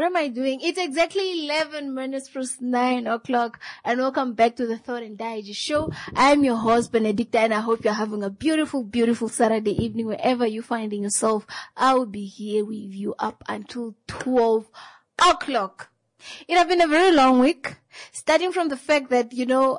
am I doing? It's exactly 11 minutes past 9 o'clock, and welcome back to the Thought and Digest show. I am your host, Benedicta, and I hope you're having a beautiful, beautiful Saturday evening wherever you're finding yourself. I will be here with you up until 12 o'clock. It has been a very long week, starting from the fact that,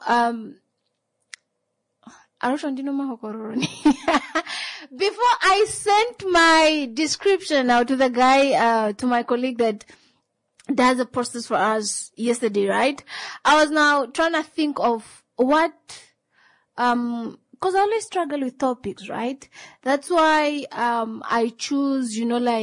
before I sent my description out to the guy, to my colleague that does the process for us yesterday, right? I was now trying to think of what, cause I always struggle with topics, right? That's why, I choose,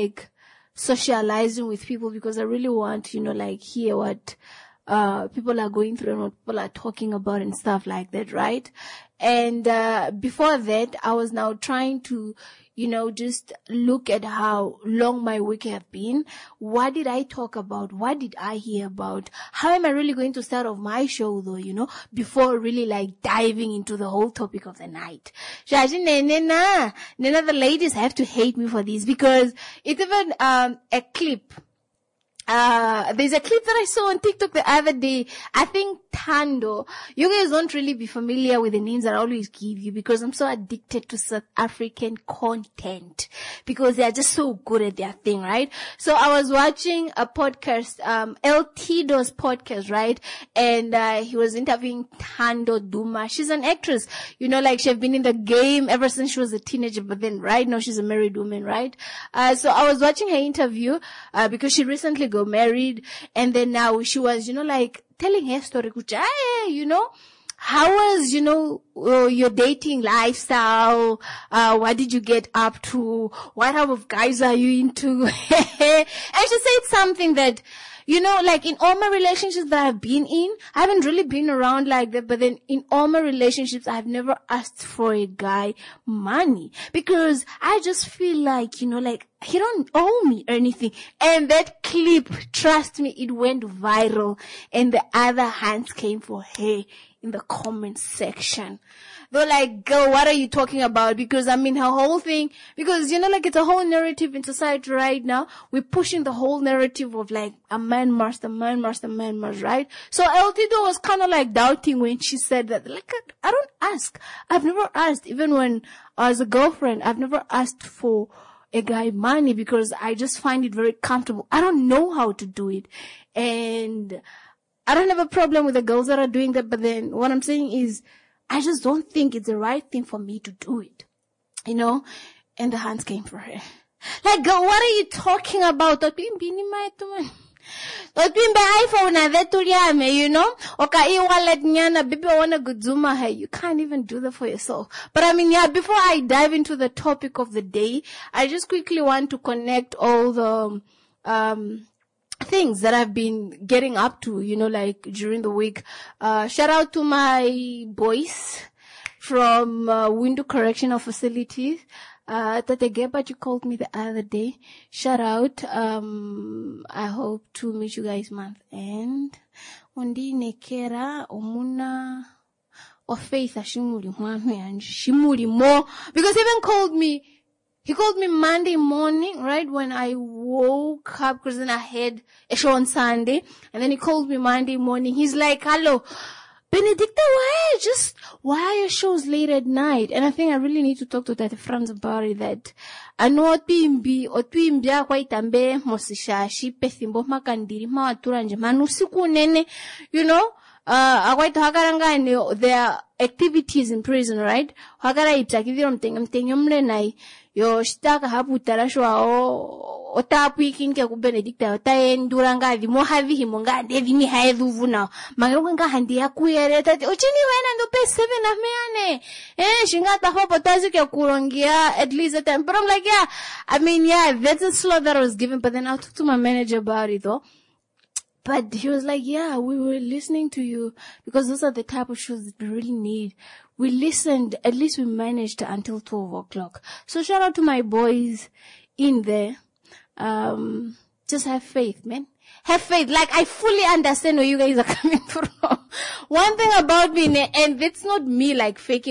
socializing with people, because I really want, hear what, people are going through and what people are talking about and stuff like that, right? And before that, I was now trying to, just look at how long my week have been. What did I talk about? What did I hear about? How am I really going to start off my show though, before really diving into the whole topic of the night? Nena, the ladies have to hate me for this, because it's even a clip. There's a clip that I saw on TikTok the other day. I think Tando. You guys won't really be familiar with the names that I always give you, because I'm so addicted to South African content, because they're just so good at their thing, right? So I was watching a podcast, El Tido's podcast, right? And, he was interviewing Tando Duma. She's an actress, she's been in the game ever since she was a teenager, but then right now she's a married woman, right? So I was watching her interview, because she recently got married, and then now she was, telling her story, how was, your dating lifestyle? What did you get up to? What type of guys are you into? And she said something that, in all my relationships that I've been in, I haven't really been around like that, but then in all my relationships, I've never asked for a guy money, because I just feel like, he don't owe me anything. And that clip, trust me, it went viral, and the other hands came for her in the comment section. They're like, girl, what are you talking about? Because her whole thing, because it's a whole narrative in society right now. We're pushing the whole narrative of a man must, right? So El Tido was kind of doubting when she said that, I don't ask. I've never asked, even when I was a girlfriend, I've never asked for a guy money, because I just find it very comfortable. I don't know how to do it. And I don't have a problem with the girls that are doing that, but then what I'm saying is, I just don't think it's the right thing for me to do it, and the hands came for her. Girl, what are you talking about? You can't even do that for yourself. But before I dive into the topic of the day, I just quickly want to connect all the, things that I've been getting up to, during the week. Shout out to my boys from, Window Correctional Facilities. Tate Gebert, you called me the other day. Shout out. I hope to meet you guys month end. Ondi nekera omuna of faith shimuri more, because he even called me. He called me Monday morning, right, when I woke up, because then I had a show on Sunday, and then he called me Monday morning. He's like, hello, Benedicta, why are your shows late at night? And I think I really need to talk to that friends about it, that I know otwimbi kwaitambe mosishashi pethimbo makandiri mawaturanje manusiku nene, akwaita hakarangane, their activities in prison, right? Hakara itakiviro mtenyo mlenai. Yo shtaka hapu tarashwa otapu ikinke ku Benedicta otaendura ngavi mo havi himonga ndevi mi haedhuvu now mango nga handi yakuyere tati ochini wena ndo pay 7 ameane shingata hopo tazike kurongia at least at time. But I'm like, that's a slot that I was given. But then I talked to my manager about it though. But he was like, yeah, we were listening to you, because those are the type of shows that we really need. We listened, at least we managed until 12 o'clock. So shout out to my boys in there. Just have faith, man. Have faith. I fully understand where you guys are coming from. One thing about me, and it's not me faking on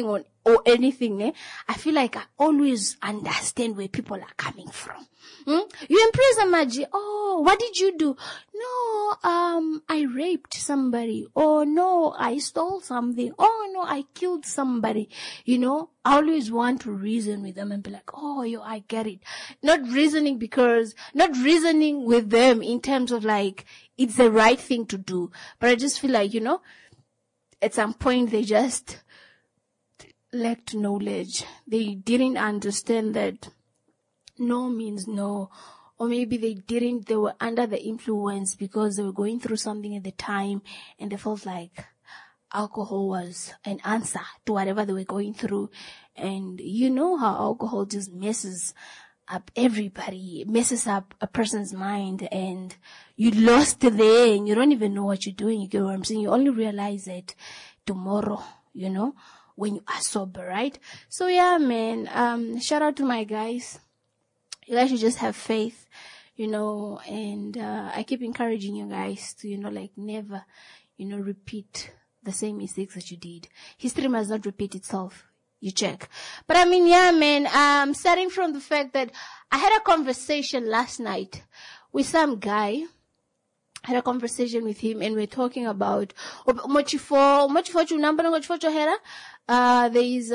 or anything, I feel like I always understand where people are coming from. You in prison, Maji. Oh, what did you do? No, I raped somebody. Oh no, I stole something. Oh no, I killed somebody. I always want to reason with them and be like, oh, I get it. Not reasoning with them in terms of like, it's the right thing to do. But I just feel like, at some point they just lacked knowledge. They didn't understand that no means no. Or maybe they were under the influence because they were going through something at the time and they felt like alcohol was an answer to whatever they were going through. And you know how alcohol just messes up everybody, messes up a person's mind, and you lost there and you don't even know what you're doing. You get what I'm saying? You only realize it tomorrow, when you are sober, right? So yeah, man, shout out to my guys. You guys should just have faith, and I keep encouraging you guys to, never, repeat the same mistakes that you did. History must not repeat itself. You check. But I mean, yeah, man, starting from the fact that I had a conversation last night with some guy. I had a conversation with him and we're talking about, there is,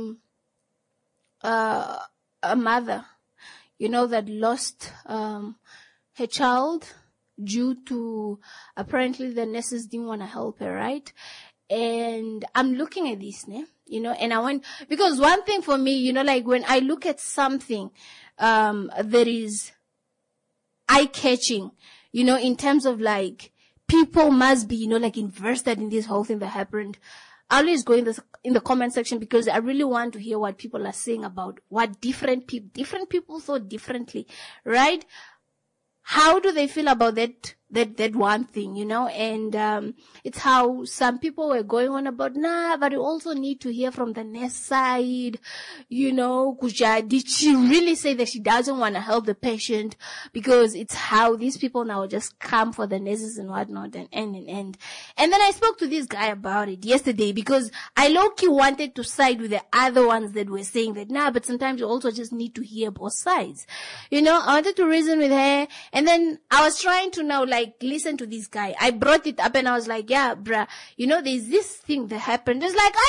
a mother, that lost, her child due to apparently the nurses didn't want to help her, right? And I'm looking at this, and I went, because one thing for me, like when I look at something, that is eye-catching, in terms of like, people must be, like invested in this whole thing that happened. I always go in the comment section because I really want to hear what people are saying about what different people thought differently, right? How do they feel about that one thing, and, it's how some people were going on about, but you also need to hear from the nurse side, Kuja, did she really say that she doesn't want to help the patient? Because it's how these people now just come for the nurses and whatnot and. And then I spoke to this guy about it yesterday because I low-key wanted to side with the other ones that were saying that, but sometimes you also just need to hear both sides. I wanted to reason with her, and then I was trying to now listen to this guy. I brought it up and I was like, yeah, bruh, there's this thing that happened. It's like,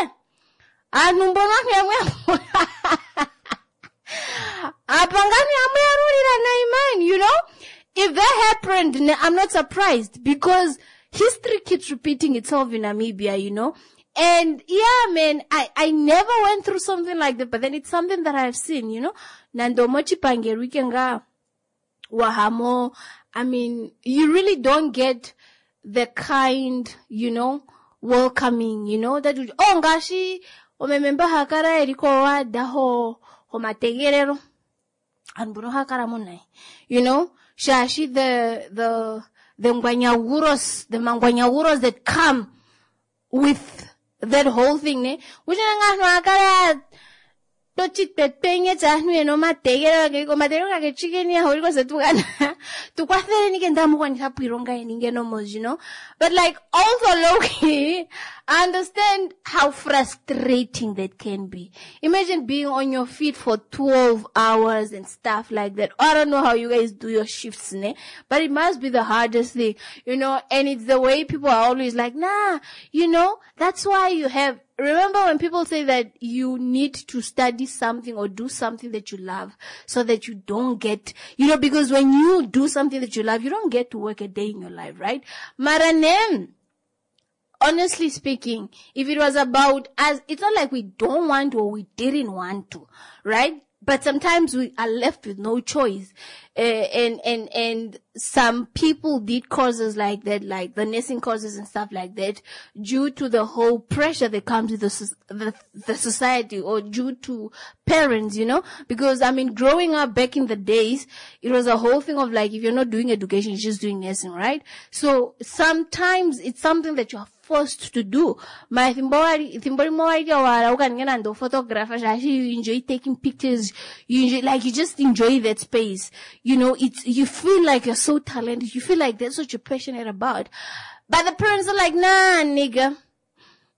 if that happened, I'm not surprised because history keeps repeating itself in Namibia, And yeah, man, I never went through something like that, but then it's something that I've seen, Nandomochi Pangerukenga Wahamo. I mean, you really don't get the kind, welcoming, that would, ngashi, omememba hakara eriko wa daho, homategerero, anbuno hakara munai, shashi the mangwanyaguros that come with that whole thing, ne, which hakara, but like also low-key, I understand how frustrating that can be. Imagine being on your feet for 12 hours and stuff like that. I don't know how you guys do your shifts, but it must be the hardest thing, and it's the way people are always like, that's why you have. Remember when people say that you need to study something or do something that you love so that you don't get, because when you do something that you love, you don't get to work a day in your life, right? Maranem, honestly speaking, if it was about us, it's not like we don't want to or we didn't want to, right? But sometimes we are left with no choice. And some people did courses like that, like the nursing courses and stuff like that, due to the whole pressure that comes with the society or due to parents, because I mean, growing up back in the days, it was a whole thing of like, if you're not doing education, you're just doing nursing, right? So sometimes it's something that you are forced to do. You enjoy taking pictures. You just enjoy that space. You feel like you're so talented. You feel like that's what you're passionate about. But the parents are like, nah, nigga.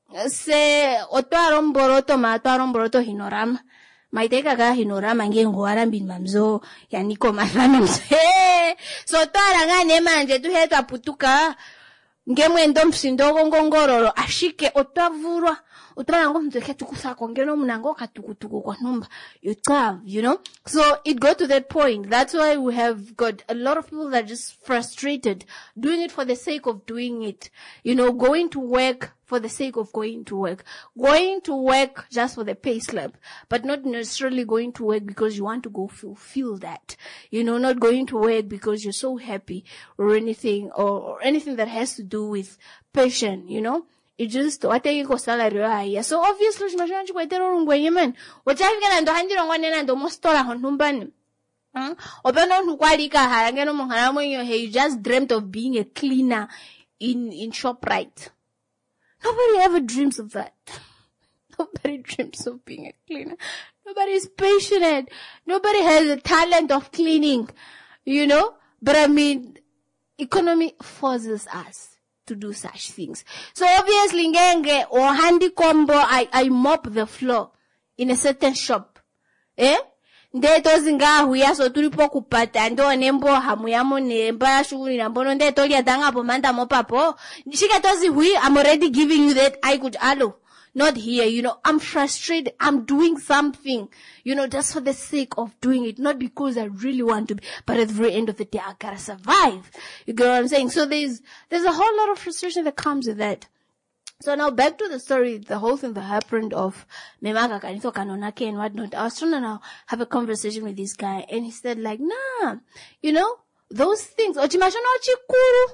se otwaromboroto matwaromboroto hinorama maiteka ka hinorama ngengwara mbini mamzo yaniko mathano so twara ngane manje tuhetwa putuka ngemwendo msindoko ngongororo ashike otwavurwa utwana ngo mzeke tukusako ngeno munango katukutuku kwa numba you know. So it got to that point. That's why we have got a lot of people that are just frustrated doing it for the sake of doing it, you know, going to work for the sake of going to work just for the pay slip, but not necessarily going to work because you want to go fulfill that, you know, not going to work because you're so happy or anything that has to do with passion, you know. It just watenge ko salary high. So obviously shimashanje kwetera urungwenye man wachafika ndo handiro ngwane ndo mostora honumbani openo ntukwalika harangeno mongana mwenyo he just dreamt of being a cleaner in ShopRite. Nobody ever dreams of that. Nobody dreams of being a cleaner. Nobody is passionate. Nobody has the talent of cleaning, you know. But I mean, economy forces us to do such things. So obviously ngenge or handy combo, I mop the floor in a certain shop. Ndeto zinga huya so tulipo kupata ndo nembo hamuyamo nemba shughuli na mbono ndeto lia danga po manda mopapo shika tozi hui. I'm already giving you that I could allo not here, you know. I'm frustrated. I'm doing something, you know, just for the sake of doing it, not because I really want to be, but at the very end of the day I gotta survive. You get what I'm saying? So there's a whole lot of frustration that comes with that. So now back to the story, the whole thing that happened of Memaka Kanito Kanonake and whatnot. I was trying to now have a conversation with this guy and he said like, nah, you know, those things, ochimashono chikuru.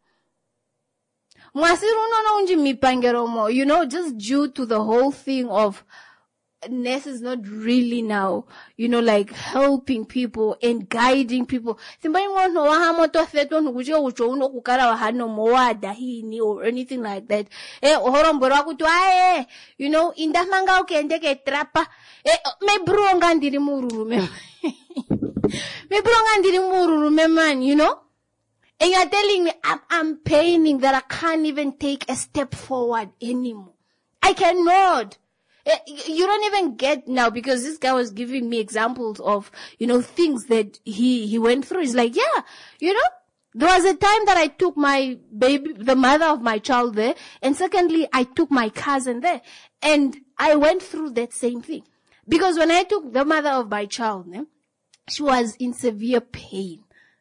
Mwasiru no unji mipangeromo, you know, just due to the whole thing of Ness is not really now, you know, like helping people and guiding people. Simbani no wahamo to feto nukujo ucho uno kukara wahano moada hini or anything like that. Ohoromboro akutu you know, indamanga ukende ke trapa. Me bronga ndiri mururu me. Me bronga ndiri mururu me man, you know. And you're telling me I'm paining that I can't even take a step forward anymore. I cannot. You don't even get now because this guy was giving me examples of, you know, things that he went through. He's like, yeah, you know, there was a time that I took my baby, the mother of my child there. And secondly, I took my cousin there and I went through that same thing because when I took the mother of my child, she was in severe pain.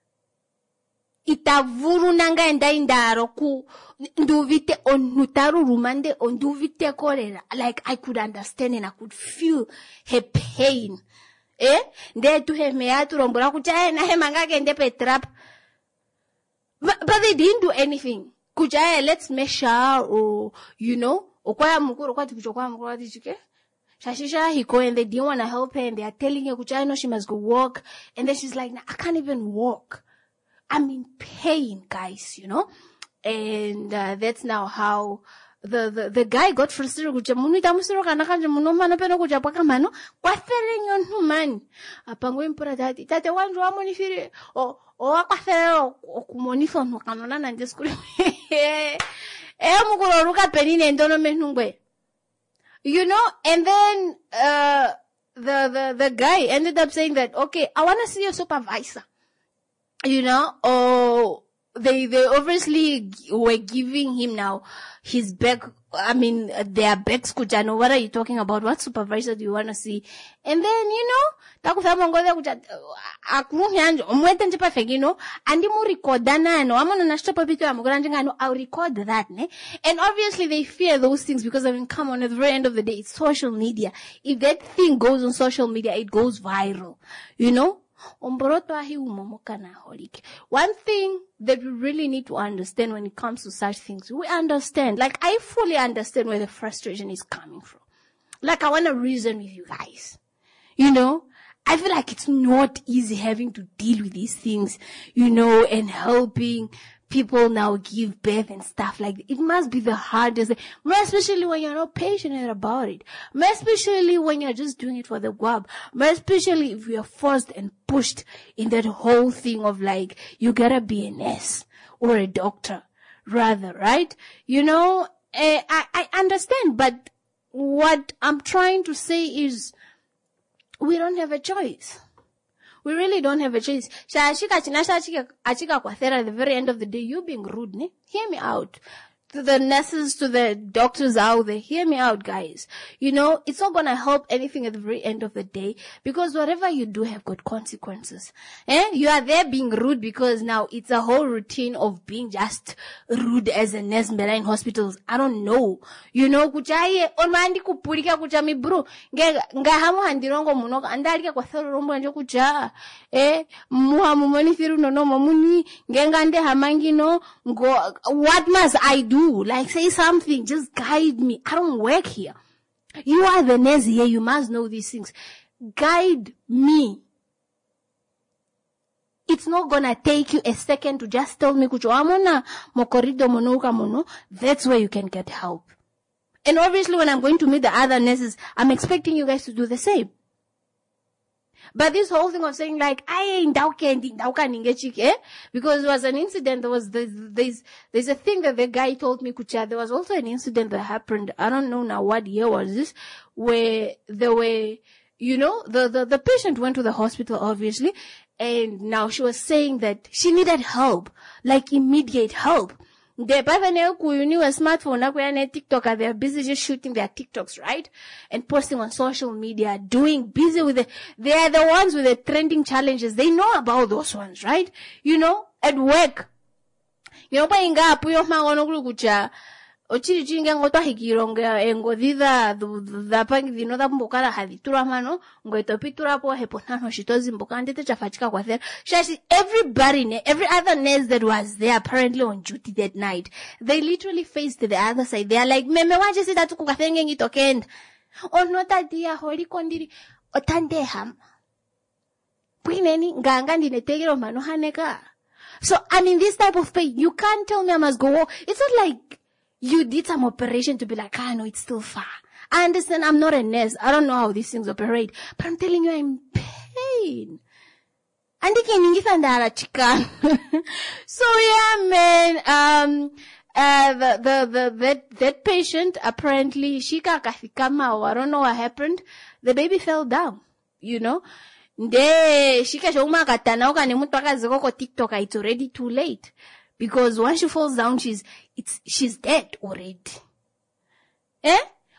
Itavuru nanga indaro ku nduvite onutaru rumande onduvite kolera. Like I could understand and I could feel her pain. Nde tu he meatu rombora kuchaya na he manga kende petrap. But they didn't do anything. Kuchaya let's measure or you know okwaya mukuru kwati kuchokwa mukuru kwati chike. Shashisha hiko and they didn't want to help her and they are telling her kuchaya no she must go walk and then she's like nah, I can't even walk. I'm in pain, guys, you know, and that's now how the guy got frustrated. Kuja munu itamusiro kana kanje munu mano peno kuja paka mano kwa feeling on human. Apango impura tate wanju wamoni firi o kwa fere o kumoni fono kanona nanje skuli. Mukuro ruka penine ndono menungwe. You know, and then the guy ended up saying that, okay, I want to see your supervisor. You know, they obviously were giving him now his back, I mean, their backs kujano. What are you talking about? What supervisor do you want to see? And then, you know, takufama ngoza kuja, akuruhianjo, umwete nje perfect, you know, andi mu recordana, no, amano nashto papito ya mugoranje ngano, I'll record that, ne? And obviously they fear those things because, I mean, come on, at the very end of the day, it's social media. If that thing goes on social media, it goes viral, you know? One thing that we really need to understand when it comes to such things, we understand, like I fully understand where the frustration is coming from. Like I want to reason with you guys. You know, I feel like it's not easy having to deal with these things, you know, and helping people now give birth and stuff like that. It must be the hardest, more especially when you're not passionate about it, more especially when you're just doing it for the guab, more especially if you're forced and pushed in that whole thing of like, you gotta be a nurse or a doctor rather, right? You know, I understand, but what I'm trying to say is we don't have a choice. We really don't have a choice. At the very end of the day, you being rude, ne? Hear me out. To the nurses, to the doctors out there, hear me out, guys. It's not gonna help anything at the very end of the day, because whatever you do have got consequences. You are there being rude because now it's a whole routine of being just rude as a nurse in hospitals. I don't know. Kuchaye, onmandi kupulika kuchami bro. Ngahamu handirongo munoko, andalika kwa thoro rombo anjo kucha. Muhamumoni thiru no mamuni, ngengande hamangino, what must I do? Like, say something, just guide me. I don't work here. You are the nurse here, you must know these things. Guide me. It's not gonna take you a second to just tell me, kuchoamona mokorido monouka mono. That's where you can get help. And obviously when I'm going to meet the other nurses, I'm expecting you guys to do the same. But this whole thing of saying like, because there was an incident, there's a thing that the guy told me, Kucha, there was also an incident that happened, I don't know now what year was this, where there were, the patient went to the hospital, obviously, and now she was saying that she needed help, like immediate help. They buy a smartphone, TikTok, they're busy just shooting their TikToks, right? And posting on social media, busy with they are the ones with the trending challenges. They know about those ones, right? At work. Ochiri chinga ngotwa hikironga engodida dhapangi dinoda mbokala haditura mano ngoitopitura po heponano shitozi mbokande te chafachika kwa thera. Shashi, every other nurse that was there apparently on duty that night, they literally faced the other side. They are like, meme waje sita tukukathenge ngitokenda. Onota dia hori kondiri otande ham. Pwineni nganga ndinetegero mano haneka. So, and in this type of pain, you can't tell me I must go. It's not like you did some operation to be like, no, it's still far. I understand I'm not a nurse. I don't know how these things operate. But I'm telling you, I'm in pain. So yeah, man, that patient, apparently, shika kafikama, or I don't know what happened. The baby fell down, shika shoma katana oka nemutaka zoko TikTok, it's already too late. Because once she falls down, she's dead already. They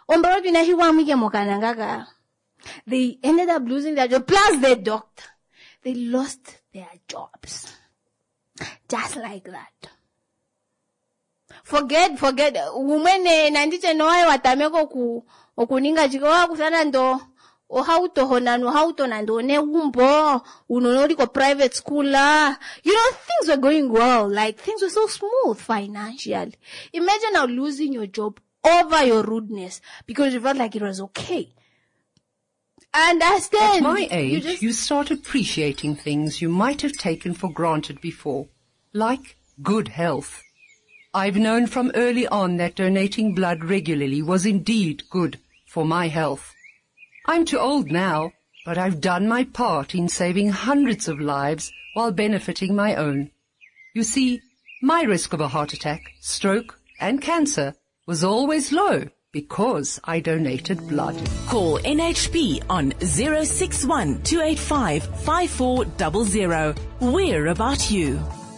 ended up losing their job, plus their doctor. They lost their jobs. Just like that. Forget, women, nandiche noe watameko okuninga chikowa kusana ndo, hauto nando ne wumbo, unonori ko private school la. Things were going well, like things were so smooth financially. Imagine now losing your job over your rudeness because you felt like it was okay. Understand? At my age, you start appreciating things you might have taken for granted before, like good health. I've known from early on that donating blood regularly was indeed good for my health. I'm too old now, but I've done my part in saving hundreds of lives while benefiting my own. You see, my risk of a heart attack, stroke, and cancer was always low because I donated blood. Call NHP on 061 285 5400. We're about you.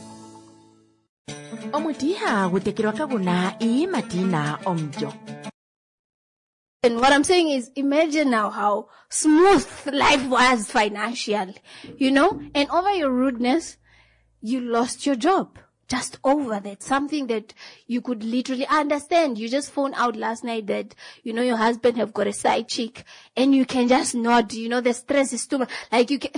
Omutiha gutekirwa kaguna ii matina omjo. And what I'm saying is, imagine now how smooth life was financially, and over your rudeness, you lost your job. Just over that. Something that you could literally understand. You just phoned out last night that, your husband have got a side chick and you can just nod, the stress is too much. Like you can,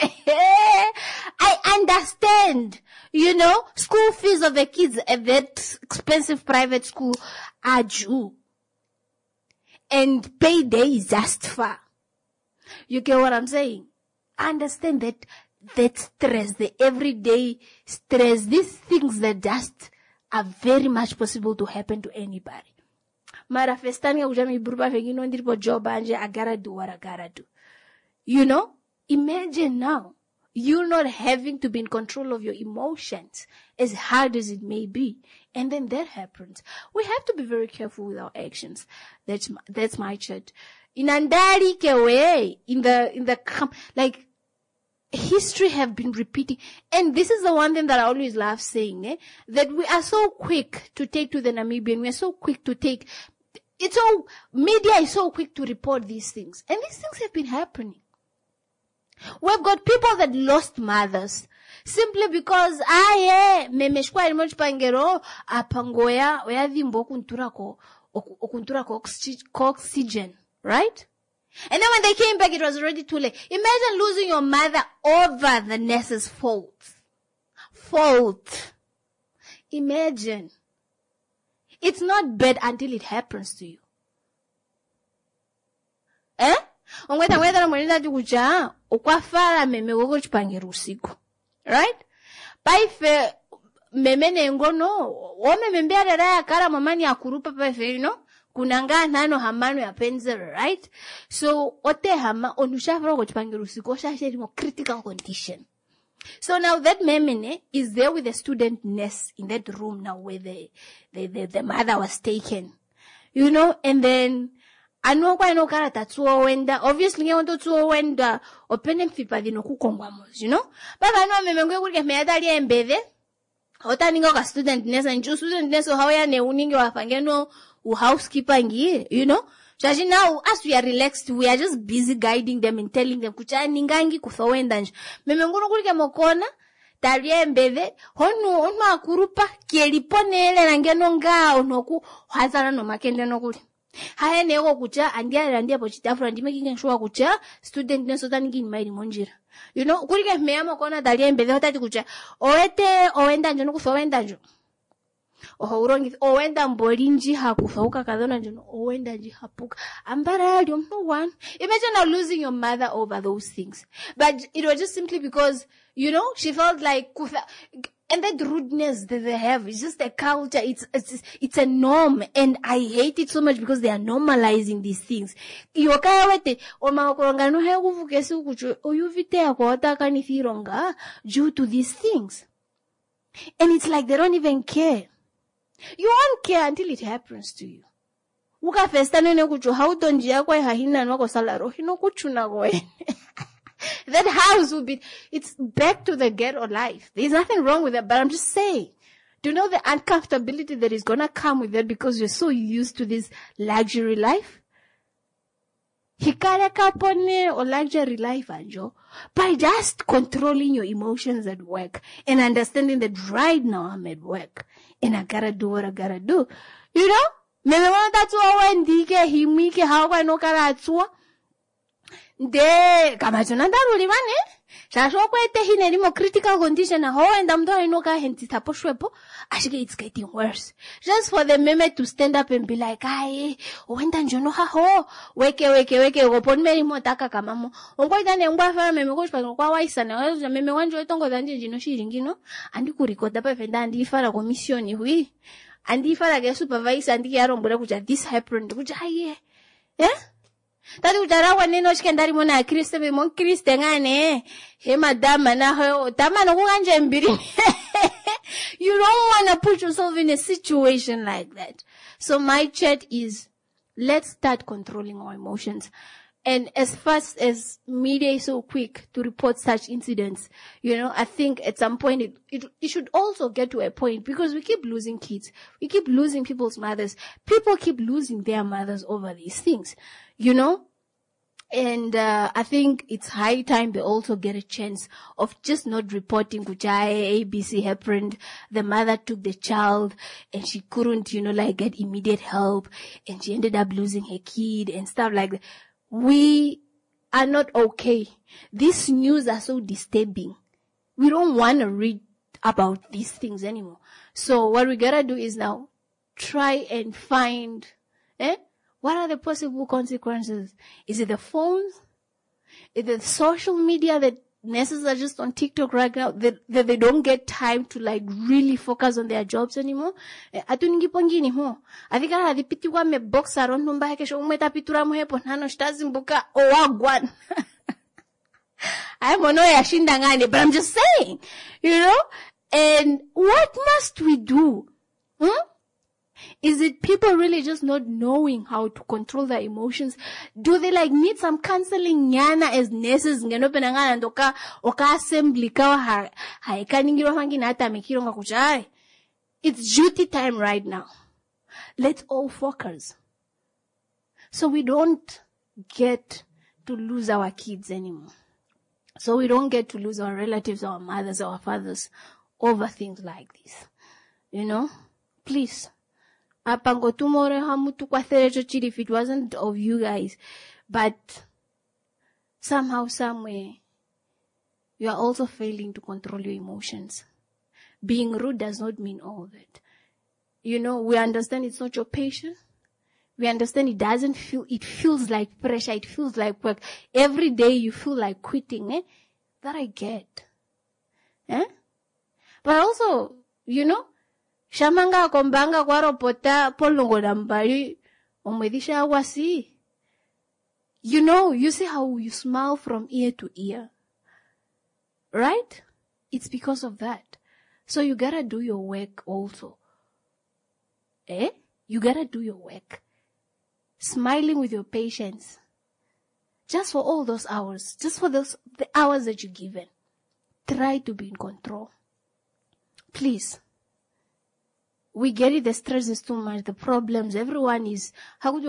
I understand, school fees of the kids at that expensive private school are due. And payday is just far. You get what I'm saying? Understand that stress, the everyday stress, these things that just are very much possible to happen to anybody. Mara festani ujami buruba fegino ndiripo job anje, I gotta do what I gotta do. Imagine now you not having to be in control of your emotions, as hard as it may be. And then that happens. We have to be very careful with our actions. That's my chat. In andari ke way, in the like, history have been repeating. And this is the one thing that I always love saying, that we are so quick to take to the Namibian. We are so quick to take, media is so quick to report these things. And these things have been happening. We've got people that lost mothers simply because memeshkwa ilimo chipangero apangoya oyadhimbo okuntura ko oxygen, right? And then when they came back, it was already too late. Imagine losing your mother over the nurse's fault. Imagine. It's not bad until it happens to you. Ongweta mwenenda jukuja, ukwafala meme woko chipangero usiku. Right? Paife, meme nengono, wame mbea raya kara mamani ya kurupa paife, you know? Kunanga nano hamano ya penzero, right? So, ote hama, onushafra woko chipangero usiku, shasheri mo critical condition. So now that meme is there with the student nurse in that room now where the mother was taken. You know, and then, obviously you want to open fipa dino kukongwamos, you know? But I know memengwe kulike meadali embede. Ota ningo ka student nurse and student nurse how ya ne uningi wafangeno housekeeper ngi, you know? Jaji now, as we are relaxed, we are just busy guiding them and telling them, kucha ningangi kufawendanje. Memengwe kulike mokona, taria embede, honu akurupa, kieliponele nangeno nga, onoku, hazara no makende no kuli. Haya neko kucha, andia pochitafura, ndi making sure kucha, student neso tani gini mairi monjira. You know, kulike meyamo kona taria embede, hotati kucha, owenda njono kufa owenda njo. Urongi, owenda mbolinji hakufa, ukakadhona njono, owenda nji hapuka. Ambara yadi, no one. Imagine now losing your mother over those things. But it was just simply because, you know, she felt like kufa. And that rudeness that they have, it's just a culture, it's a norm, and I hate it so much because they are normalizing these things. Iwakaya wete, omakoronga no hea kufukesu kuchu, oyuvitea kwa wataka nithironga, due to these things. And it's like they don't even care. You won't care until it happens to you. Uka festa nene kuchu, hautonjia kwa hahina nwako salaro, hino kuchu na goe. That house will be, it's back to the ghetto life. There's nothing wrong with that, but I'm just saying, do you know the uncomfortability that is gonna come with that because you're so used to this luxury life? Hikare kapone or luxury life, Anjo, by just controlling your emotions at work and understanding that right now I'm at work and I gotta do what I gotta do. You know? Maybe one that's why ndike himike hawa no karatsua. De kamachona daruli mane shasho kwete hine limo critical condition ho and I'm doing no ka henti taposhwepo. Actually it's getting worse. Just for the meme to stand up and be like, "Ai, wenda njono ha ho weke opon meri motaka kamamo." Ongoita ne ngwa fa meme ko shpa kwa waisa na meme wanjo etongo danje jino shiringino andi kurikoda pa venda andi fara commission hui andi fara ke supervisor andi yarombura kuja this happened kuja aye tadi utarawa neno shikendari mona Kriste be mon Kriste ngane he madama na ho tama no kanje mbiri. You don't want to put yourself in a situation like that. So my chat is, let's start controlling our emotions. And as fast as media is so quick to report such incidents, you know, I think at some point it should also get to a point because we keep losing kids. We keep losing people's mothers. People keep losing their mothers over these things, you know? And I think it's high time they also get a chance of just not reporting Kuchai, ABC happened, the mother took the child and she couldn't, you know, like get immediate help and she ended up losing her kid and stuff like that. We are not okay. These news are so disturbing. We don't want to read about these things anymore. So what we gotta do is now try and find, what are the possible consequences? Is it the phones? Is it the social media that nurses are just on TikTok right now that they don't get time to like really focus on their jobs anymore? Atuningi pongini ho. Avikara hadipitiwa me box around numba hekesho umeta pitura muhepo nano shtazimbuka owagwan. I'm on but I'm just saying, and what must we do? Is it people really just not knowing how to control their emotions? Do they need some counseling nyana as nurses oka assembly it's duty time right now. Let's all focus. So we don't get to lose our kids anymore. So we don't get to lose our relatives, our mothers, our fathers over things like this. Please. If it wasn't of you guys, but somehow, somewhere, you are also failing to control your emotions. Being rude does not mean all that. We understand it's not your patient. We understand it feels like pressure, it feels like work. Every day you feel like quitting, that I get. But also, Shamanga kombanga kwa ropota polongo dambari omwedisha wasi. You see how you smile from ear to ear. Right? It's because of that. So you gotta do your work also. You gotta do your work. Smiling with your patients. Just for all those hours. Just for the hours that you're given. Try to be in control. Please. We get it, the stress is too much, the problems, everyone is, we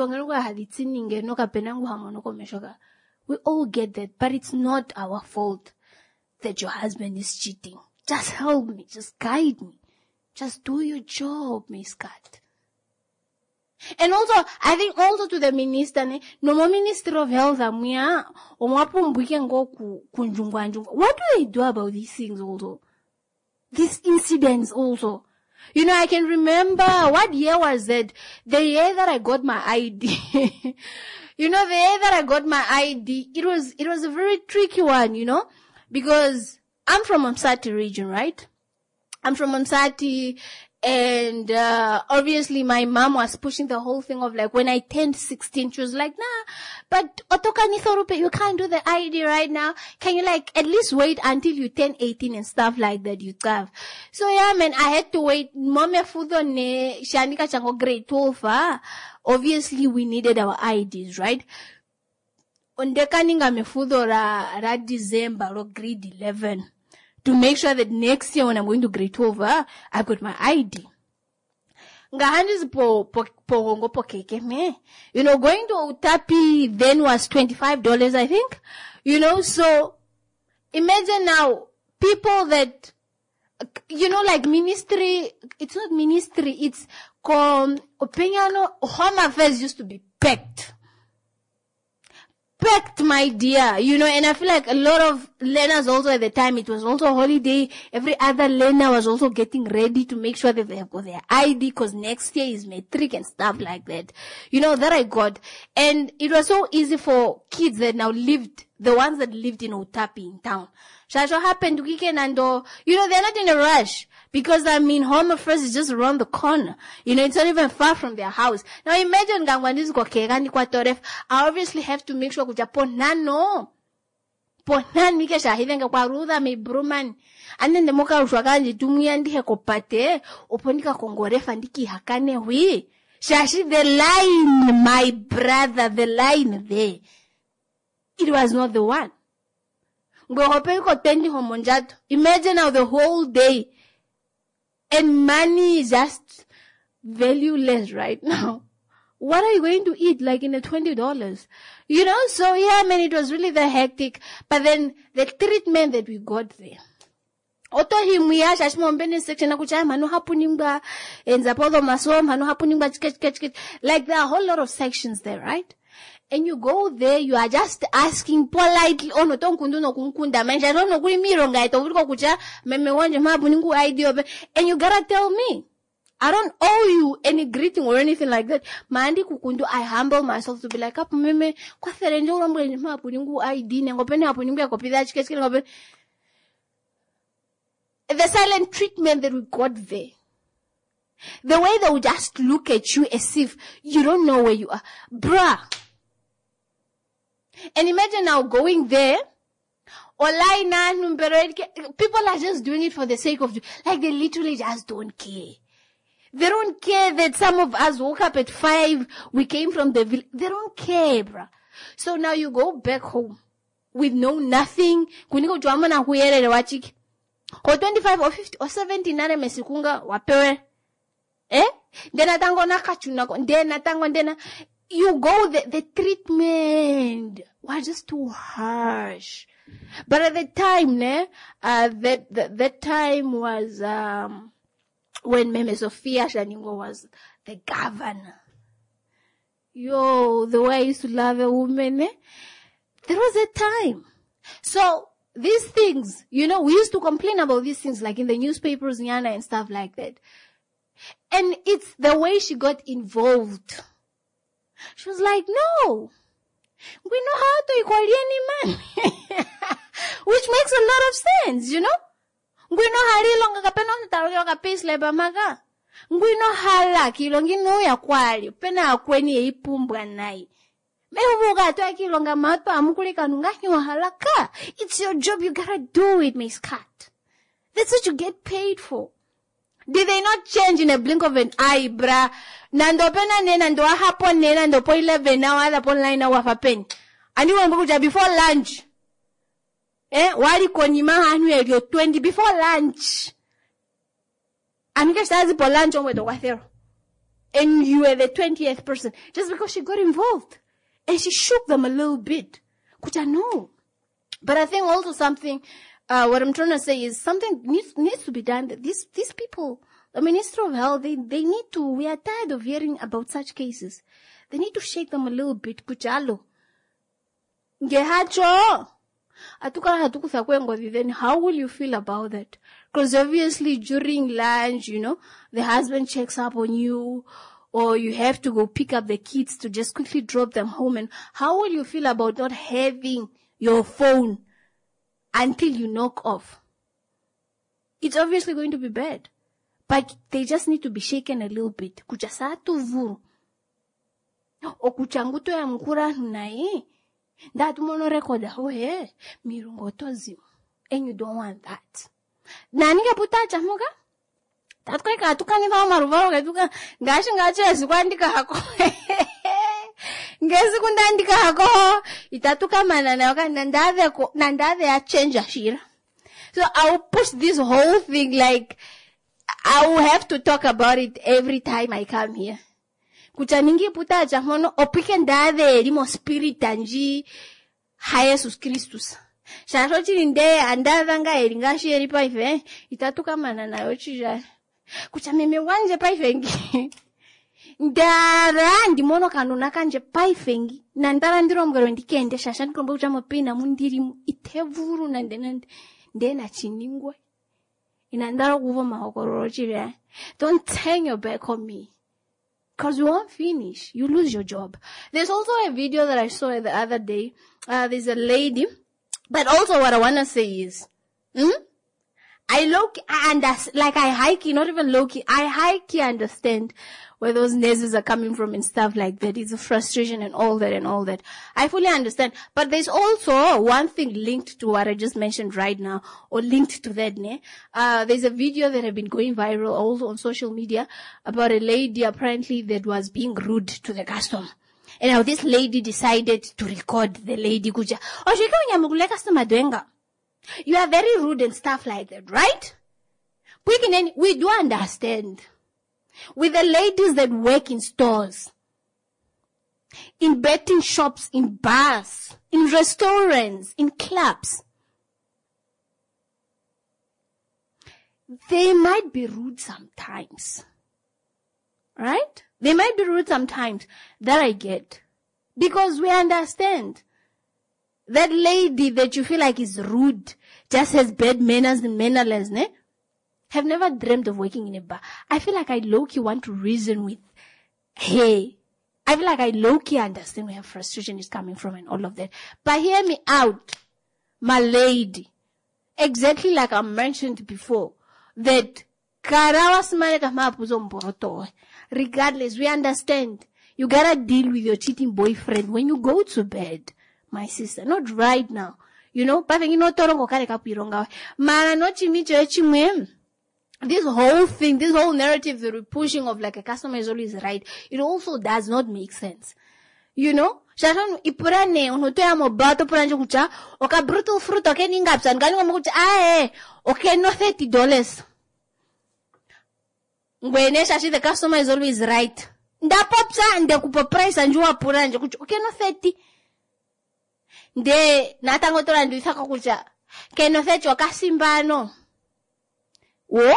all get that, but it's not our fault that your husband is cheating. Just help me, just guide me. Just do your job, Miss Kat. And also, I think also to the minister, no more Minister of Health, what do they do about these things also? These incidents also. I can remember, what year was that? The year that I got my ID. The year that I got my ID, it was a very tricky one, because I'm from Msati region, right? I'm from Msati, and obviously my mom was pushing the whole thing of when I turned 16, she was like, nah, but Otoka you can't do the ID right now. Can you at least wait until you turn 18 and stuff like that you have? So yeah, man, I had to wait. Mome fudo ne shanika chango grade 12. Obviously we needed our IDs, right? Ondekaninga mefudo ra December or grade 11. To make sure that next year when I'm going to grade 12, I've got my ID. Ngahandis po keke me. Going to Utapi then was $25, I think. So imagine now people that, ministry, it's not ministry, it's Home Affairs used to be packed, my dear, and I feel like a lot of learners also at the time, it was also a holiday. Every other learner was also getting ready to make sure that they have got their ID, because next year is matric and stuff like that. That I got. And it was so easy for kids that now lived, the ones that lived in Utapi in town. Shasho happened to weekend and, they're not in a rush. Because Home Affairs is just around the corner. It's not even far from their house. Now imagine Gangwanis go Kegani Kwatoref. I obviously have to make sure kuja ponano. Ponan mikesha hivenga kwa rudha me bruman. And then the moka ushwaganji tumuyendi heko pate. Oponika kongorefa ndiki hakane hui. Shashi the line, my brother, the line there. It was not the one. Imagine how the whole day. And money is just valueless right now. What are you going to eat in the $20? So yeah, man, it was really the hectic. But then the treatment that we got there. Oto himuya shashmombeni section akucha manu hapunimba enzapodo masom manu hapunimba chikech. There are a whole lot of sections there, right? And you go there, you are just asking politely, oh no, tonkundu no kunkunda, menja no kui mironga ito uriko kucha, meme wanje mabuningu idea, and you gotta tell me. I don't owe you any greeting or anything like that. Mandi kukundu, I humble myself to be like, up meme, kwa therenjo urambu mabuningu ID, nengopene hapuningu ya kopi da chikech ngopene. The silent treatment that we got there. The way they would just look at you as if you don't know where you are. Bruh. And imagine now going there, People are just doing it for the sake of, like they literally just don't care. They don't care that some of us woke up at 5, we came from the village. They don't care, bruh. So now you go back home with nothing. Kuniko drama na huere wachiki. Or 25 or 50 or 70 nane mesikunga wapewe. Dena tango na kachuna, dena tango dena. You go, the treatment was just too harsh. But at the time, that time was, when Meme Sophia Shaningo was the governor. Yo, the way I used to love a woman, there was a time. So, these things, we used to complain about these things, like in the newspapers, Nyana and stuff like that. And it's the way she got involved. She was like, no, we know how to equal any man. Which makes a lot of sense, We know how long kapena ntaroga kapis leba maga. We know how la kilongi no ya kwali. Pena akweni e ipumbwa nai. Mehubuga to akilonga mato amukulika nungahi wa halaka. It's your job, you gotta do it, Miss Cat. That's what you get paid for. Did they not change in a blink of an eye, bra? Nando pena nena ndo hapo nena ndo po 11 now other po 9 now wafa pen. And you want to before lunch. Wali konyima hanu elio 20 before lunch. And you guys for lunch on with the water. And you were the 20th person. Just because she got involved. And she shook them a little bit. Which I know. But I think also something, what I'm trying to say is something needs to be done. That these people, the Minister of Health, they need to, we are tired of hearing about such cases. They need to shake them a little bit. Kuchalo. Ngehacho. Then how will you feel about that? Because obviously during lunch, the husband checks up on you, or you have to go pick up the kids to just quickly drop them home. And how will you feel about not having your phone until you knock off? It's obviously going to be bad. But they just need to be shaken a little bit. Kuchasatu vuru. O kuchanguto ya mkura nai. That mono record mirungo tozi. And you don't want that. Nani ka puta chamuka? That kwa katuka ni ba maruvaro katuka ngashi esikwandika hako. Ngezi kundandika hako itatuka manana wakanda ndave ya change shira. So I will push this whole thing like I will have to talk about it every time I come here. Kuchaningi puta chamono opike ndave limo spirit anji ha Jesus Christus. Sharochi ninde andavanga elingashi elipa ife itatuka manana yochija. Kuchameme wanje paifengi. Ndara ndimono kanuna kanje paifengi. Nandara ndiro mgaro ndikende shashani kombo uchamo pina mundiri itevuru ndena chiningwe. Inandara kuvo mahokororochire. Don't turn your back on me. Because you won't finish. You lose your job. There's also a video that I saw the other day. There's a lady. But also what I want to say is, I high-key understand where those nurses are coming from and stuff like that. It's a frustration and all that. I fully understand. But there's also one thing linked to what I just mentioned right now, or linked to that, there's a video that had been going viral also on social media about a lady apparently that was being rude to the customer. And now this lady decided to record the lady kuja. You are very rude and stuff like that, right? We do understand. With the ladies that work in stores, in betting shops, in bars, in restaurants, in clubs, they might be rude sometimes. Right? They might be rude sometimes. That I get. Because we understand. That lady that you feel like is rude, just has bad manners and mannerless, have never dreamt of working in a bar. I feel like I low-key want to reason with, hey, I feel like I low-key understand where frustration is coming from and all of that. But hear me out, my lady. Exactly like I mentioned before, that regardless, we understand. You gotta deal with your cheating boyfriend when you go to bed, my sister. Not right now. You know, but you know, torongo kare kapironga. Mara no chimicho chimwe. This whole thing, this whole narrative that we're pushing of like a customer is always right, it also does not make sense. You know? Shashon ipurane unotoya mobato puranje kucha, oka brutal fruit okay ningapsa, ngani kucha, okay no $30. Ngwene shashi the customer is always right. Ndapopsa ndekupa price anjuwa puranje kucha, okay no 30. Nde natango tola nduithaka kucha, ke no 30 wakasimbano. Wo?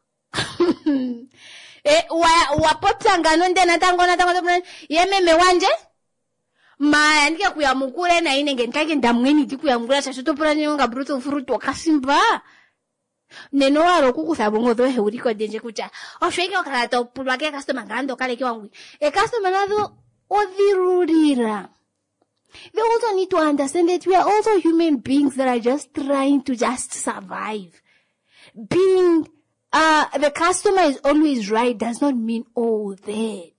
Wapopsa ngano nde natango yememe wanje? Ma ndike kuyamukura na ine ngenkake ndamweni ndi kuyamukura shashoto puranye nga brutal fruit wakasimba. Neno waro kukusabongo dhohe uriko denje kucha. Oshweke okarata upulwake customer ngando kale kiwangu. Customer nazo odhirurira. They also need to understand that we are also human beings that are just trying to just survive. Being, the customer is always right does not mean all that.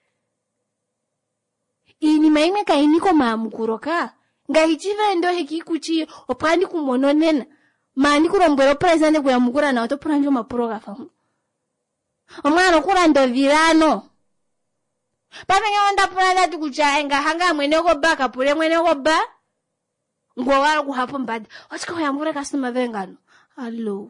Ini maime ka iniko maamukuroka. Nga hichiva ndo heki kuchi, opandi kumononena. Maani kurombero presente kuyamukura na otopuranjo mapuroka famu. Omano kura ndo virano. Papa nga onda purana tukucha, nga hanga mweneko ba, kapure mweneko ba. Ngwawara kuhapo mbadi. Ochika kuyamukura customer vengano. Hello.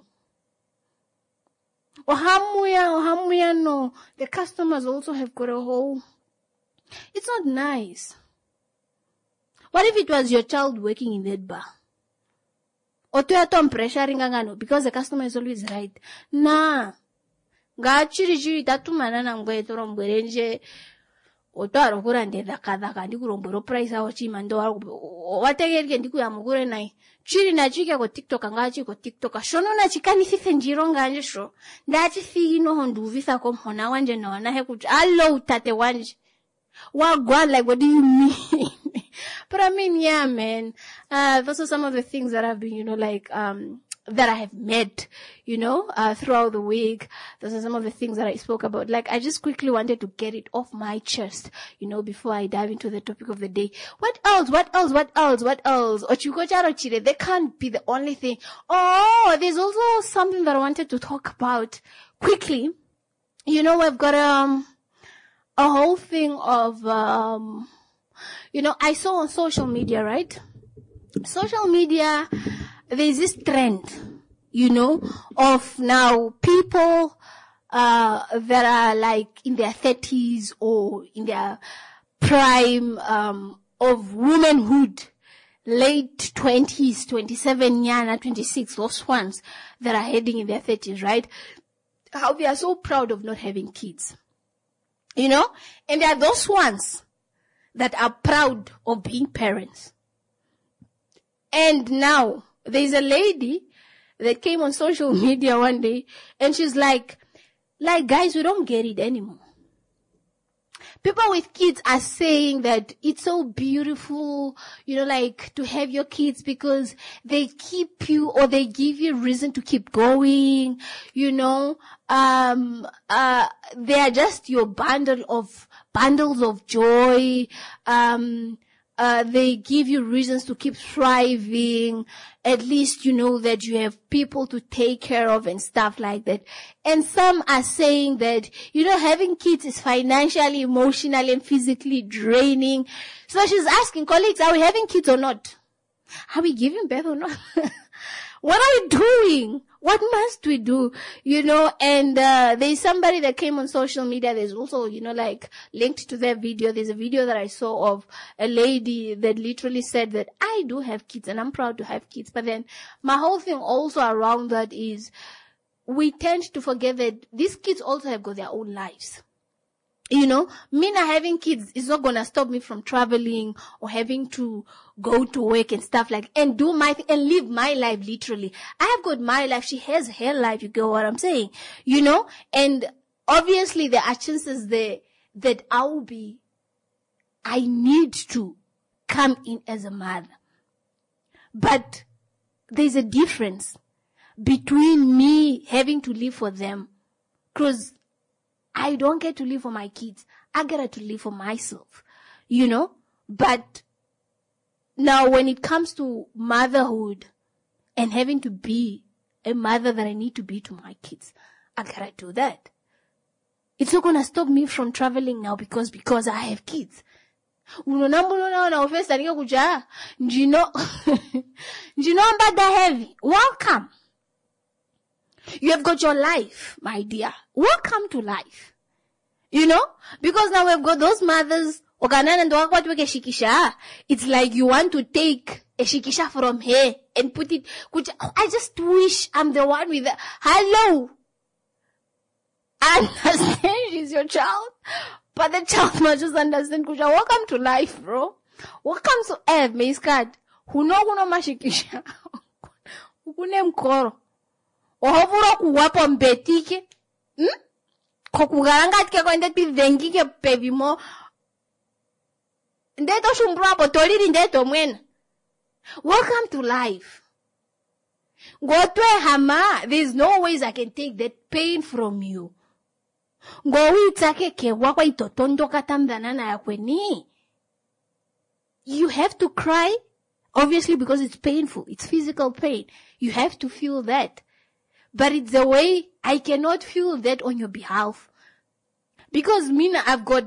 Ohamuya no. The customers also have got a whole. It's not nice. What if it was your child working in that bar? Otoya tom pressuring ngano because the customer is always right. Nah. Nga chiri tatumana na ngwetoro mbwerenje. Otaro kurande dhaka ndikurombero price awo chimando wategerike ndikuyamukure nai. Chiri na chike ko TikTok ngachi ko TikTok shono na chikani fife njiro nganje sho. Ndachi figi no honduvisa ko mhona wanje na wana he kuch allo utate wanje. Wagwan, like, what do you mean? But I mean, yeah, man. Those are some of the things that I've been, that I have met, throughout the week. Those are some of the things that I spoke about. Like, I just quickly wanted to get it off my chest, before I dive into the topic of the day. What else? Ochikocharo, they can't be the only thing. Oh, there's also something that I wanted to talk about quickly. We've got, a whole thing of, I saw on social media, right? Social media, there's this trend, of now people, that are like in their 30s or in their prime, of womanhood, late 20s, 27, yana, 26, those ones that are heading in their 30s, right? How they are so proud of not having kids. And there are those ones that are proud of being parents. And now, there's a lady that came on social media one day, and she's like, guys, we don't get it anymore. People with kids are saying that it's so beautiful, to have your kids because they keep you or they give you reason to keep going, they are just your bundles of joy, they give you reasons to keep thriving. At least you know that you have people to take care of and stuff like that. And some are saying that, having kids is financially, emotionally, and physically draining. So she's asking colleagues, are we having kids or not? Are we giving birth or not? What are we doing? What must we do? And there's somebody that came on social media. There's also, linked to their video. There's a video that I saw of a lady that literally said that I do have kids and I'm proud to have kids. But then my whole thing also around that is we tend to forget that these kids also have got their own lives. Me not having kids is not gonna stop me from traveling or having to go to work and stuff and do my thing and live my life literally. I have got my life. She has her life. You get what I'm saying? And obviously there are chances there that I need to come in as a mother. But there's a difference between me having to live for them, because I don't get to live for my kids. I get to live for myself, but now when it comes to motherhood and having to be a mother that I need to be to my kids, I gotta do that. It's not gonna stop me from traveling now because I have kids. Heavy. Welcome. You have got your life, my dear. Welcome to life. You know? Because now we've got those mothers. It's like you want to take a shikisha from her and put it. I just wish I'm the one with the, hello. I understand she's your child, but the child must just understand. Welcome to life, bro. Welcome to earth, Maiskad. Huno mashikisha. Ukune mkoro. Ohovuro kuwapo mbetike. Kokugaranga tike kwa ndeti vengike pevimo. Ndeto shumbrapo toliri ndeto mwena. Welcome to life. Gotwe hama, there's no ways I can take that pain from you. Ngowi itake kewa kwa itotondo katamdanana ya kweni. You have to cry, obviously because it's painful. It's physical pain. You have to feel that. But it's the way I cannot feel that on your behalf. Because Mina, I've got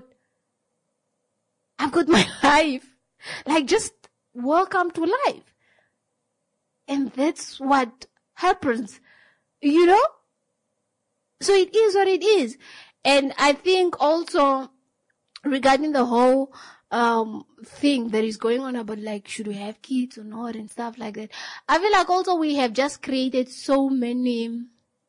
my life. Like, just welcome to life. And that's what happens, you know? So it is what it is. And I think also regarding the whole thing that is going on about like, should we have kids or not and stuff like that. I feel like also we have just created so many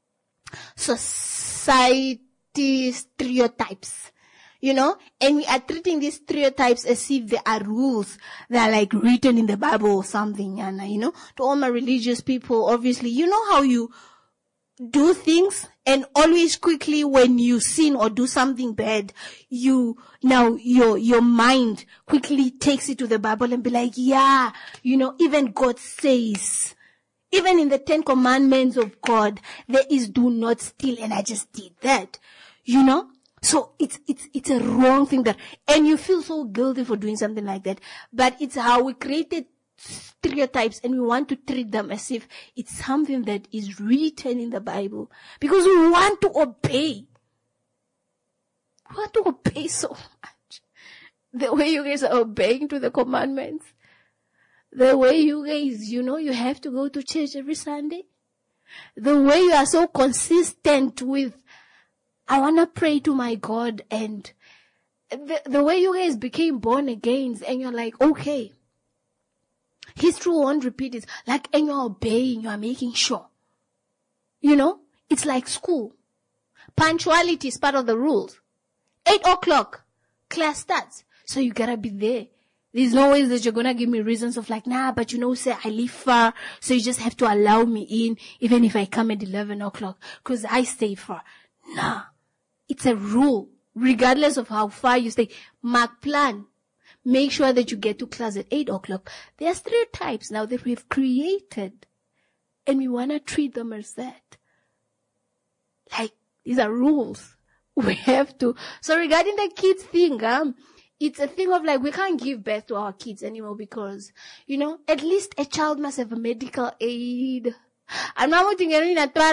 society stereotypes, you know, and we are treating these stereotypes as if they are rules that are like written in the Bible or something. And, you know, to all my religious people, obviously, you know how you do things and always quickly when you sin or do something bad, your mind quickly takes it to the Bible and be like, yeah, you know, even God says, even in the 10 commandments of God, there is do not steal, and I just did that, you know? So it's a wrong thing that, and you feel so guilty for doing something like that, but it's how we created stereotypes and we want to treat them as if it's something that is written in the Bible because we want to obey. We want to obey so much. The way you guys are obeying to the commandments. The way you guys, you know, you have to go to church every Sunday. The way you are so consistent with, I want to pray to my God, and the way you guys became born again and you're like, okay, history won't repeat it. Like, and you're obeying, you are making sure. You know, it's like school. Punctuality is part of the rules. 8 o'clock, class starts. So you gotta be there. There's no ways that you're gonna give me reasons of like, nah, but you know, say I live far, so you just have to allow me in, even if I come at 11 o'clock, cause I stay far. Nah. It's a rule. Regardless of how far you stay. Mark plan. Make sure that you get to class at 8 o'clock. There are stereotypes now that we've created. And we want to treat them as that. Like, these are rules. We have to. So regarding the kids thing, it's a thing of like, we can't give birth to our kids anymore because, you know, at least a child must have a medical aid. I'm not thinking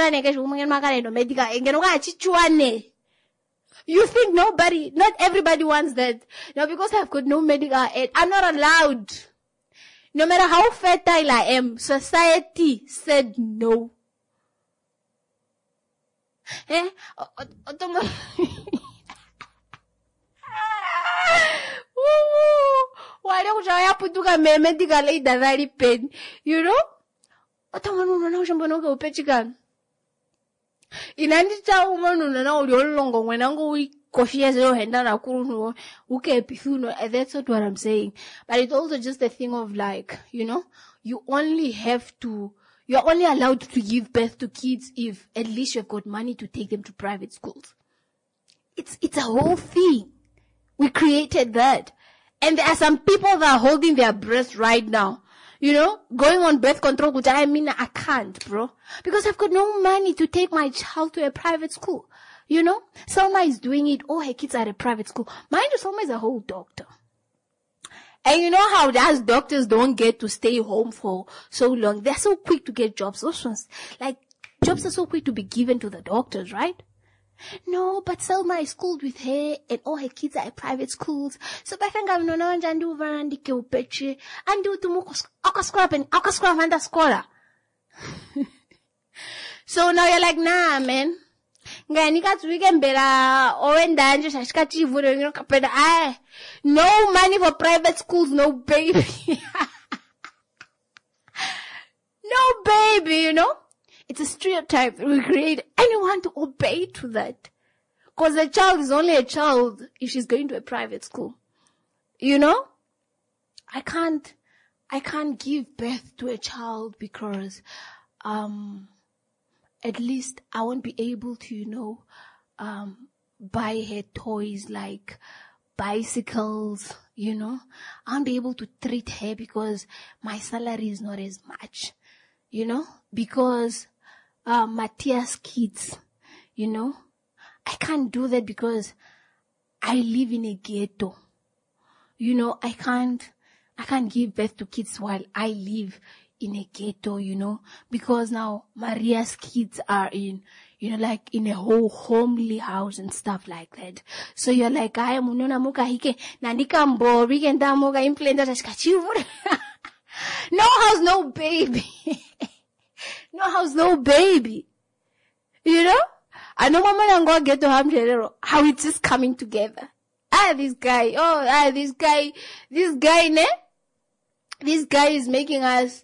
medical aid. You think not everybody wants that. Now, because I've got no medical aid, I'm not allowed. No matter how fertile I am, society said no. Eh? Why don't I put medical aid that very pain? You know? Inandita umanu na uliolongo mwenangu kofia zero henda na kuru uke epifuno. That's not what I'm saying. But it's also just a thing of like, you know, you're only allowed to give birth to kids if at least you've got money to take them to private schools. It's a whole thing. We created that. And there are some people that are holding their breath right now. You know, going on birth control, which I mean, I can't, bro. Because I've got no money to take my child to a private school. You know, Selma is doing it. Oh, her kids are at a private school. Mind you, Selma is a whole doctor. And you know how us doctors don't get to stay home for so long. They're so quick to get jobs. Those ones, like, jobs are so quick to be given to the doctors, right? No, but Selma is schooled with her and all her kids are at private schools. So I think I'm no and do varandi ke upeche and do to akascrap and scholar. So now you're like, nah, man. No money for private schools, no baby. No baby, you know. It's a stereotype that we create. Anyone to obey to that. Because a child is only a child if she's going to a private school. You know? I can't give birth to a child because, at least I won't be able to, you know, buy her toys like bicycles, you know. I won't be able to treat her because my salary is not as much, you know, because Matthias kids, you know. I can't do that because I live in a ghetto. You know, I can't give birth to kids while I live in a ghetto, you know, because now Maria's kids are in, you know, like in a whole homely house and stuff like that. So you're like, I am unona muka hike, nandika mbo, weekenda muka implanta tashkachivu. No house, no baby. No house, no baby. You know? I know mama nango ghetto hamjerero, how it's just coming together. This guy is making us,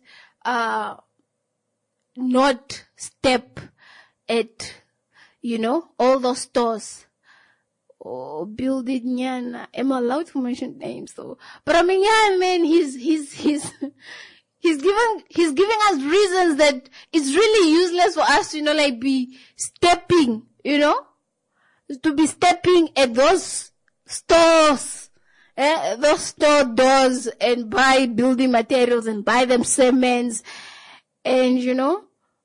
not step at, you know, all those stores. Oh, build it, nyana. Am I allowed to mention names though? But I mean, yeah, man, he's giving us reasons that it's really useless for us to, you know, like be stepping, you know, to be stepping at those stores, those store doors and buy building materials and buy them cements and, you know,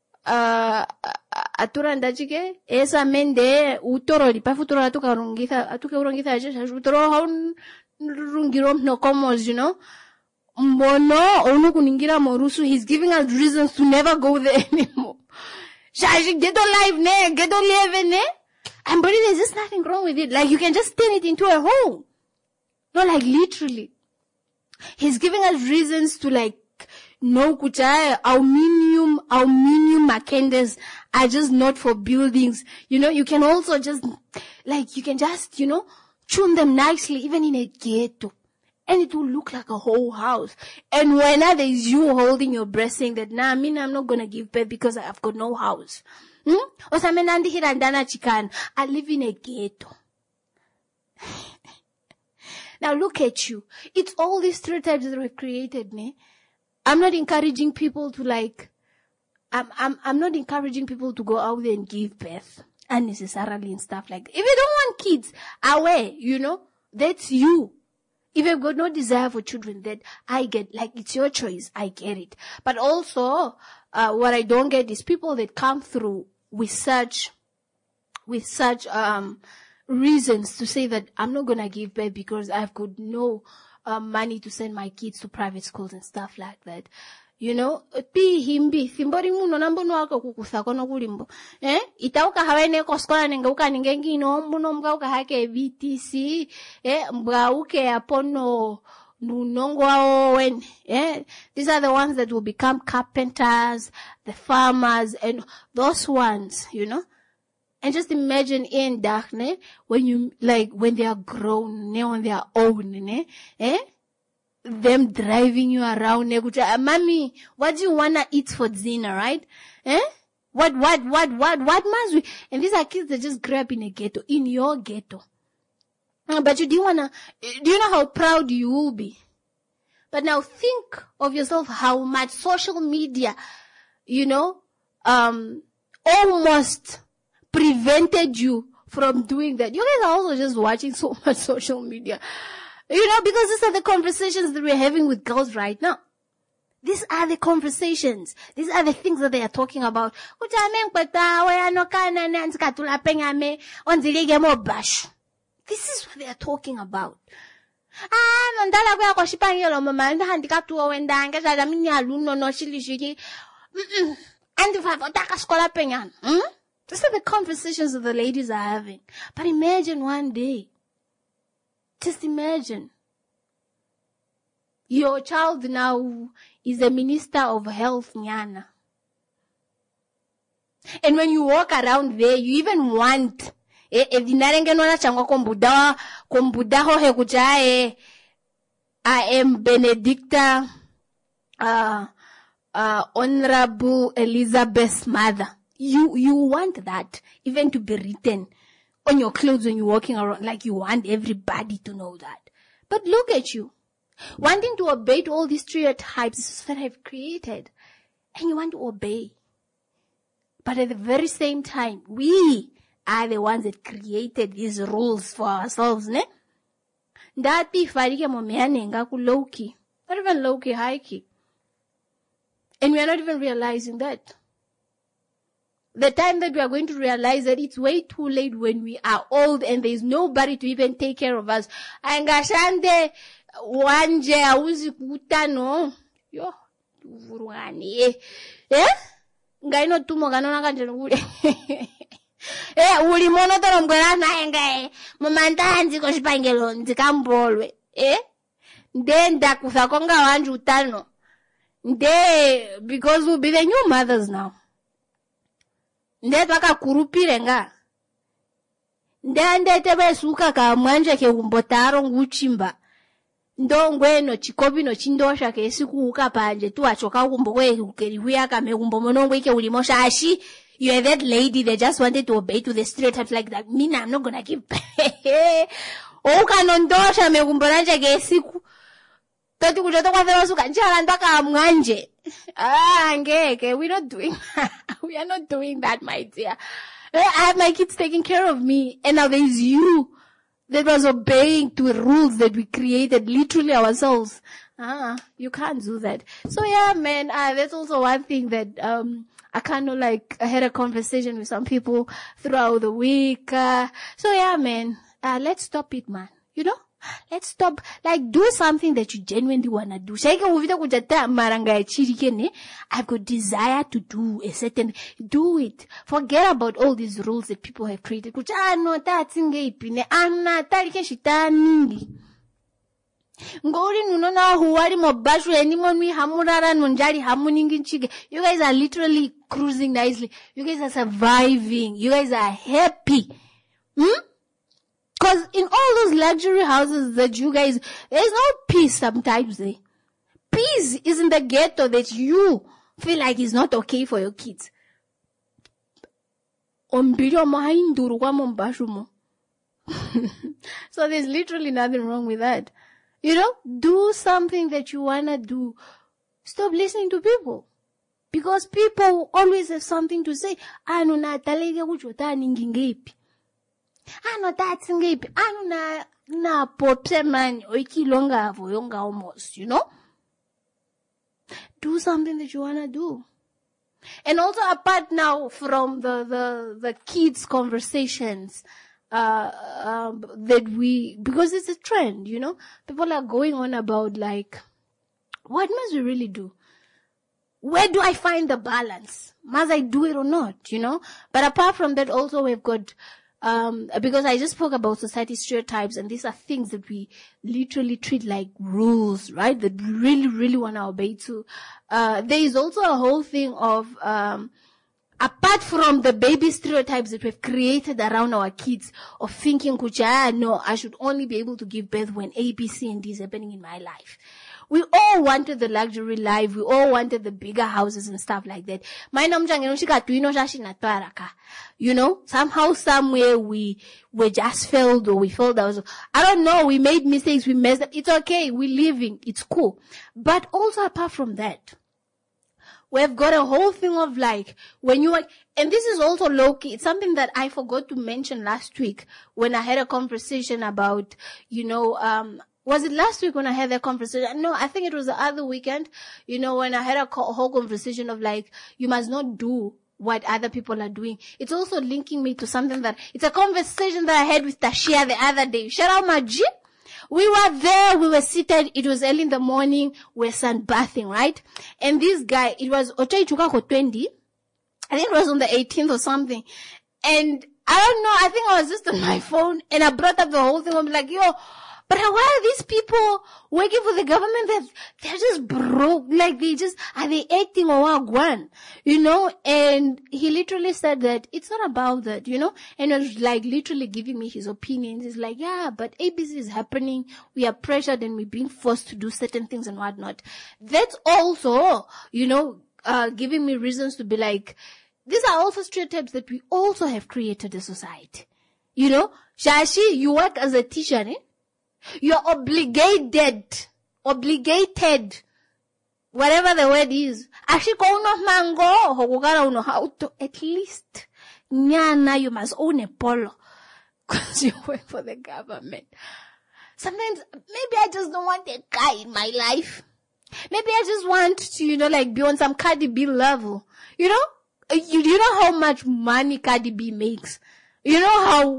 atura ndachike esa mende utoro di pafutoro atuka urongitha aje utoro haun rungirom no commons, you know. Mbono onu kuningira morusu, he's giving us reasons to never go there anymore. Shashi get alive ne, get alive ne. And but there's just nothing wrong with it. Like you can just turn it into a home. Not like literally. He's giving us reasons to like no kucha aluminium makendas are just not for buildings. You know, you can also just like you can just, you know, tune them nicely even in a ghetto. And it will look like a whole house. And when there is you holding your breast saying that, nah, I mean, I'm not gonna give birth because I've got no house. I live in a ghetto. Now look at you. It's all these stereotypes that we've created, ne? I'm not encouraging people to like, I'm not encouraging people to go out there and give birth unnecessarily and stuff like that. If you don't want kids, away, you know, that's you. If you've got no desire for children, that I get, like, it's your choice, I get it. But also, what I don't get is people that come through with such reasons to say that I'm not gonna give birth because I've got no, money to send my kids to private schools and stuff like that. You know, himbi, thimbori muno nambono wako kukusako no kulimbo. Itauka hawene koskola nengauka nengengi no, muno mgauka hake VTC, mgauke apono nunongo awen. These are the ones that will become carpenters, the farmers, and those ones, you know. And just imagine in Daphne, when they are grown, on their own, them driving you around, mommy, what do you wanna eat for dinner, right? What must we? And these are kids that just grew up in a ghetto, in your ghetto. But do you know how proud you will be? But now think of yourself how much social media, you know, almost prevented you from doing that. You guys are also just watching so much social media. You know, because these are the conversations that we're having with girls right now. These are the conversations. These are the things that they are talking about. This is what they are talking about. Mandala kuya kwa shipangelo mama ndika tuwa wendanga jada minyalu no shili. And if I vodaka skola penyan. These are the conversations that the ladies are having. But imagine one day. Just imagine. Your child now is a minister of health, Nyana. And when you walk around there, you even want I am Benedicta Honorable Elizabeth's mother. You want that even to be written on your clothes when you're walking around, like you want everybody to know that. But look at you, wanting to obey to all these stereotypes that I've created, and you want to obey. But at the very same time, we are the ones that created these rules for ourselves, ne? That be farike momeane ngaku low key, not even low key, high key, and we are not even realizing that. The time that we are going to realize that it's way too late when we are old and there is nobody to even take care of us. Angashande wanje auzi kutano yo vuruani ngaino tumo ganona kanje ngule uli mono to mbwera na ngai mama nziko shipangelo nzikambolwe ndenda kusakonga wanje utano because we'll be the new mothers now. Ndetwaka kurupire nga ndetebe suka ka mwanje ke umbotaro nguchimba ndongweno chikobino chindosha ke sikuuka panje tu achoka kumbokwe ukerihuya kame kumbomonongwe ke ulimo shashi. You are that lady that just wanted to obey to the stereotypes like that. Mina, I'm not gonna give ukanondosha me kumboranje ke siku toti kujoto kwa vero suka njala ndaka mwanje. We're not doing we are not doing that, my dear. I have my kids taking care of me, and now there's you that was obeying to the rules that we created literally ourselves. You can't do that. So yeah, man, that's also one thing that I kind of like, I had a conversation with some people throughout the week. So yeah, man, let's stop it, man. You know? Let's stop, like, do something that you genuinely wanna do. I've got desire to do a certain, do it. Forget about all these rules that people have created. Ngori nunona huwari mobashu enimoni hamurara nonjari hamuningi chige. You guys are literally cruising nicely. You guys are surviving. You guys are happy. Because in all those luxury houses that you guys, there's no peace sometimes there. Peace is in the ghetto that you feel like is not okay for your kids. So there's literally nothing wrong with that. You know, do something that you wanna do. Stop listening to people. Because people always have something to say. No, that's ngapi. Na popse man oikilonga voyonga almost, you know? Do something that you wanna do. And also apart now from the kids' conversations, that because it's a trend, you know? People are going on about like, what must we really do? Where do I find the balance? Must I do it or not, you know? But apart from that also we've got, because I just spoke about society stereotypes, and these are things that we literally treat like rules, right? That we really, really want to obey to. There is also a whole thing of, apart from the baby stereotypes that we've created around our kids of thinking, no, I should only be able to give birth when A, B, C, and D is happening in my life. We all wanted the luxury life. We all wanted the bigger houses and stuff like that. You know, somehow, somewhere we just failed, or we felt that was, I don't know, we made mistakes, we messed up. It's okay. We're living. It's cool. But also apart from that, we've got a whole thing of like, when you are, and this is also low-key, it's something that I forgot to mention last week when I had a conversation about, you know, was it last week when I had that conversation? No, I think it was the other weekend, you know, when I had a whole conversation of like, you must not do what other people are doing. It's also linking me to something that, it's a conversation that I had with Tashia the other day. Shout out my G. We were there, we were seated, it was early in the morning, we were sunbathing, right? And this guy, it was Ochai Chukako 20, I think it was on the 18th or something. And I don't know, I think I was just on my phone and I brought up the whole thing. I'm like, yo, but why are these people working for the government that they're just broke? Like are they acting or wagwan? You know? And he literally said that it's not about that, you know? And it was like literally giving me his opinions. He's like, yeah, but ABC is happening. We are pressured and we're being forced to do certain things and whatnot. That's also, you know, giving me reasons to be like, these are also stereotypes that we also have created a society. You know? Shashi, you work as a teacher, eh? You're obligated, whatever the word is. How to, at least, nyana, you must own a polo. Because you work for the government. Sometimes, maybe I just don't want a guy in my life. Maybe I just want to, you know, like be on some Cardi B level. You know? You know how much money Cardi B makes. You know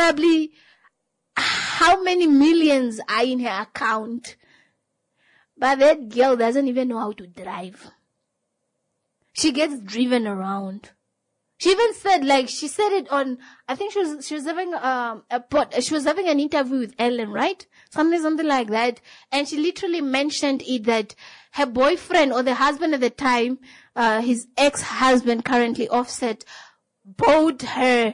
how many millions are in her account. But that girl doesn't even know how to drive. She gets driven around. She even said, like, she said it on, I think she was having she was having an interview with Ellen, right? Something like that. And she literally mentioned it that her boyfriend or the husband at the time, his ex-husband currently Offset, bought her,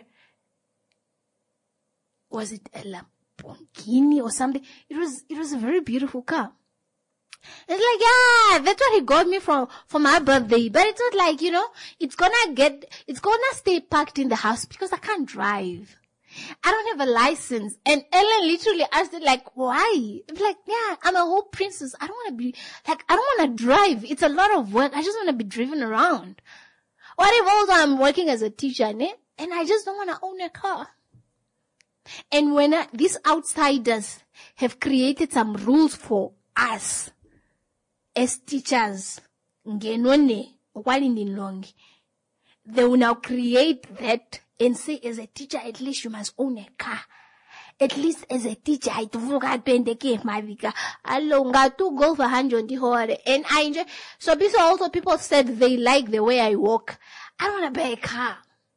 was it a Lamborghini or something? It was a very beautiful car. It's like, yeah, that's what he got me for my birthday. But it's not like, you know, it's gonna stay parked in the house because I can't drive. I don't have a license. And Ellen literally asked it like, why? I'm like, yeah, I'm a whole princess. I don't want to drive. It's a lot of work. I just want to be driven around. What if also I'm working as a teacher, and I just don't want to own a car? And when these outsiders have created some rules for us as teachers, they will now create that and say, as a teacher, at least you must own a car. At least as a teacher, I do got pendeke my vika. Alonga to go for hand on the hole. And I enjoy. So also people said they like the way I walk. I don't want to buy a car.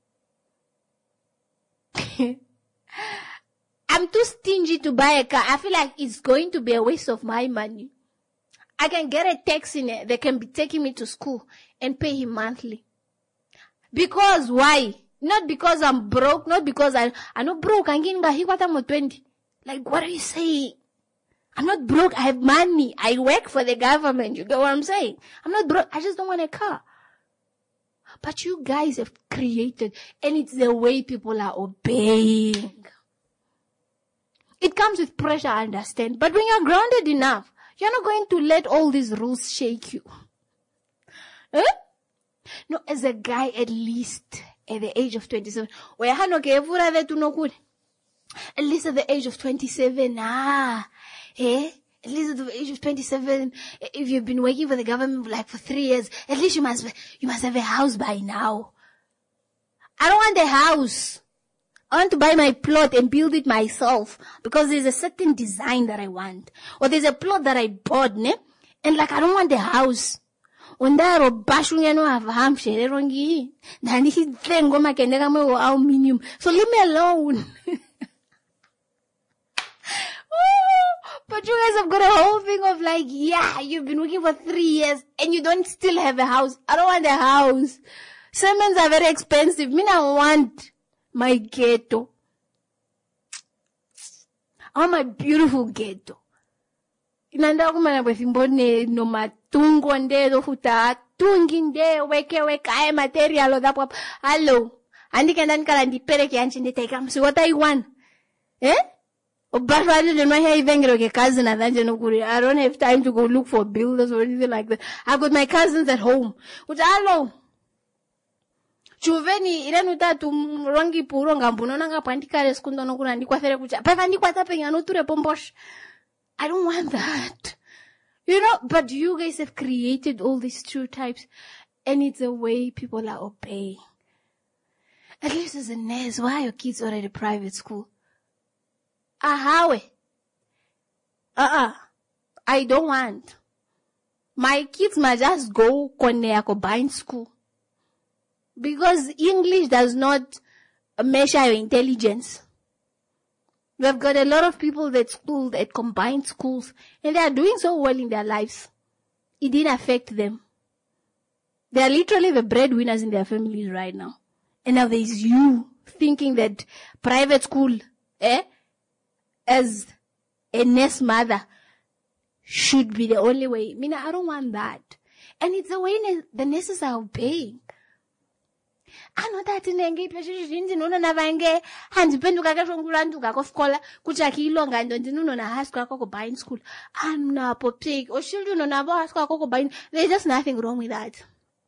I'm too stingy to buy a car. I feel like it's going to be a waste of my money. I can get a taxi in it. They can be taking me to school and pay him monthly. Because why? Not because I'm broke, not because I'm not broke. I'm getting what I'm 20. Like, what are you saying? I'm not broke. I have money. I work for the government. You get what I'm saying? I'm not broke. I just don't want a car. But you guys have created, and it's the way people are obeying. It comes with pressure, I understand. But when you're grounded enough, you're not going to let all these rules shake you. Eh? No, as a guy, at least at the age of 27, at least at the age of 27, at least at the age of 27, if you've been working for the government like for 3 years, at least you must have a house by now. I don't want a house. I want to buy my plot and build it myself because there's a certain design that I want. Or there's a plot that I bought, and like I don't want a house. So leave me alone. But you guys have got a whole thing of like, yeah, you've been working for 3 years and you don't still have a house. I don't want a house. Sermons are very expensive. I want my ghetto. I want my beautiful ghetto. Inanda kumana bwefimbone no matungo ndezo futa tungi nde weke material o dapo. Hello. Andika ndankala ndipeleke yanchi nditeka msi what I want. I don't have time to go look for builders or anything like that. I've got my cousins at home. Which hello. Chuveni iranuta tumrongi puronga mbunono nga pandikare skundo no kuna ndikwafere kucha. Papa ndikwatapenya no ture pombosh. I don't want that. You know, but you guys have created all these stereotypes and it's the way people are obeying. At least as a nurse, why are your kids already private school? Ahawe. I don't want. My kids must just go combined school. Because English does not measure your intelligence. We've got a lot of people that schooled at combined schools, and they are doing so well in their lives. It didn't affect them. They are literally the breadwinners in their families right now. And now there's you thinking that private school, as a nurse mother, should be the only way. I mean, I don't want that. And it's the way the nurses are obeying. I know that in the English, no na vange hands penduka ka shongulanduka ko skola kuchaki ilonga ndo na hasko ko bind school. I'm not popik or children no na hasko ko bind. There's just nothing wrong with that.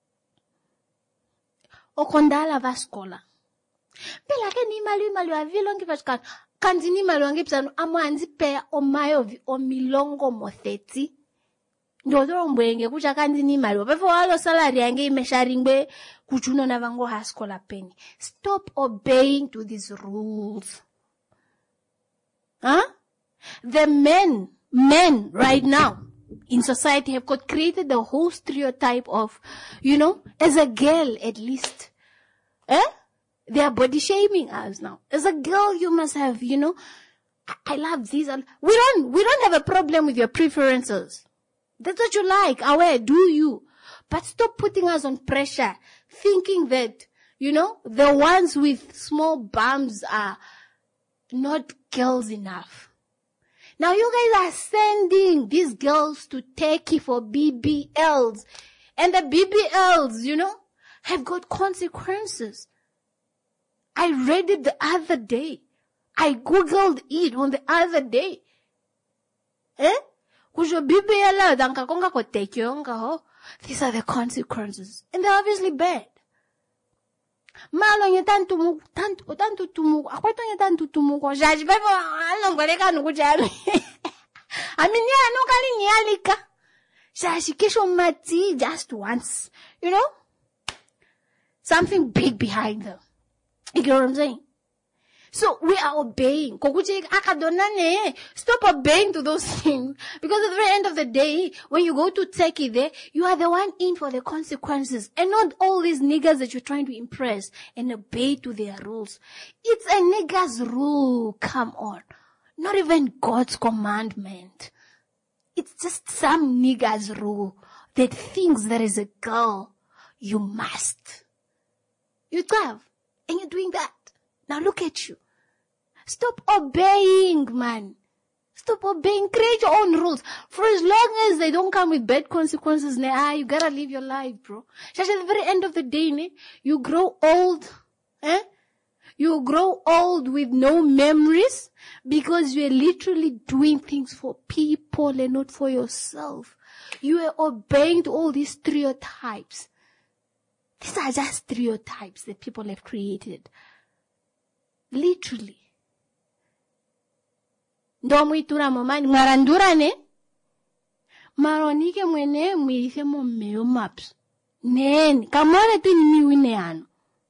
O kondala va skola. Pela ke ni malu avilongi vashkan kanzini malongi psanu amanzi pe o mayo o milongo motheti. Ndodoro mbwenge kucha kanzini malu befo walo salary yange imesharingwe kuchuno na vango haskola penny. Stop obeying to these rules. The men right now in society have created the whole stereotype of, as a girl at least. They are body shaming us now. As a girl, you must have, I love these. We don't have a problem with your preferences. That's what you like. Aware, do you? But stop putting us on pressure, thinking that, the ones with small bums are not girls enough. Now you guys are sending these girls to Turkey for BBLs. And the BBLs, have got consequences. I read it the other day. I Googled it on the other day. These are the consequences. And they're obviously bad. Malo nye tantu tumuku. Akweto nye tantu tumuku. Jaji bebo alongoleka nukujami. Aminia anukali nyalika. Jaji kesho mati just once. Something big behind them. You get what I'm saying? So we are obeying. Stop obeying to those things. Because at the very end of the day, when you go to Turkey there, you are the one in for the consequences. And not all these niggas that you're trying to impress and obey to their rules. It's a nigga's rule. Come on. Not even God's commandment. It's just some nigga's rule that thinks there is a girl. You must. You have. And you're doing that. Now look at you. Stop obeying, man. Stop obeying. Create your own rules. For as long as they don't come with bad consequences, you gotta live your life, bro. Just at the very end of the day, you grow old. You grow old with no memories because you're literally doing things for people and not for yourself. You are obeying to all these stereotypes. These are just stereotypes that people have created. Literally. Ndomu itura momani. Marandura ne? Maronike mwene mwirife mmeo maps. Neni. Kamore tu ni miwine ano.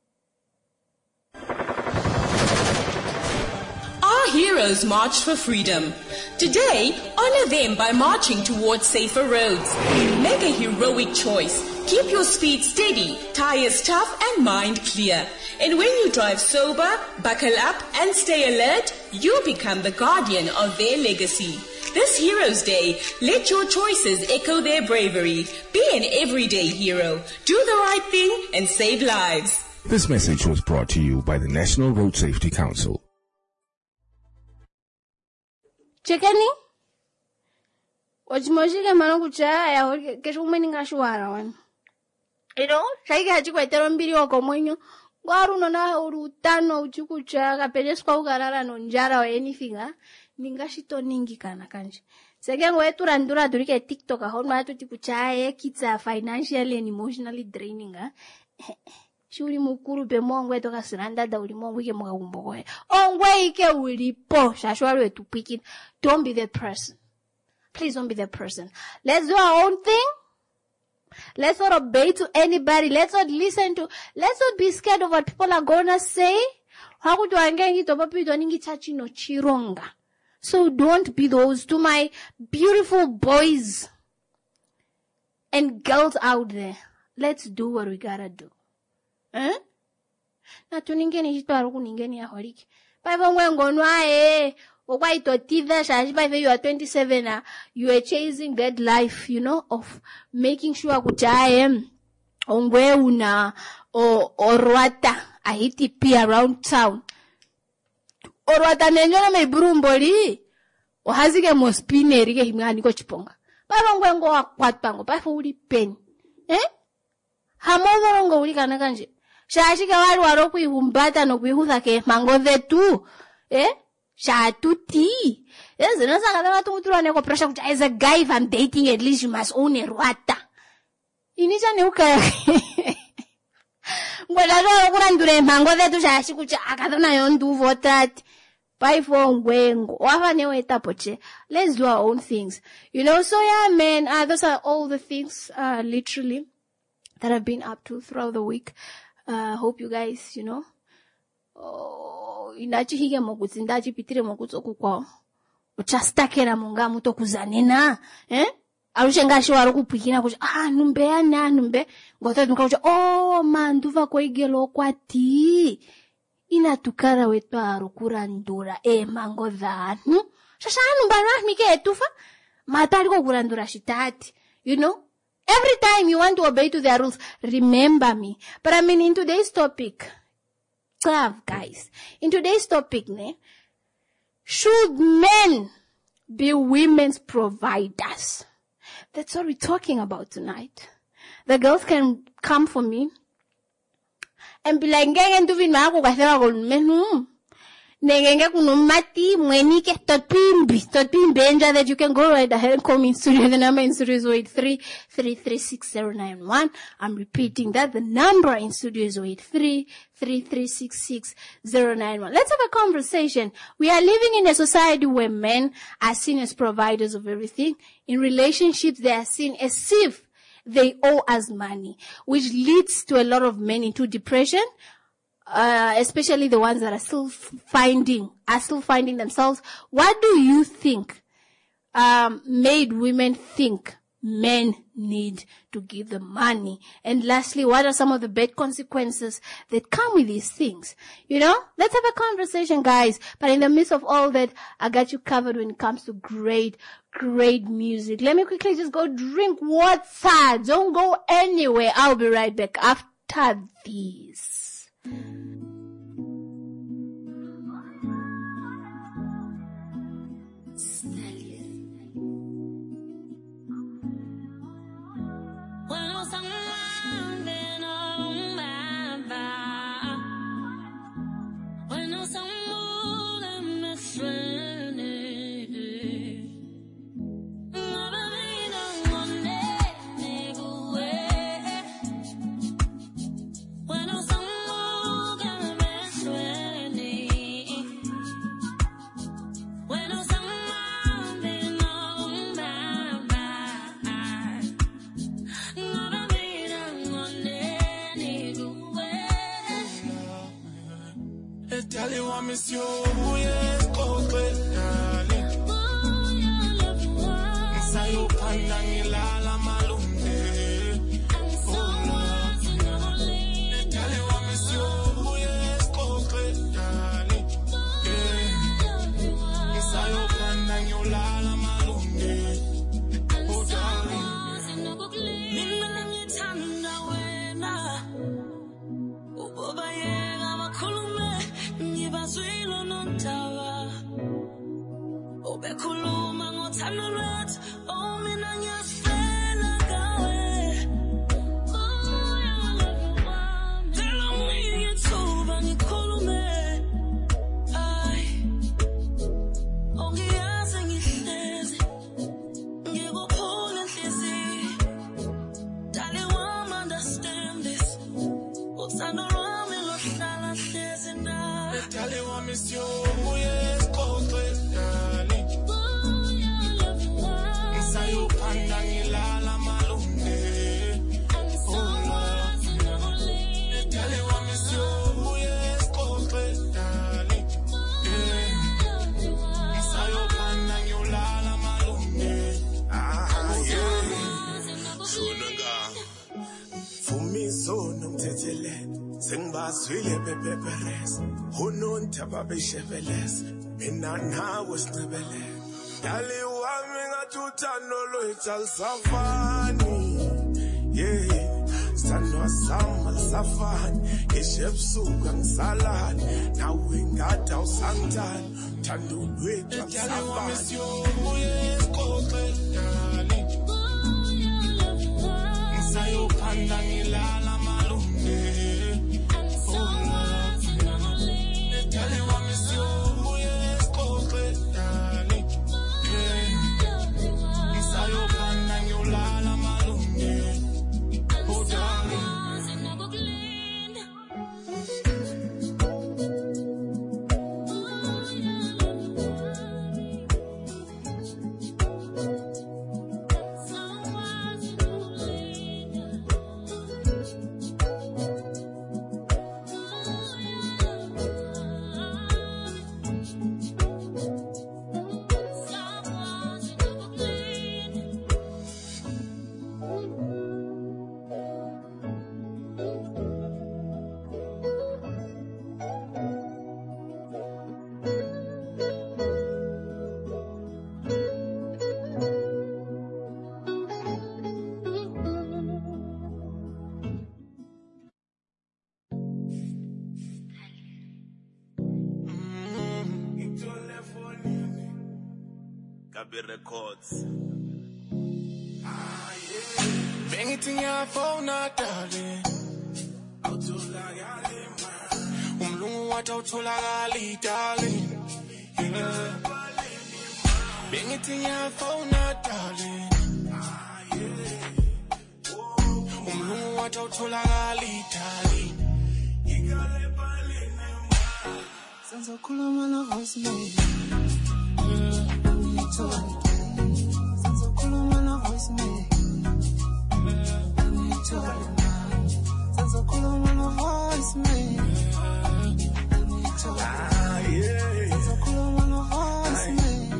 Our heroes marched for freedom. Today, honor them by marching towards safer roads. Make a heroic choice. Keep your speed steady, tires tough, and mind clear. And when you drive sober, buckle up and stay alert, you become the guardian of their legacy. This Heroes Day, let your choices echo their bravery. Be an everyday hero. Do the right thing and save lives. This message was brought to you by the National Road Safety Council. Chekeni? Wachimoshike mangu chaya, kesho umeninga shuara wan. Shaiki hachiko etero mbili wako mwenyo. Waru nona urutano uchukucha kapeleskwa ugarara nonjara or anything, Ningashito ningi kana kanji. Second way to randura durike TikTok ahonma to tikuchaye kitsa financially and emotionally draining, Shuri mukuru be mongwe to kasiranda da uri mongwe ke mga umbogoe. Ongwe ike uri po shashwaru to pick it. Don't be that person. Please don't be that person. Let's do our own thing. Let's not obey to anybody. Let's not be scared of what people are gonna say. Hakutu angengi to papi doningi chachi no chironga. So don't be those. To my beautiful boys and girls out there, let's do what we gotta do. Na tuningeni chitwaro kuningeni ya holiki. Paivo ngwengonwa okwaitotitha shashi paive you are 27 you are chasing that life, of making sure kuti ongwe una orwata ahiti pi around town. Orwata nenyona meiburumboli ohazike mospineri ke himani ko chiponga. Paivo ngwengo wakwatpango paivo uli peni. Hamozorongo uli kana kanje. Shashi ke wali warokuihumbata nokuihuza ke mango vetu. Shatuti. Yes, no sakatana tumutura neko pressure kuti as a guy if I'm dating at least you must own a rwata. Inicha neuka. Ngwela kurandure mango vetu shashi kuti akatana yondu votati. Bye for ngwengo. Wafa newe tapoche. Let's do our own things. So yeah, man, those are all the things, literally, that I've been up to throughout the week. Hope you guys, inachihige mokutsi ndachipitire mokutsoku kwao. Uchastakera munga muto kuzanena. Arushengashi waro kupikina kucha, numbe. Ngoto tukakucha, manduva kwa igelo kwati. Inatukara wetu arukurandura, mango dhanu. Shashanu mbana mike etufa. Matari ko kurandura shitati. Every time you want to obey to their rules, remember me. But I mean, in today's topic, guys, should men be women's providers? That's what we're talking about tonight. The girls can come for me and be like, Nengenge kunumati mwenike totpimbenja that you can go right ahead and call me in studio. The number in studio is 083-336-091. I'm repeating that. The number in studio is 083-336-091. Let's have a conversation. We are living in a society where men are seen as providers of everything. In relationships, they are seen as if they owe us money, which leads to a lot of men into depression. Especially the ones that are still finding themselves. What do you think made women think men need to give them money? And lastly, what are some of the bad consequences that come with these things? Let's have a conversation, guys. But in the midst of all that, I got you covered when it comes to great music. Let me quickly just go drink water. Don't go anywhere. I'll be right back after these. Zwile bebeberes, hunun tababesheveles, minana was nebeles. Dali wami ngatutano lo ital safani, yeah. Sandwa sama safani, ishepsuka ngisalani, nawe ngada usantan, tando lwethu safani. Ngisayo panda ngilala malunge. Records. Bengithi ngiyafona darling. Awutholakali man. Umlungu wathi awutholakali darling. Bengithi ngiyafona darling. Umlungu wathi awutholakali darling. Senzokhuluma na voice note. Senzokhuluma na voice note. Senzokhuluma na voice note. Senzokhuluma na voice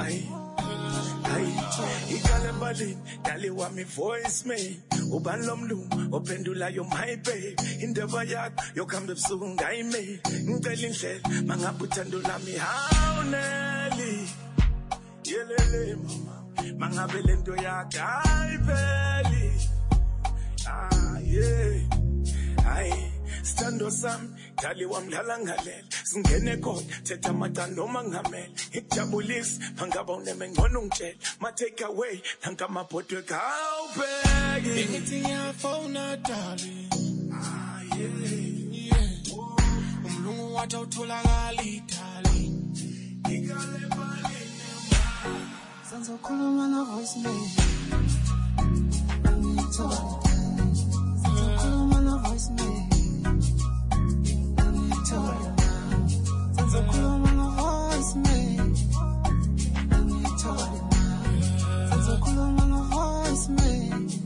note. Ikale balini dali wami voice mail ubani lomlungu ophendula yo my babe indaba yakho yokuhamba ebusuku ngayime ngicela indlela mangabe uthando lami hawuneli yelele mama mangabe lento yakho ayiveli yeah stando sam dali wamdlala ngalela singene kodwa thetha amatando mangamela ikujabulisa mangaba uneme ngcono ungitshela ma take away nanka mabhodwe kawubheki bengithi ngiyafona darling yeah umlungu wathi awutholakali darling ikale balini senzokhuluma na voice note senzokhuluma na voice note senzokhuluma na voice note senzokhuluma na voice note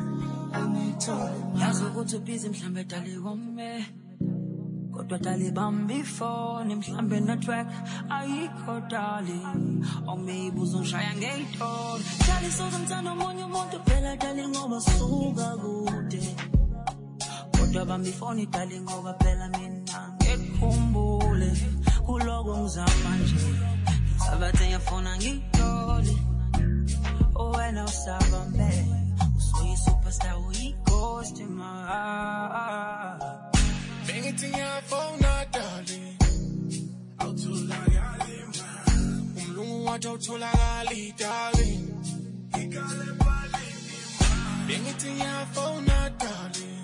yazi ukuthi busy mhlambe dali wome kodwa dali bambi phone mhlambe network ayikho dali or maybe uzongishaya ngeyithole dali sozomthanda omunye umuntu phela dali ngoba suka kude kodwa bambi phone dali ngoba phela mina ngikhumbule kuloko ngizama nje sabathe ngiyafuna ngithole wena usaba mbe usoyi superstar uyighost ma bengithi ngiyafona darling awutholakali man umlungu wathi awutholakali darling ikale balini man bengithi ngiyafona darling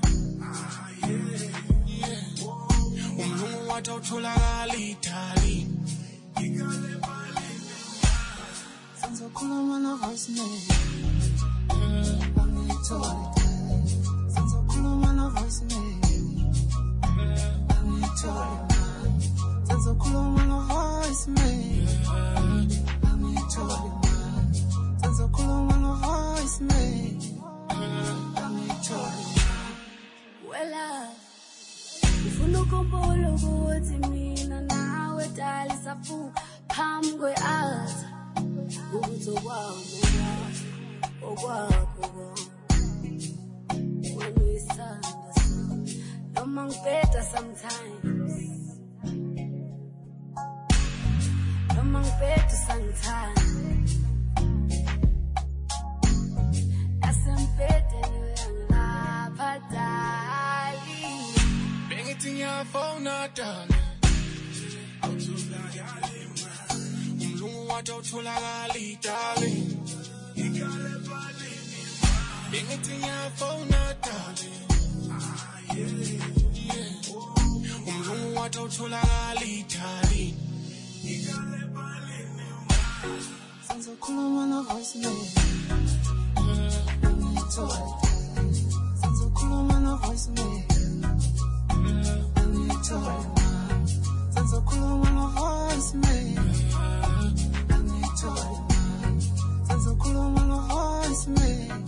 yeah umlungu wathi awutholakali darling ikale balini senzokhuluma na voice note senzokhuluma na voice note senzokhuluma na voice note senzokhuluma na voice note wela ufuna ukukhumbula ukuthi mina nawe dali safu phambi kwe-altar ukuthi okwakho wena uyisanda sami among better sometimes. Among better sometimes. As I'm better than Padali. Anything your phone not done. What out to la gali, darling. Anything your phone not darling. What out to la gali, darling. Since I call on a voice note. Since I call on a voice note. Since I call on a voice note. Since I call on a voice note.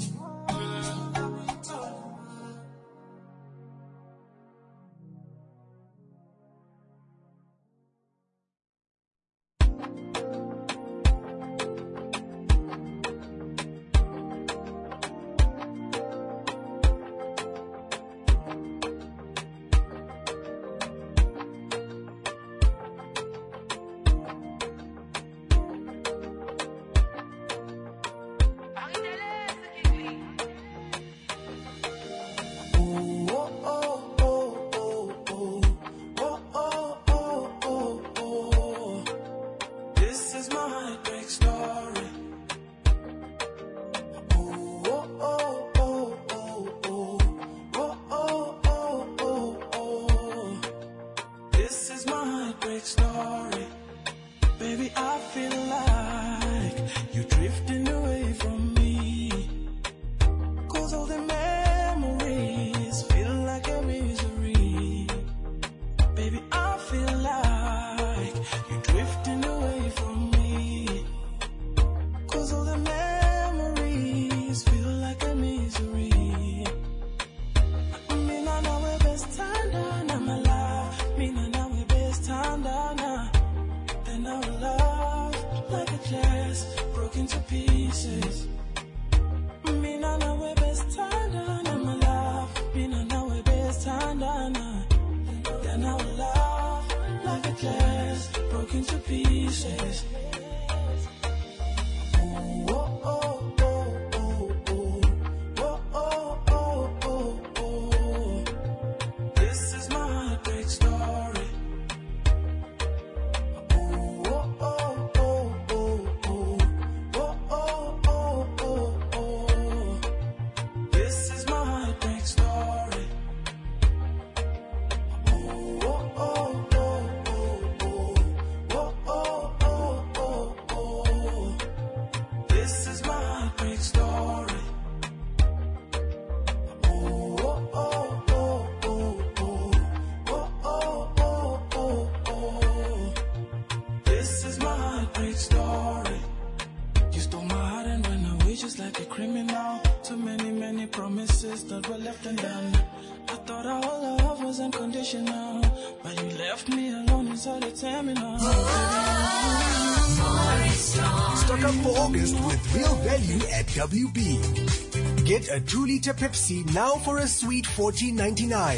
WB. Get a 2-liter Pepsi now for a sweet $14.99.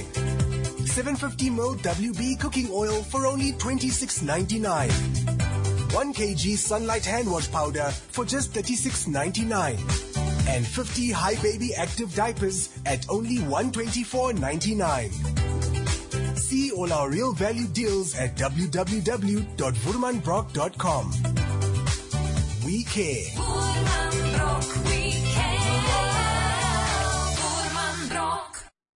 750ml WB cooking oil for only $26.99. 1 kg Sunlight hand wash powder for just $36.99. And 50 High Baby Active diapers at only $124.99. See all our real value deals at www.woermanbrock.com. We care. We care. Woermanbrock.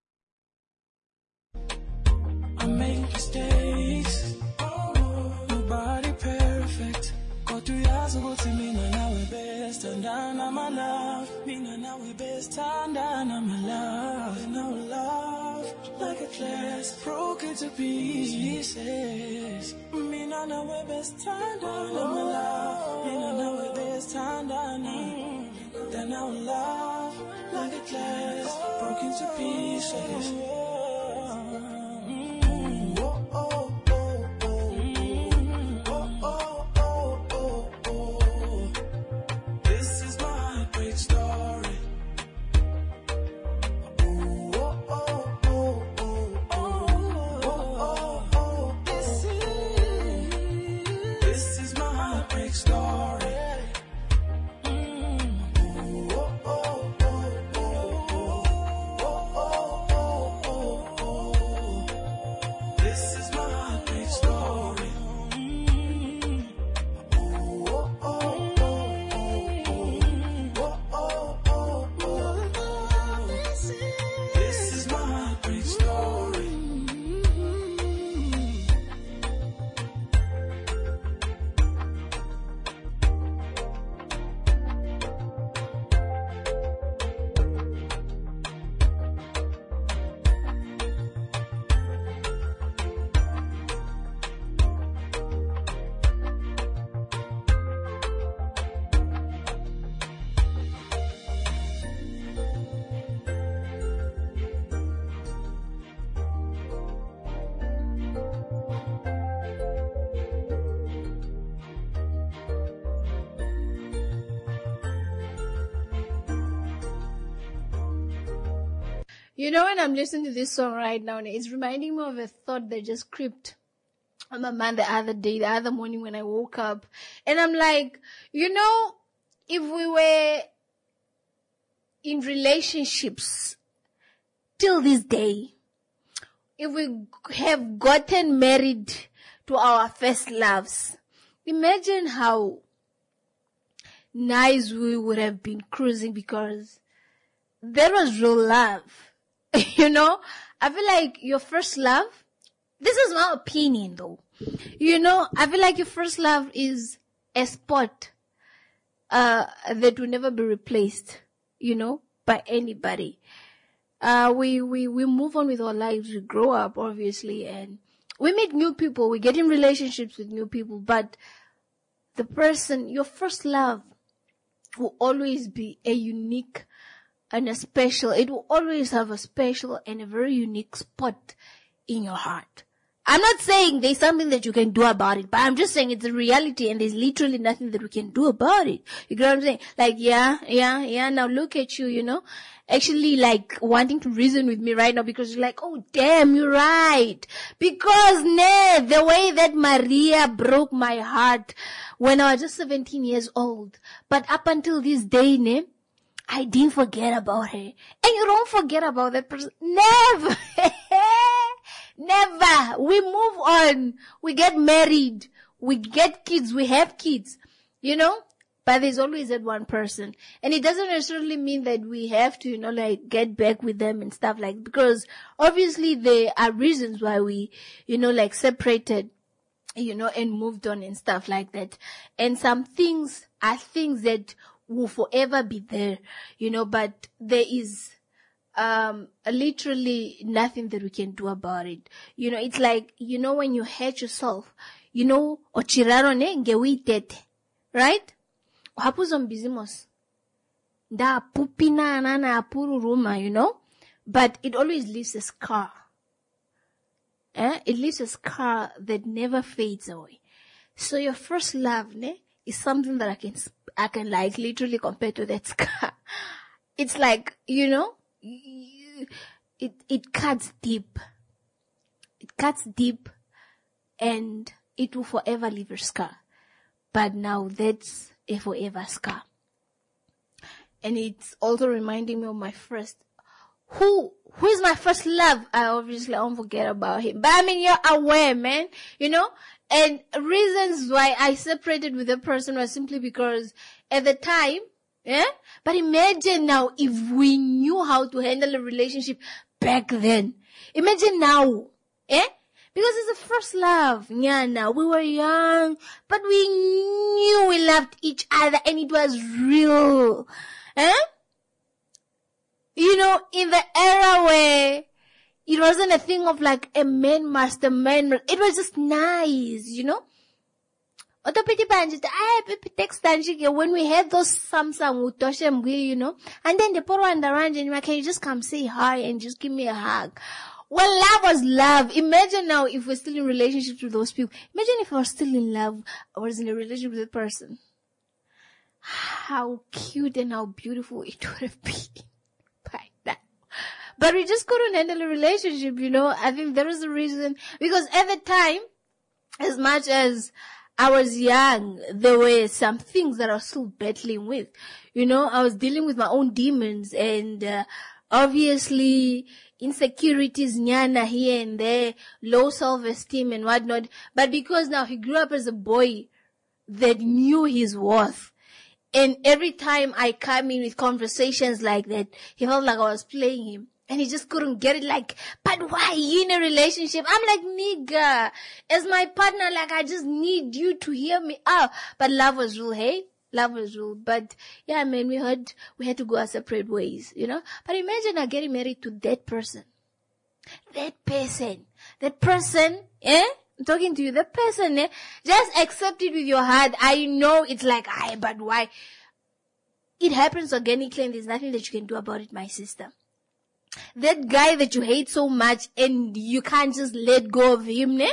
I make mistakes. Nobody perfect. Go 2 years ago to me, now we're best. And down on my love. Me, now we're best. And down on my love. And our love, like a glass, broke into pieces. Me, now we're best. And down on my love. Me, now we're best. And down on. Then our love, like a glass, broke into pieces. This is my great story. This is my You know, when I'm listening to this song right now, it's reminding me of a thought that just crept on my mind the other morning when I woke up. And I'm like, you know, if we were in relationships till this day, if we have gotten married to our first loves, imagine how nice we would have been cruising, because that was real love. You know, I feel like your first love, this is my opinion though. You know, I feel like your first love is a spot that will never be replaced, you know, by anybody. We move on with our lives, we grow up obviously, and we meet new people, we get in relationships with new people, but the person, your first love, will always be a unique and a special, it will always have a special and a very unique spot in your heart. I'm not saying there's something that you can do about it, but I'm just saying it's a reality and there's literally nothing that we can do about it. You get what I'm saying? Like, yeah, now look at you, you know, actually like wanting to reason with me right now because you're like, oh damn, you're right. Because the way that Maria broke my heart when I was just 17 years old, but up until this day, I didn't forget about her. And you don't forget about that person. Never. Never. We move on. We get married. We get kids. We have kids. You know? But there's always that one person. And it doesn't necessarily mean that we have to, you know, like get back with them and stuff like, because obviously there are reasons why we, you know, like separated, you know, and moved on and stuff like that. And some things are things that will forever be there, you know, but there is literally nothing that we can do about it. You know, it's like, you know, when you hurt yourself, you know, ochiraro nge uitete, right? Hapuzo mbizimos. Da pupina nana apururuma, you know, but it always leaves a scar. It leaves a scar that never fades away. So your first love, is something that I can like literally compare to that scar. It's like, you know, it cuts deep. It cuts deep and it will forever leave a scar. But now that's a forever scar. And it's also reminding me of my first, who is my first love? I obviously won't forget about him. But I mean, you're aware, man, you know? And reasons why I separated with the person was simply because at the time, but imagine now if we knew how to handle a relationship back then. Imagine now, Because it's the first love, Nyana. We were young, but we knew we loved each other and it was real. You know, in the era where it wasn't a thing of like a man must, it was just nice, you know. When we had those Samsung, you know, and then the poor one around and like, can you just come say hi and just give me a hug? Well, love was love. Imagine now if we're still in relationships with those people. Imagine if I was still in love or was in a relationship with a person. How cute and how beautiful it would have been by now. But we just couldn't handle a relationship, you know. I think there is a reason. Because at the time, as much as I was young, there were some things that I was still battling with. You know, I was dealing with my own demons and, obviously, insecurities, nyana here and there, low self-esteem and whatnot. But because now he grew up as a boy that knew his worth. And every time I come in with conversations like that, he felt like I was playing him. And he just couldn't get it, like, but why you in a relationship? I'm like, nigga, as my partner, like, I just need you to hear me out. But love was real, hey? Love was real. But yeah, man, we had to go our separate ways, you know? But imagine I getting married to that person. That person, I'm talking to you, that person, just accept it with your heart. I know it's like, but why? It happens organically and there's nothing that you can do about it, my sister. That guy that you hate so much and you can't just let go of him,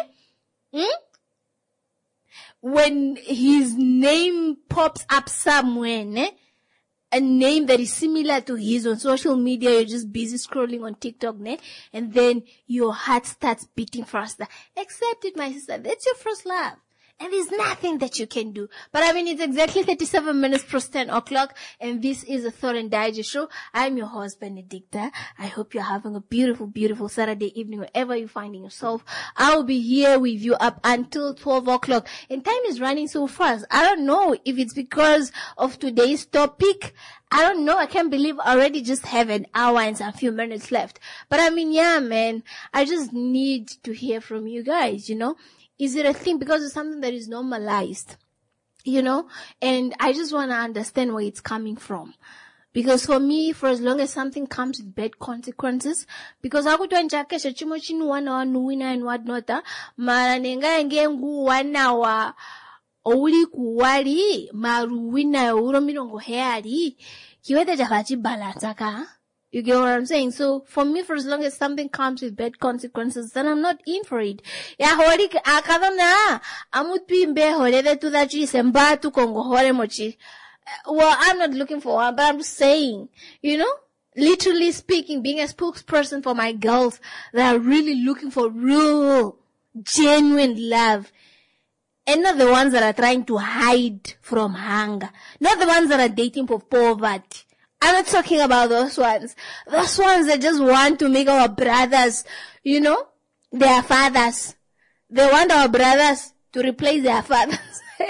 When his name pops up somewhere, a name that is similar to his on social media, you're just busy scrolling on TikTok, ne? And then your heart starts beating faster. Accept it, my sister. That's your first love. And there's nothing that you can do. But I mean, it's exactly 37 minutes past 10 o'clock. And this is a Thought and Digest show. I'm your host, Benedicta. I hope you're having a beautiful, beautiful Saturday evening wherever you're finding yourself. I'll be here with you up until 12 o'clock. And time is running so fast. I don't know if it's because of today's topic. I don't know. I can't believe I already just have an hour and some few minutes left. But I mean, yeah, man, I just need to hear from you guys, you know. Is it a thing? Because it's something that is normalized, you know, and I just want to understand where it's coming from. Because for me, for as long as something comes with bad consequences, because I could njakesha chimo chinu wana wina and whatnot, mara nenga ngengu wana wa ouli kuwali, maru wina uro mirongo heari, kiwete jafachi balataka. You get what I'm saying? So for me, for as long as something comes with bad consequences, then I'm not in for it. Ya hori akadana amutpi mbe horede tu dachi semba tu kongo hore mochi. Well, I'm not looking for one, but I'm just saying, you know, literally speaking, being a spokesperson for my girls that are really looking for real, genuine love. And not the ones that are trying to hide from hunger. Not the ones that are dating for poverty. I'm not talking about those ones. Those ones that just want to make our brothers, you know, their fathers. They want our brothers to replace their fathers.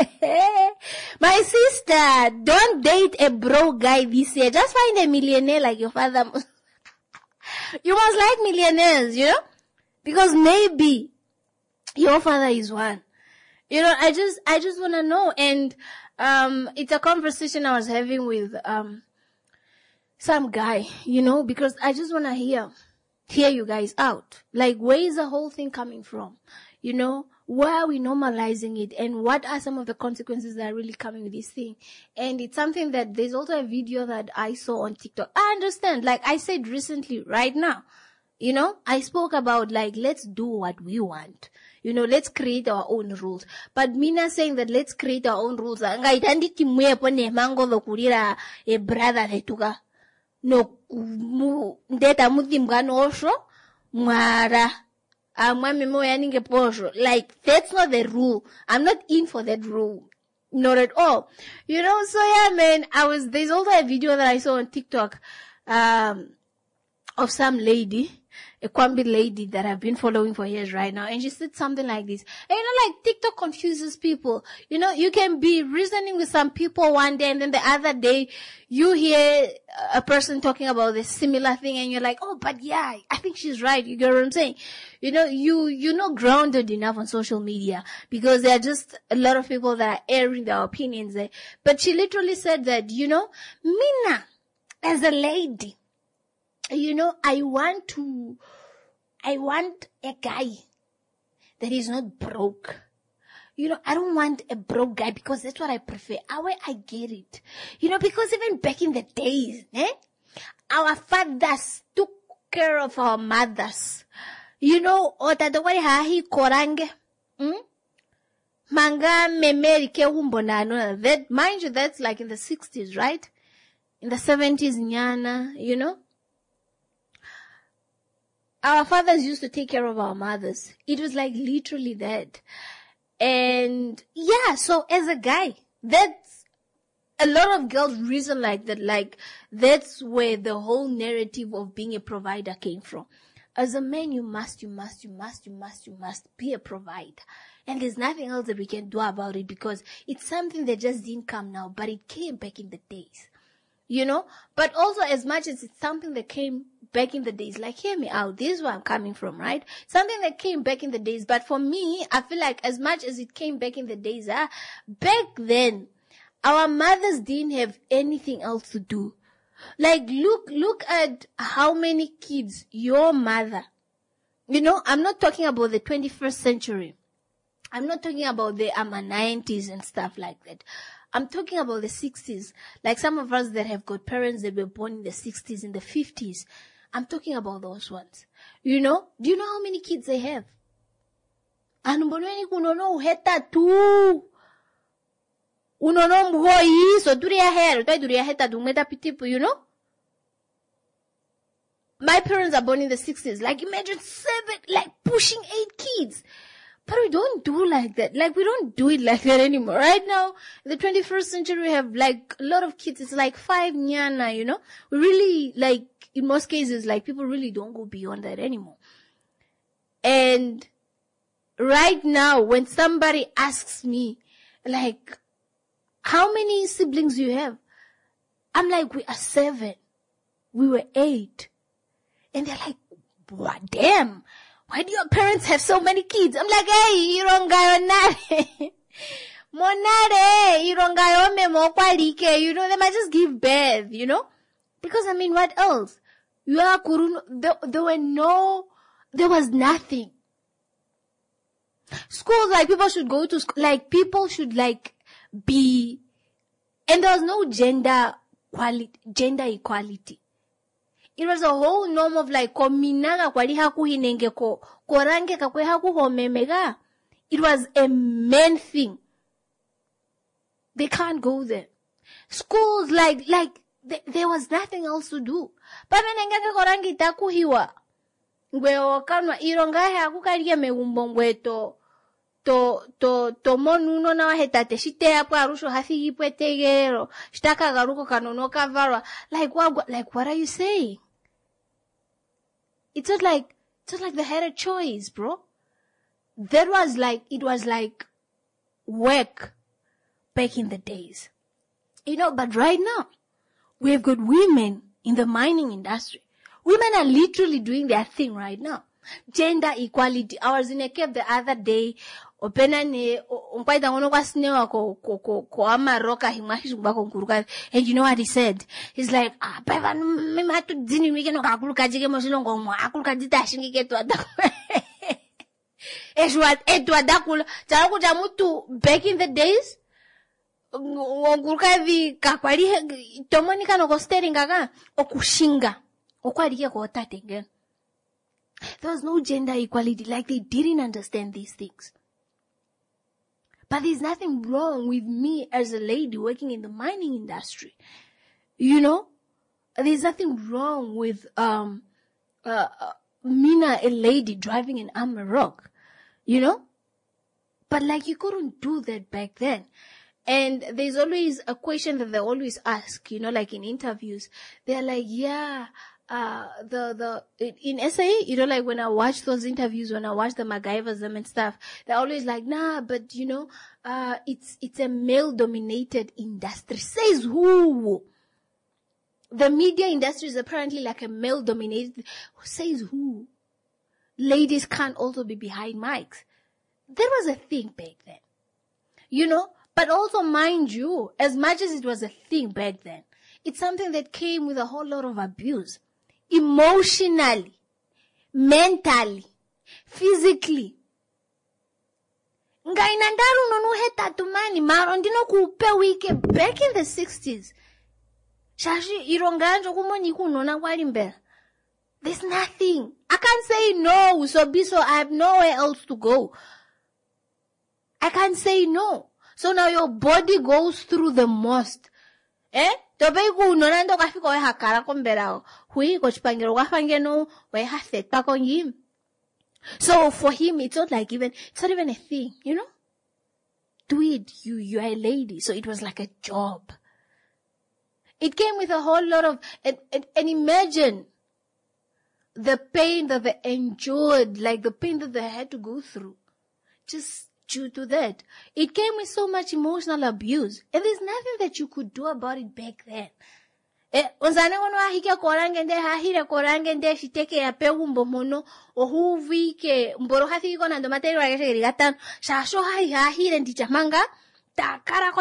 My sister, don't date a broke guy this year. Just find a millionaire like your father. You must like millionaires, you know, because maybe your father is one. You know, I just want to know. And, it's a conversation I was having with, some guy, you know, because I just want to hear you guys out. Like, where is the whole thing coming from? You know, why are we normalizing it? And what are some of the consequences that are really coming with this thing? And it's something that there's also a video that I saw on TikTok. I understand, like I said recently, right now, you know, I spoke about like, let's do what we want. You know, let's create our own rules. But Mina saying that let's create our own rules. A brother no ndeta mutimgano osho mwara amwami moya ninge posho. Like, that's not the rule. I'm not in for that rule, not at all, you know. So yeah, man, there's also a video that I saw on TikTok of some lady, a Kwambi lady that I've been following for years right now, and she said something like this. And you know, like, TikTok confuses people. You know, you can be reasoning with some people one day, and then the other day you hear a person talking about this similar thing, and you're like, oh, but yeah, I think she's right. You get what I'm saying? You know, you're not grounded enough on social media, because there are just a lot of people that are airing their opinions there. But she literally said that, you know, Mina, as a lady, you know, I want a guy that is not broke. You know, I don't want a broke guy, because that's what I prefer. I get it. You know, because even back in the days, our fathers took care of our mothers. You know, otadawari hahi korange. Manga memeri ke umbonano. That, mind you, that's like in the 60s, right? In the 70s, nyana, you know. Our fathers used to take care of our mothers. It was like literally that. And yeah, so as a guy, that's a lot of girls reason like that. Like, that's where the whole narrative of being a provider came from. As a man, you must be a provider. And there's nothing else that we can do about it, because it's something that just didn't come now, but it came back in the days. You know? But also, as much as it's something that came back in the days, like, hear me out, this is where I'm coming from, right? Something that came back in the days, but for me, I feel like as much as it came back in the days, back then, our mothers didn't have anything else to do. Like, look at how many kids your mother, you know, I'm not talking about the 21st century. I'm not talking about the 90s and stuff like that. I'm talking about the 60s. Like some of us that have got parents that were born in the 60s, in the 50s. I'm talking about those ones. You know? Do you know how many kids they have? Unono mhoi, so duri ya hair, duri ya heta dumeta pitipu, you know? My parents are born in the 60s. Like, imagine 7, like, pushing 8 kids. But we don't do like that. Like, we don't do it like that anymore. Right now, in the 21st century, we have, like, a lot of kids. It's like 5 nyana, you know? We really, like, in most cases, like, people really don't go beyond that anymore. And right now, when somebody asks me, like, how many siblings do you have? I'm like, we are 7. We were 8. And they're like, what, damn, why do your parents have so many kids? I'm like, hey, irongayo monare, irongayo memo kwalike, you know, they might just give birth, you know? Because, I mean, what else? You are kuruno, there was nothing. Schools, like, people should go to school, like, people should, like, be, and there was no gender equality. It was a whole norm of like, kominaga kwali haku hinenge ko, korange kakwe haku homemega. It was a main thing. They can't go there. Schools, like, there was nothing else to do. Pame nengeke korange itaku hiwa. Ngwe wakanwa, irongahe haku kariye megumbo ngwe to monuno na wahetate shite hapo arusho hafigi pwetegero. Shtaka garuko kanono kavarwa. Like, what are you saying? It's not like they had a choice, bro. It was like work back in the days. You know, but right now, we have got women in the mining industry. Women are literally doing their thing right now. Gender equality. I was in a cave the other day. And you know what he said? He's like, back in the days, there was no gender equality. Like, they didn't understand these things. But there's nothing wrong with me as a lady working in the mining industry. You know? There's nothing wrong with, Mina, a lady driving an Amarok. You know? But like, you couldn't do that back then. And there's always a question that they always ask, you know, like in interviews. They're like, yeah, in SA, you know, like when I watch those interviews, when I watch the MacGyvers them and stuff, they're always like, nah, but you know, it's a male dominated industry. Says who? The media industry is apparently like a male dominated. Says who? Ladies can't also be behind mics. There was a thing back then. You know, but also mind you, as much as it was a thing back then, it's something that came with a whole lot of abuse. Emotionally, mentally, physically. Ngainandaru nonu heta tumani marondino kupe wike back in the 60s. Shashi ironganjo kumoni kunona kwalimbera. There's nothing. I can't say no, so I have nowhere else to go. I can't say no. So now your body goes through the most. Tobeiku nonando kafiko we hakara kombera. Hui kochpangero wafangeno we haset back on him. So for him, it's not even a thing, you know? Do it. You are a lady. So it was like a job. It came with a whole lot of, and imagine the pain that they endured, like the pain that they had to go through. Just due to that. It came with so much emotional abuse. And there's nothing that you could do about it back then. Ozane kono ahike korangende hahire korangende shiteke ya pegumbo mono ohuvike mboro hathi kona ndo materi wa geshe gatan shasho hahire ndichamanga takarako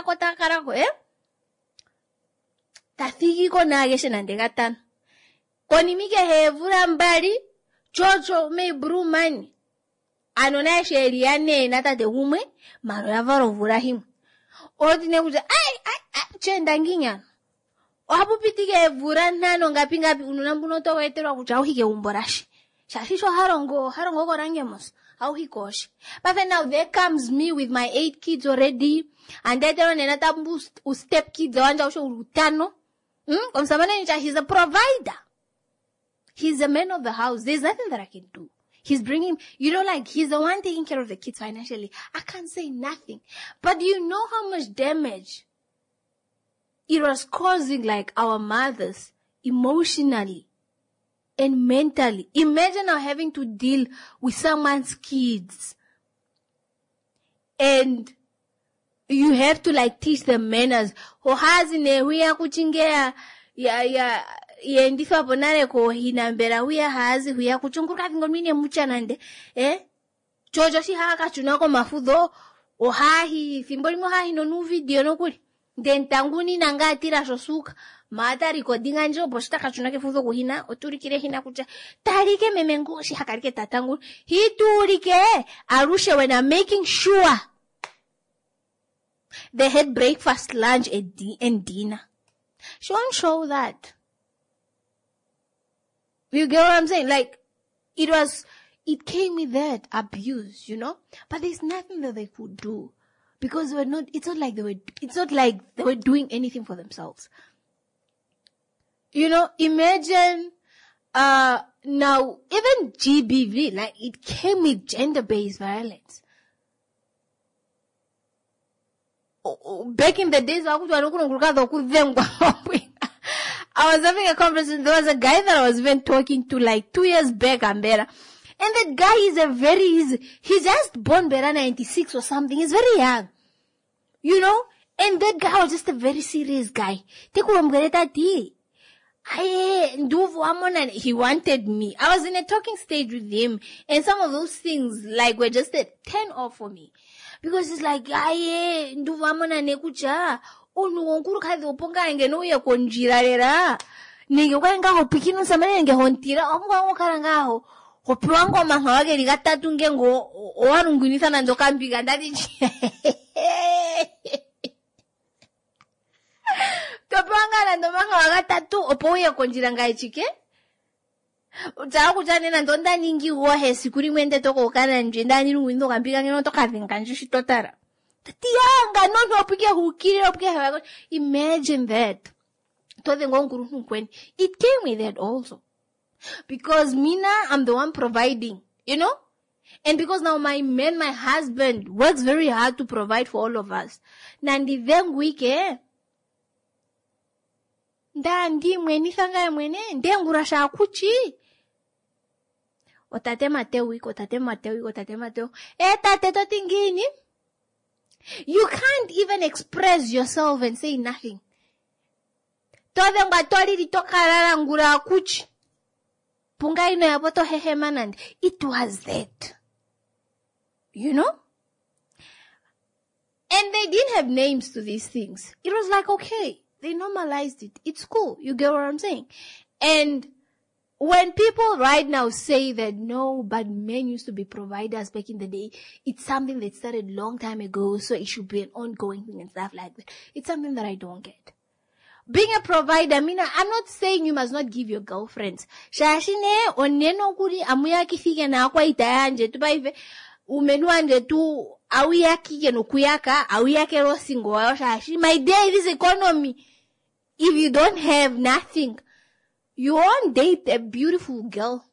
tathigi kona geshe nande gatan koni mike hevura mbali chocho me brumani anona sheria ne nata de ume maro ya varo vura him odine kuja chenda nginya Wabu pitike vurana no ngapi ununambuno to weterwa kucha uhike umborashi. Shashisho harongo korangemos. how he gosh. But then now there comes me with my 8 kids already, and then another step kids utano. He's a provider. He's the man of the house. There's nothing that I can do. He's bringing, he's the one taking care of the kids financially. I can't say nothing. But do you know how much damage it was causing, like, our mothers emotionally and mentally? Imagine now having to deal with someone's kids. And you have to, like, teach them manners. Hohazine, huya kuchingea, yendifa bonare ko hinambera huya hazi huya kuchunguka vingomine muchanande. Jojo si haka chunako mafudo. Ohahi, fimboli mo hahi no nu video no kuri. Den tanguni nanga atira shosuka. Mata recordinga njo boshta kachunake fudo kuhina. Oturi kire hina kucha. Tarike memengo si hakarike tatangu. Hiturike arusha when I'm making sure they had breakfast, lunch, and dinner. She won't show that. You get what I'm saying? Like, it came with that abuse, But there's nothing that they could do. Because it's not like they were doing anything for themselves. Imagine, now, even GBV, like, it came with gender-based violence. Back in the days, I was having a conversation. There was a guy that I was even talking to like 2 years back, and better. And that guy is he's just born better 96 or something. He's very young. And that guy was just a very serious guy. He wanted me. I was in a talking stage with him, and some of those things like were just a 10 off for me. Because it's like, nduvu amona nekucha, unuonkuru kazi uponga nge no ya konjirarera. Nige kwa ngaho pikinu samane nge hontira, omunga ngokara ngaho. Hopiwango mahawage ligatatu nge ngo, owarungunisa na njoka mbiga ndadi. Topiwanga na ndo mahawaga tatu, opo ya konjiranga ichike. Utsawa kuchane na ndonda ningi uohe sikuri mwende toko ukana njenda niru windo kampiga ngeno toka vinkanju shitotara. Tatianga, no opike hukiri, opike hawago. Imagine that. It came with that also. Because Mina, I'm the one providing, And because now my husband works very hard to provide for all of us. Nandi them wike. Ndi mweni sanga mwene, ndengurasha kuchi. Otate Mateo. Tate to tingini. You can't even express yourself and say nothing. Tove mbatori litokarara ngura kuchi. Punga ino ya poto hehemanand. It was that. And they didn't have names to these things. It was like, okay, they normalized it. It's cool. You get what I'm saying? And when people right now say that no, but men used to be providers back in the day, it's something that started a long time ago, so it should be an ongoing thing and stuff like that. It's something that I don't get. Being a provider, I'm not saying you must not give your girlfriends. Shashine, oneno kuri amuya kifike na akwa itayanje, tubaive, umenuanje tu, awia kike no kuyaka, awia kero singo wa shashi. My dear, this economy, if you don't have nothing, you won't date a beautiful girl.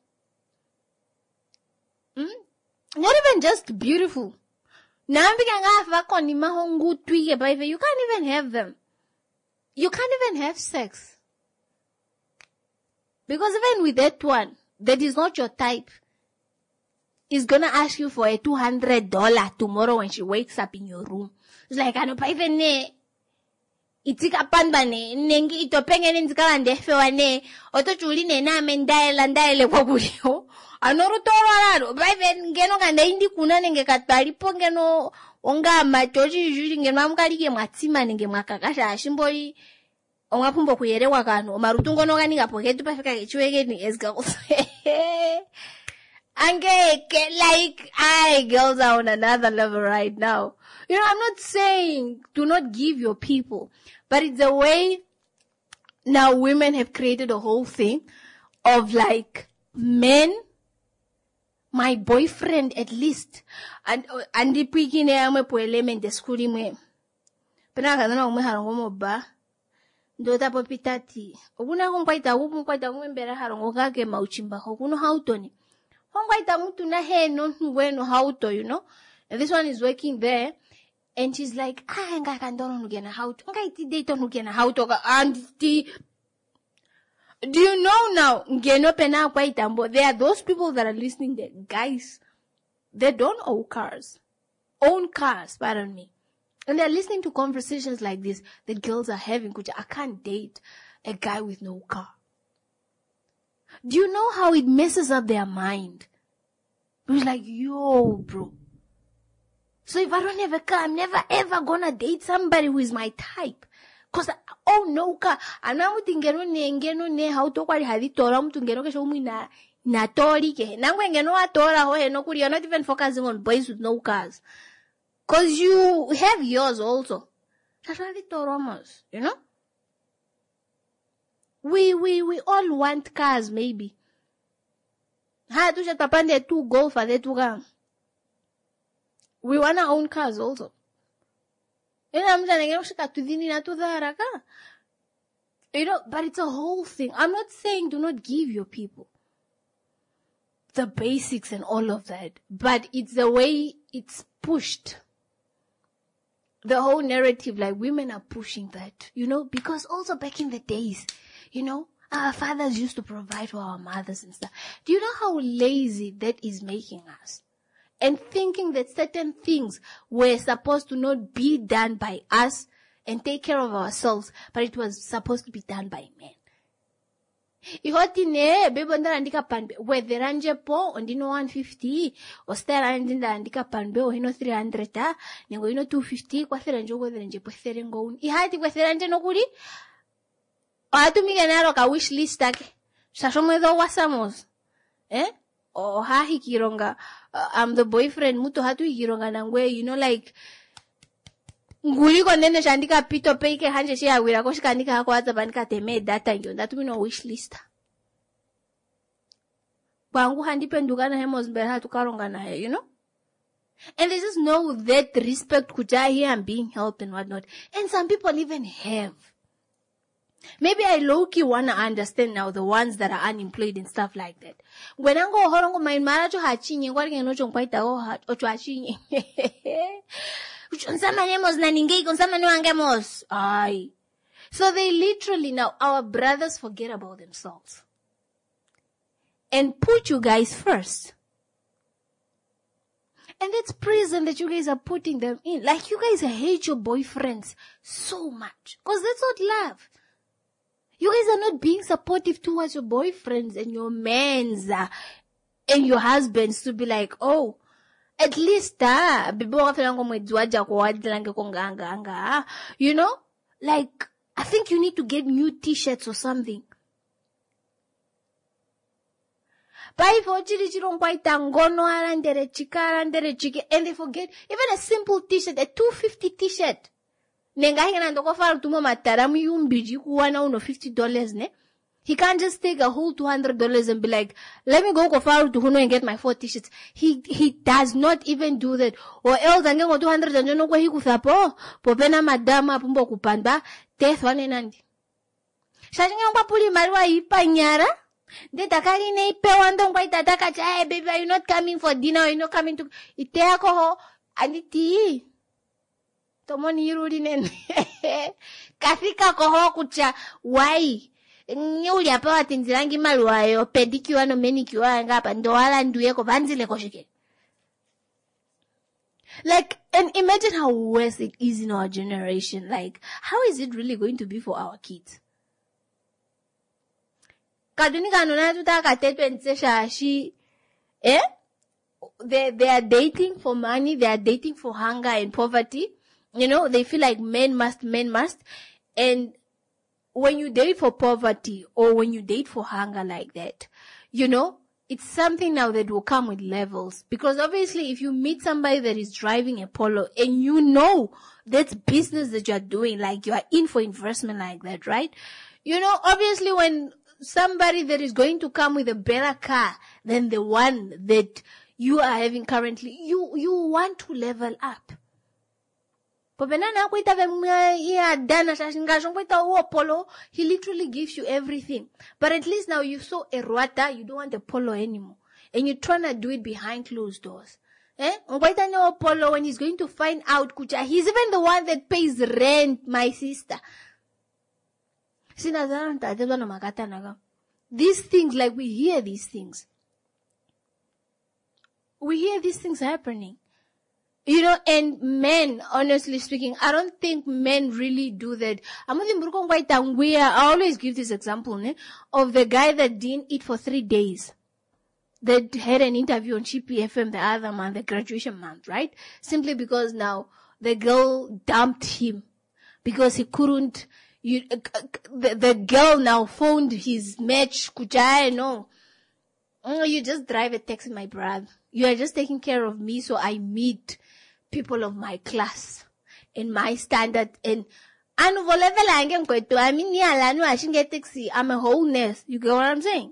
Not even just beautiful. You can't even have them. You can't even have sex. Because even with that one, that is not your type, is gonna ask you for a $200 tomorrow when she wakes up in your room. It's like, I don't even know. Itika panbane, nengi itopenge nenzikala ndefewane, oto chuline na mendaele kwa kuyo. Anoru toro alaro, baive ngeno kanda indi kuna nenge kataripo ngeno onga machoji juri ngeno amkarike matima nenge makakasha ashimboli onga pumbo kuyerewa kano, marutungo noga niga poketu pafika kichuege ni esga Ange, like, girls are on another level right now. I'm not saying do not give your people, but it's the way now women have created a whole thing of like men My boyfriend at least. And the picking amwe po element the school imwe. Pena kadana umwe harongo moba. Ndota po pitati. Oguna kumpaita mbera harongo kake mauchimba. Oguno hautoni. Kumpaita mutu na he no bueno hauto, you know. And this one is working there. And she's like, nga kandono nugena hauto. Nga iti date nugena hauto. And do you know now, ngeno pena kwa itambo, there are those people that are listening there, guys, they don't own cars, pardon me. And they're listening to conversations like this that girls are having, which I can't date a guy with no car. Do you know how it messes up their mind? It's like, yo, bro. So if I don't have a car, I'm never ever gonna date somebody who is my type. Cause no car. Ana mutu ngeno ne hauto kwa hadi tora mutu ngeno kesho na tori ke. Nangwe ngeno atora ho no kuri. You're not even focusing on boys with no cars. Cause you have yours also. That's why toromos, you know? We all want cars maybe. Ha tu tapande tu golfa de tu gang. We wanna own cars also. You know, but it's a whole thing. I'm not saying do not give your people the basics and all of that, but it's the way it's pushed. The whole narrative, like women are pushing that, you know, because also back in the days, you know, our fathers used to provide for our mothers and stuff. Do you know how lazy that is making us? And thinking that certain things were supposed to not be done by us and take care of ourselves, but it was supposed to be done by men. Ihoti ne bebo ndandika panbe whether anje po ondino 150 o stera ndandika panbe o hino 300 nengo hino 250 kwa thera njo whether nje po thera ngo ihati kwa thera nje nokuri atu miganaro ka wish list ake shashomo do wasamos o hahi kironga I'm the boyfriend mutu hatu kironga nangwe, you know, like nguli konene shandika pito peike hanje shi awira ko shikanika hako hata banika teme data njo ndatu mino wish list bangu handi pendukana hemos mbere hatu karonga na he, you know. And they just know that respect kuja here and being helped and whatnot. And some people even have. Maybe I low-key wanna understand now the ones that are unemployed and stuff like that. When I go horongo my mara cho hachinye ngwari ngeno cho mpaita ocho hachinye. Unsama nemos na ningei unsama nuangemos. Ay. So they literally now, our brothers forget about themselves. And put you guys first. And that's prison that you guys are putting them in. Like you guys hate your boyfriends so much. Cause that's not love. You guys are not being supportive towards your boyfriends and your mans and your husbands to be like, oh, at least you know, like I think you need to get new t-shirts or something. And they forget even a simple t-shirt, a 250 t-shirt. $50 ne. He can't just take a whole $200 and be like, let me go Kofaru to Huno and get my 4 t-shirts. He does not even do that. Or else angengo 200 and no kwa hikusapo, popena madama pumbo kupanda, death one enandi. Shajinga mpapuli marwa ipa nyara, de takari ne ipe wando kwa itataka cha, hey baby, are you not coming for dinner? Are you not coming to, ite akoho, aniti. Tomoni yurudi nene. Kasika koho kucha, why? Nyuli apawa tinzirangi maluayo, pedicure no manicure ngapa, ndoala nduye ko vanzile koshike. Like, and imagine how worse it is in our generation. Like, how is it really going to be for our kids? Kaduni kanona tutaka tetu nsesha shi, They are dating for money, they are dating for hunger and poverty. You know, they feel like men must. And when you date for poverty or when you date for hunger like that, you know, it's something now that will come with levels. Because obviously if you meet somebody that is driving a Polo and you know that's business that you are doing, like you are in for investment like that, right? You know, obviously when somebody that is going to come with a better car than the one that you are having currently, you want to level up. He literally gives you everything. But at least now you saw a Rwata, you don't want a polo anymore. And you're trying to do it behind closed doors. Polo, when he's going to find out, Kucha, he's even the one that pays rent, my sister. These things, like we hear these things. We hear these things happening. You know, and men, honestly speaking, I don't think men really do that. I always give this example of the guy that didn't eat for 3 days. That had an interview on Chippy FM the other month, the graduation month, right? Simply because now the girl dumped him because he couldn't. The girl now phoned his match. Kuchai, no. You just drive a taxi, my brother. You are just taking care of me, so I meet people of my class and my standard. And I'm a wholeness. You get what I'm saying?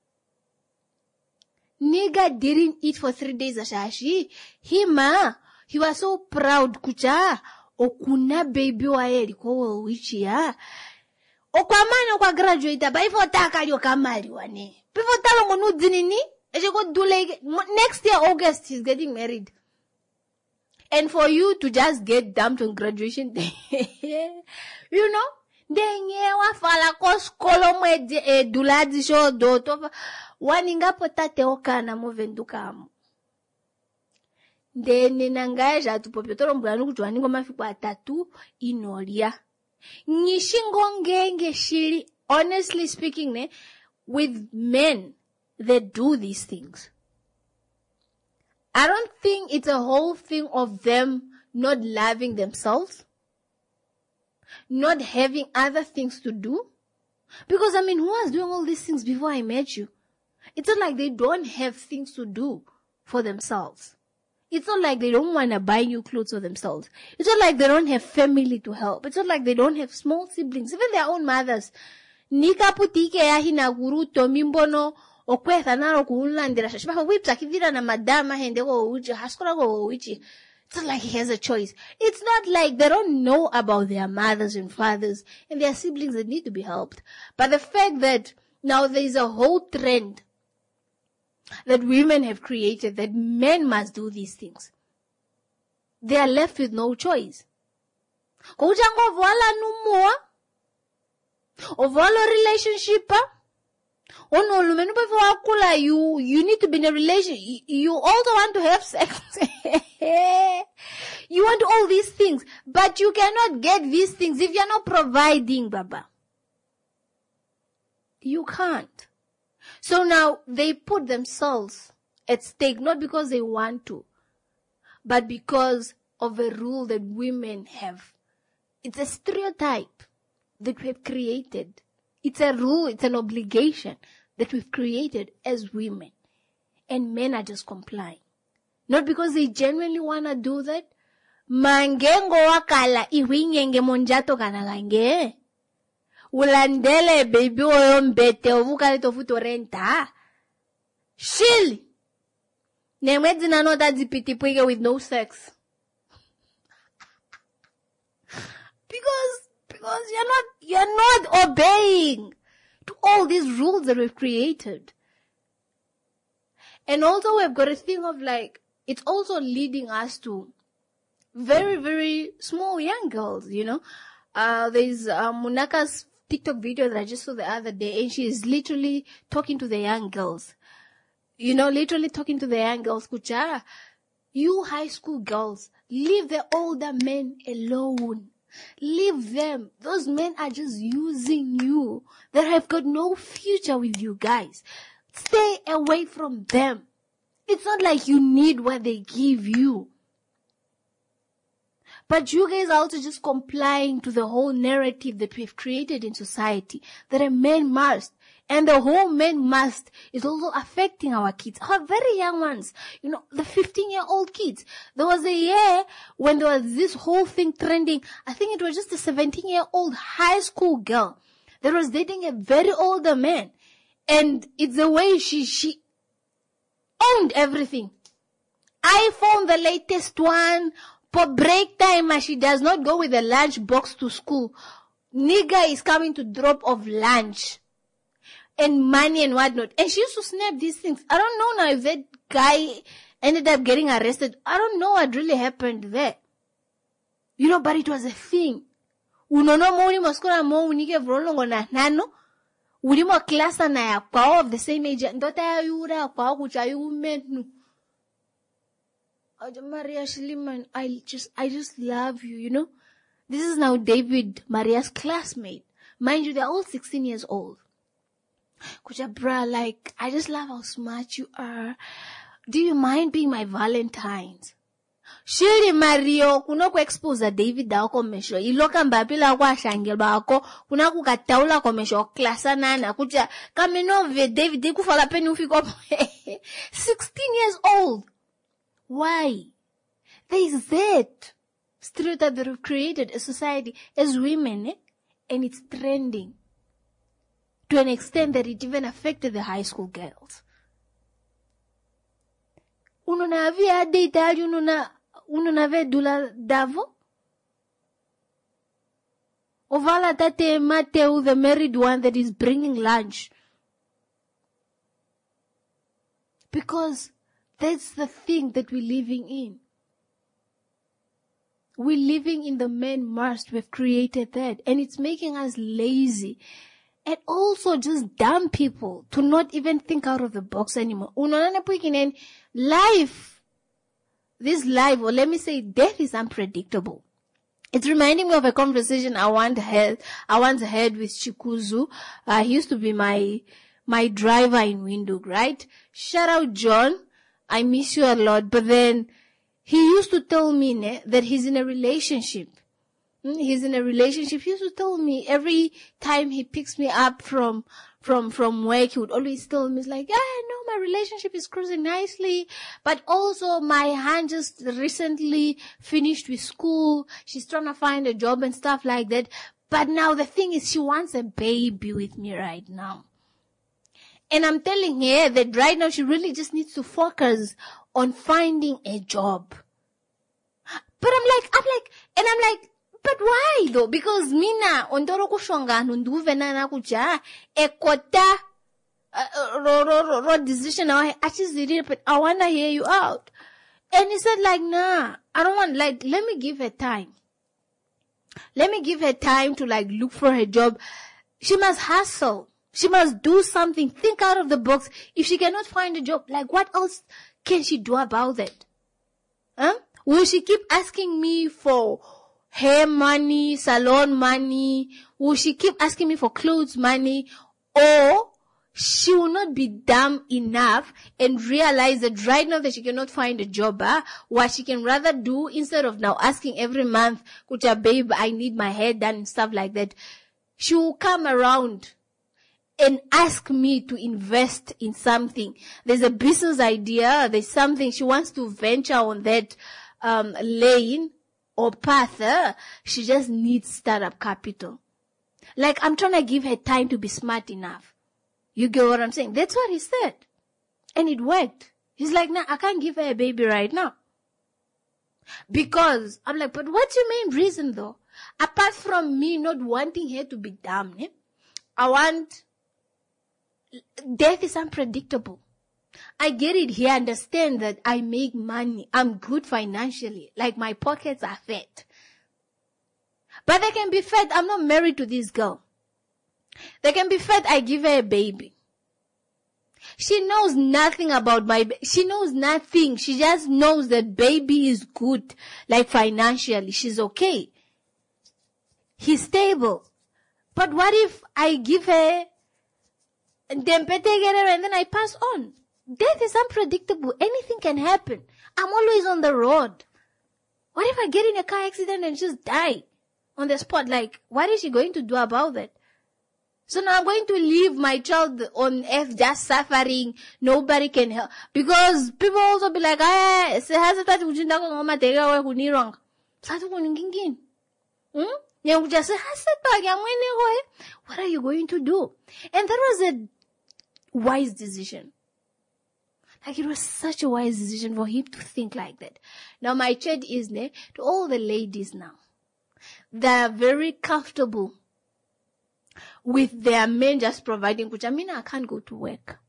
Nigga didn't eat for 3 days, Ashashi. He was so proud, Kucha. Okuna baby wa eliko wichi ya. Okwamana kwa graduate, ba ifo taka liyo kamari wane. Before talo ngonu dinini, eje go do like, next year August he's getting married. And for you to just get dumped on graduation day, you know, denye wa fala koskolo mwe duladi show doto, waninga potate okana movenduka amu. Dene nangaja tupopyotoro mbulanu kuchwani ngoma fikwa tatu inolia. Nishingo ngenge shiri, honestly speaking, with men that do these things. I don't think it's a whole thing of them not loving themselves, not having other things to do. Because I mean, who was doing all these things before I met you? It's not like they don't have things to do for themselves. It's not like they don't want to buy new clothes for themselves. It's not like they don't have family to help. It's not like they don't have small siblings, even their own mothers. Nika putike ya hina guruto mimbono okwetha naro kuulandira shashiba wipsa kivira na madama hende go uchi haskora go uchi. It's not like he has a choice. It's not like they don't know about their mothers and fathers and their siblings that need to be helped. But the fact that now there is a whole trend that women have created that men must do these things. They are left with no choice. Kujango voila numua. Ovalo relationship. Oh no, lumenu before akula, you need to be in a relationship. You also want to have sex. You want all these things, but you cannot get these things if you're not providing, Baba. You can't. So now they put themselves at stake, not because they want to, but because of a rule that women have. It's a stereotype that we have created. It's a rule, it's an obligation that we've created as women. And men are just complying. Not because they genuinely want to do that. Mangengo wakala iwingenge monjato kanagange. Ulandele baby oyo mbete ovukale tofuto renta. Shili. Nemwezi na nota zipitipwike with no sex. Because you're not obeying to all these rules that we've created. And also we've got a thing of like, it's also leading us to very, very small young girls, you know. There's Munaka's TikTok video that I just saw the other day, and she is literally talking to the young girls. You know, literally talking to the young girls. Kuchara, you high school girls, leave the older men alone. Leave them. Those men are just using you. They have got no future with you guys. Stay away from them. It's not like you need what they give you. But you guys are also just complying to the whole narrative that we've created in society, that a man must. And the whole man must is also affecting our kids, our very young ones. You know, the 15-year-old kids. There was a year when there was this whole thing trending. I think it was just a 17-year-old high school girl that was dating a very older man. And it's the way she owned everything. iPhone, the latest one. For break time, she does not go with a lunch box to school. Nigga is coming to drop off lunch. And money and whatnot. And she used to snap these things. I don't know now if that guy ended up getting arrested. I don't know what really happened there. You know, but it was a thing. Unono moni moskora mo unike vrolongo na nano. Ulimo klasa na ya kwao of the same age. Ndota ya yura kwao kucha yumenu. Maria Shiliman, I just love you, you know. This is now David, Maria's classmate. Mind you, they're all 16 years old. Kucha bra, like, I just love how smart you are. Do you mind being my Valentine's? Shiri Mario, kuna kuexpose David dao komesho. Iloka mbapila kwa shangel bako. Kuna kukataula komesho klasa nana. Kucha, kamenove David, deku fala peni ufiko. 16 years old. Why? There is that stereotype that we've created a society as women, and it's trending to an extent that it even affected the high school girls. Unona via data, unona vedula davo? Ovala tate Mateo, the married one that is bringing lunch. Because that's the thing that we're living in. We're living in the man must. We've created that. And it's making us lazy. And also just dumb people to not even think out of the box anymore. Life, this life, or let me say death is unpredictable. It's reminding me of a conversation I once had with Chikuzu. He used to be my driver in Windhoek, right? Shout out John. I miss you a lot. But then he used to tell me that he's in a relationship. He's in a relationship. He used to tell me every time he picks me up from work, he would always tell me, it's like, no, my relationship is cruising nicely. But also my hand just recently finished with school. She's trying to find a job and stuff like that. But now the thing is, she wants a baby with me right now. And I'm telling her that right now she really just needs to focus on finding a job. But I'm like, but why though? Because mina, ondoro kushonga nunduve na kuja, ekota, ro decision, I wanna hear you out. And he said like, nah, I don't want, like, let me give her time. Let me give her time to like look for her job. She must hustle. She must do something, think out of the box. If she cannot find a job, like what else can she do about that? Will she keep asking me for hair money, salon money? Will she keep asking me for clothes money? Or she will not be dumb enough and realize that right now that she cannot find a job, what she can rather do instead of now asking every month, Kucha babe, I need my hair done and stuff like that. She will come around and ask me to invest in something. There's a business idea. There's something she wants to venture on that lane or path. She just needs startup capital. Like, I'm trying to give her time to be smart enough. You get what I'm saying? That's what he said. And it worked. He's like, nah, I can't give her a baby right now. Because, I'm like, but what's your main reason though? Apart from me not wanting her to be dumb, death is unpredictable. I get it here, understand that I make money. I'm good financially. Like my pockets are fat. But they can be fat. I'm not married to this girl. They can be fat. I give her a baby. She knows nothing about she knows nothing. She just knows that baby is good. Like financially, she's okay. He's stable. But what if I give her and then I pass on? Death is unpredictable. Anything can happen. I'm always on the road. What if I get in a car accident and just die on the spot? Like, what is she going to do about that? So now I'm going to leave my child on earth just suffering. Nobody can help. Because people also be like, You just say, what are you going to do? And that was a wise decision. Like, it was such a wise decision for him to think like that. Now, my chat is to all the ladies now. They're very comfortable with their men just providing, which I mean, I can't go to work.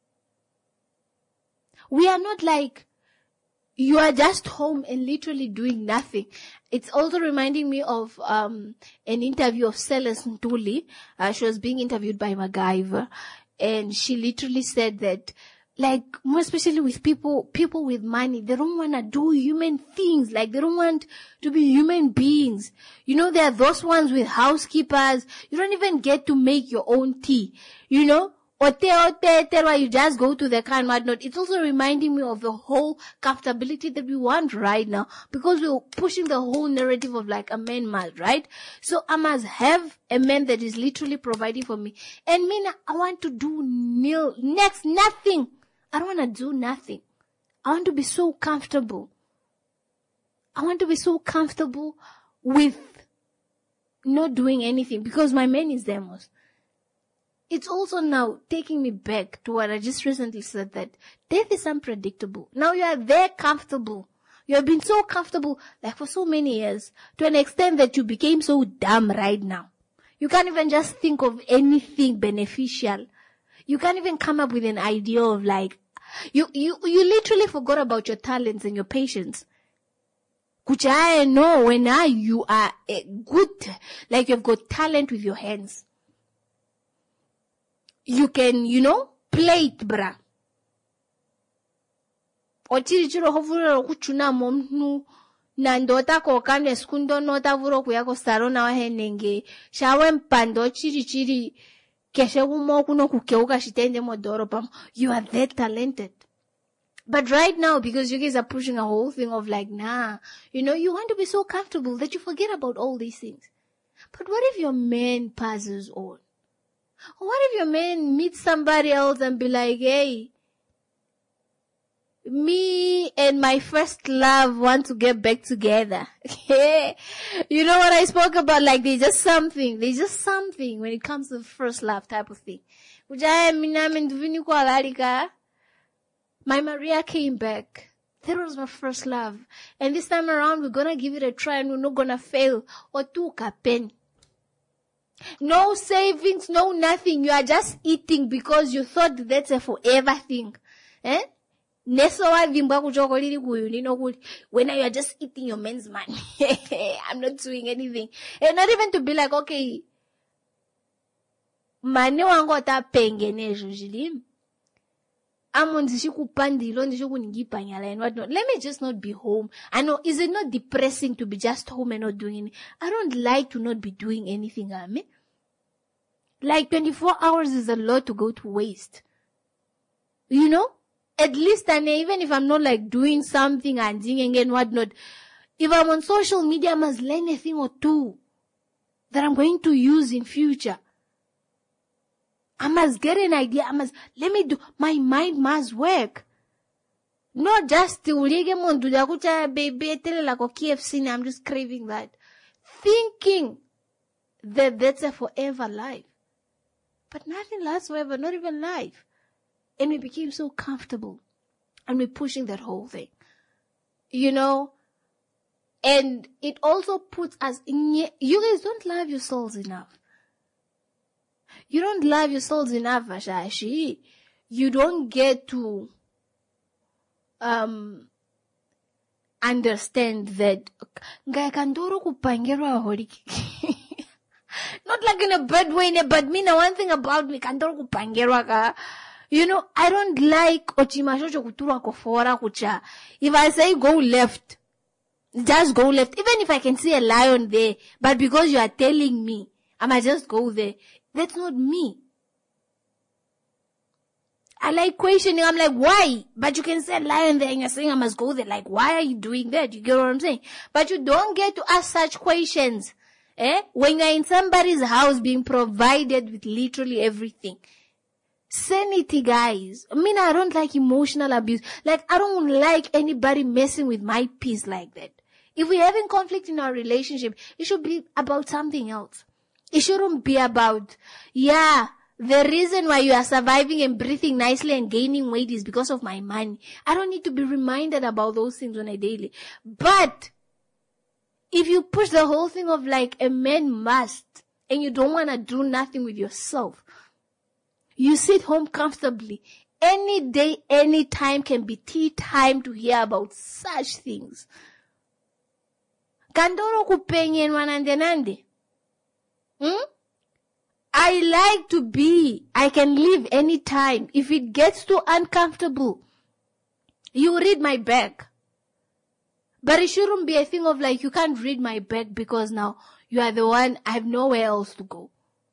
We are not like, you are just home and literally doing nothing. It's also reminding me of an interview of Celeste Ntuli. She was being interviewed by MacGyver, and she literally said that, like, more especially with people with money, they don't want to do human things. Like, they don't want to be human beings. You know, there are those ones with housekeepers. You don't even get to make your own tea. You know? You just go to the car and whatnot. It's also reminding me of the whole comfortability that we want right now, because we're pushing the whole narrative of like a man must, right? So I must have a man that is literally providing for me. And me, I want to do nothing. I don't want to do nothing. I want to be so comfortable. I want to be so comfortable with not doing anything, because my man is Demos. It's also now taking me back to what I just recently said, that death is unpredictable. Now you are there comfortable. You have been so comfortable, like for so many years, to an extent that you became so dumb right now. You can't even just think of anything beneficial. You can't even come up with an idea of like, you literally forgot about your talents and your patience. Which I know when you are good, like you've got talent with your hands. You can, play it, bruh. Ochirichiro hovurero kuchuna momnu nandota kokane skundo nota vuro kuyako sarona wahenenge. Shawe mpando chirichiri keshe umo kuno kukeuka shitende modoro pam. You are that talented. But right now, because you guys are pushing a whole thing of like, nah, you want to be so comfortable that you forget about all these things. But what if your man passes on? What if your man meets somebody else and be like, hey, me and my first love want to get back together? You know what I spoke about? Like, there's just something when it comes to first love type of thing. My Maria came back. That was my first love. And this time around, we're gonna give it a try and we're not gonna fail. Or two kapen. No savings, no nothing. You are just eating because you thought that's a forever thing. Eh? When you are just eating your man's money. I'm not doing anything. And not even to be like, okay, mane wango ta pengene usually. Let me just not be home. I know, is it not depressing to be just home and not doing anything? I don't like to not be doing anything, I mean. Like 24 hours is a lot to go to waste. At least, and even if I'm not like doing something and singing and whatnot, if I'm on social media, I must learn a thing or two that I'm going to use in future. I must get an idea. My mind must work. Not just baby, KFC, I'm just craving that. Thinking that that's a forever life. But nothing lasts forever, not even life. And we became so comfortable. And we're pushing that whole thing. And it also puts us in, you guys don't love yourselves enough. You don't love yourselves enough, Ashashi. You don't get to understand that not like in a bad way, but one thing about me, I don't like ochimashocho kutura kofora kucha. If I say go left, just go left. Even if I can see a lion there, but because you are telling me, I might just go there. That's not me. I like questioning. I'm like, why? But you can say a lion there and you're saying I must go there. Like, why are you doing that? You get what I'm saying? But you don't get to ask such questions. When you're in somebody's house being provided with literally everything. Sanity, guys. I mean, I don't like emotional abuse. Like, I don't like anybody messing with my peace like that. If we're having conflict in our relationship, it should be about something else. It shouldn't be about, the reason why you are surviving and breathing nicely and gaining weight is because of my money. I don't need to be reminded about those things on a daily. But if you push the whole thing of like a man must, and you don't want to do nothing with yourself, you sit home comfortably. Any day, any time can be tea time to hear about such things. Kandoro kupenye nwanande. I can leave any time. If it gets too uncomfortable, you read my back. But it shouldn't be a thing of like, you can't read my back because now you are the one, I have nowhere else to go.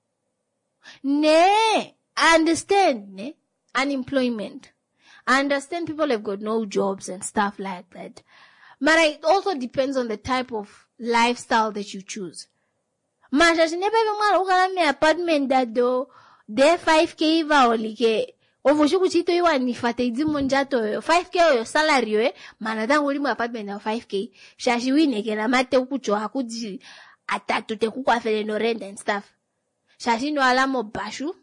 I understand, unemployment. I understand people have got no jobs and stuff like that. But it also depends on the type of lifestyle that you choose. Masha never even apartment that do de 5K vaolike ovushu kuchito iwa nifate idzimonjato 5K yo salary yo manada ngoli mu apartment na 5K shashi wineke na mate ukucho hakuji atatu te kukwafele no rent and stuff shashi no alamo bashu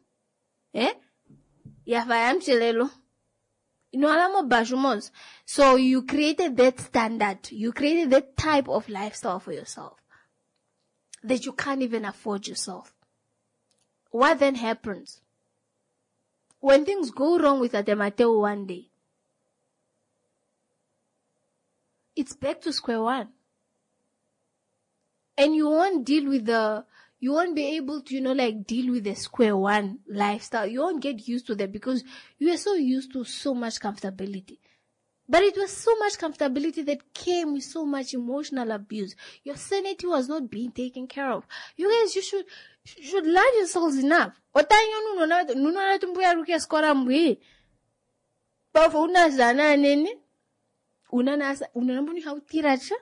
ya fayamchelelo no alamo bashu mons. So you created that standard, you created that type of lifestyle for yourself that you can't even afford yourself. What then happens? When things go wrong with Ademateo one day, it's back to square one. And you won't be able to, deal with the square one lifestyle. You won't get used to that because you are so used to so much comfortability. But it was so much comfortability that came with so much emotional abuse. Your sanity was not being taken care of. You guys, you should love yourselves enough. Otanyo nunona tumbuya rukia skora mbui. Bafo unazana nene. Unanambuni hautiracha.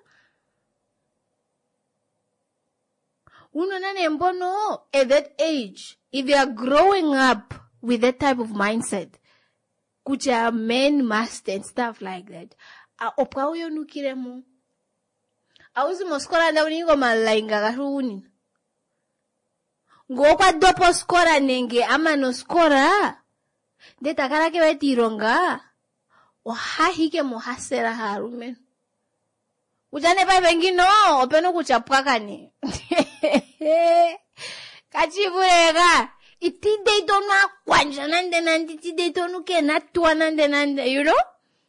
Unanane mbono at that age. If you are growing up with that type of mindset, kucha men must and stuff like that. Opka uyo nukiremo. Auzi moskora nda uningo malainga gashuni. Ngokwa dopo skora nenge ama no skora. Deta karake weti ironga. Ohahike mohasera harumen. Ujane pa bengino openo kuchapwakane. Kachivurega. Iti de dona kwanja nande nande iti de donu ke natua nande you know?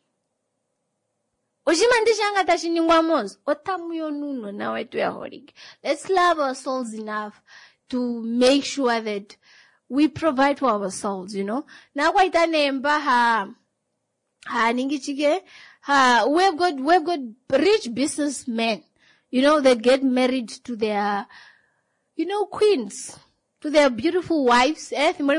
Oshimande shanga tashiningwa mos. Otamuyo nuno na wetu ya horig. Let's love ourselves enough to make sure that we provide for ourselves, you know? Na kwa itanemba ningichike we've got rich businessmen, you know, that get married to their, queens, to their beautiful wives,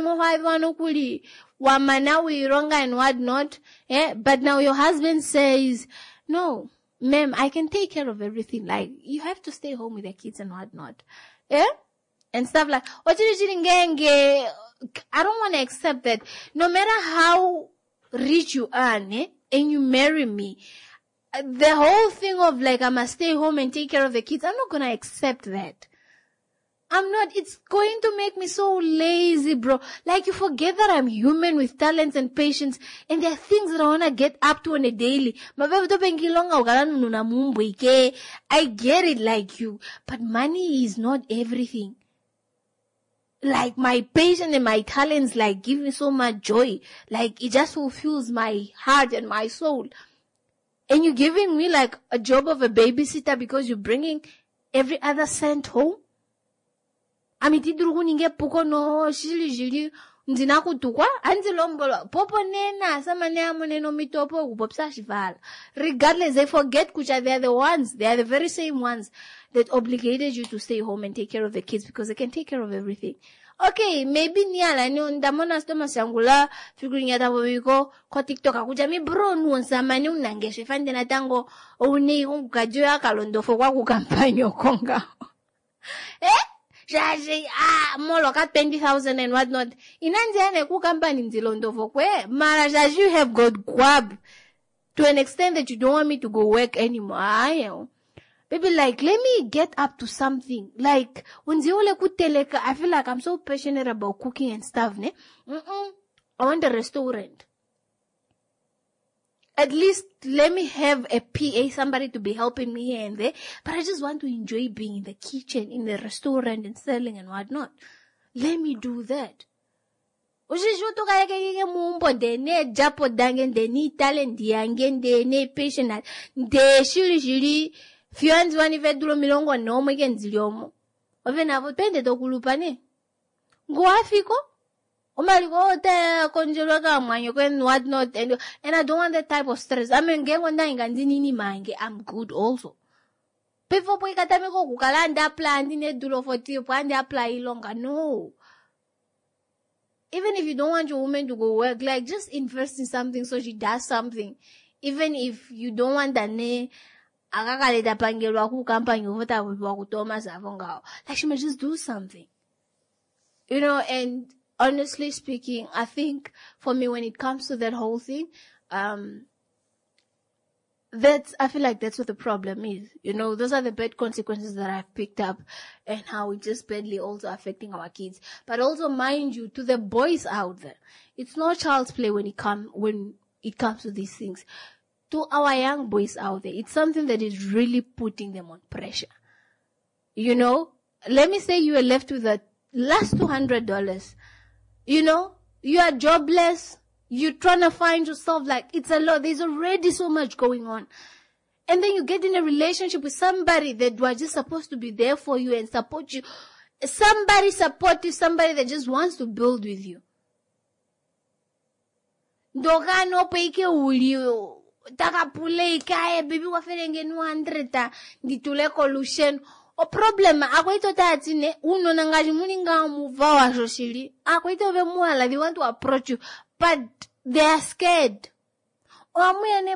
wamana and whatnot, but now your husband says, no, ma'am, I can take care of everything, like, you have to stay home with the kids and whatnot, and stuff like, I don't want to accept that, no matter how rich you are, and you marry me, the whole thing of like, I must stay home and take care of the kids, I'm not gonna accept that. It's going to make me so lazy, bro. Like, you forget that I'm human with talents and patience, and there are things that I wanna get up to on a daily. I get it like you, but money is not everything. Like, my patience and my talents, like, give me so much joy. Like, it just fulfills my heart and my soul. And you're giving me, like, a job of a babysitter because you're bringing every other cent home? Amitidurugu ninge puko no shili ndina kutukwa anzi lombolo popo nena sama neamo neno mitopo kupopsa shivala. Regardless, they forget kucha, they are the very same ones that obligated you to stay home and take care of the kids because they can take care of everything. Okay, maybe niala ni ndamona stoma sangula figuri nyata bobiko kwa TikTok akuja mi bro nuonsa mani unangeshe fande na tango une ungajoya kalondofo kwa kukampanyo konga. Jaji, more like 20,000 and whatnot. Inanziane ku company nzilondofo kwe. Mara jaji, you have got guab to an extent that you don't want me to go work anymore. Baby, like, let me get up to something. Like, when I feel like I'm so passionate about cooking and stuff, ne? I want a restaurant. At least let me have a PA, somebody to be helping me here and there. But I just want to enjoy being in the kitchen, in the restaurant and selling and whatnot. Let me do that. Ushishuto kayake mumbo dene japo dangen deni talent yangen dene patient de shiri fianzi wani vedulo milongo nomo igenziliomo ovenavo twende tokulupane ngoafiko omaliko te konjelwa kamwanyo kwen what not and I don't want that type of stress. I mean ngengo ndanga ndinini mange I'm good also. Before boy katame ko kukalanda plan ne dulo for tip and apply longer. No. Even if you don't want your woman to go work, like just invest in something so she does something. Even if you don't want that like she must just do something. You know, and honestly speaking, I think for me when it comes to that whole thing, I feel like that's what the problem is. You know, those are the bad consequences that I've picked up and how it's just badly also affecting our kids. But also, mind you, to the boys out there, it's not child's play when it comes to these things. To our young boys out there, it's something that is really putting them on pressure. You know, let me say you are left with the last $200. You know, you are jobless. You're trying to find yourself, like, it's a lot. There's already so much going on. And then you get in a relationship with somebody that was just supposed to be there for you and support you. Somebody supportive, somebody that just wants to build with you. Doga no peke ulio. Takapule ikaye, baby waferenge 100 ditule collusion. O problem, akwaito tatine, uno nangaji muninga muva wa shoshiri. Akwaito ve muala, they want to approach you. But they are scared. There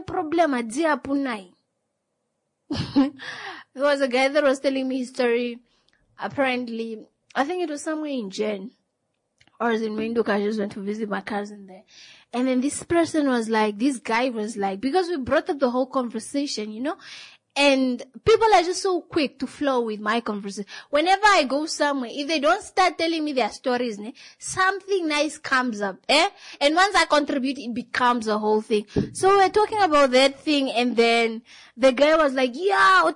was a guy that was telling me his story. Apparently, I think it was somewhere in Jen. Or in Windhoek, I just went to visit my cousin there. And then this guy was like, because we brought up the whole conversation, you know, and people are just so quick to flow with my conversation. Whenever I go somewhere, if they don't start telling me their stories, something nice comes up, and once I contribute, it becomes a whole thing. So we're talking about that thing, and then the guy was like, yeah,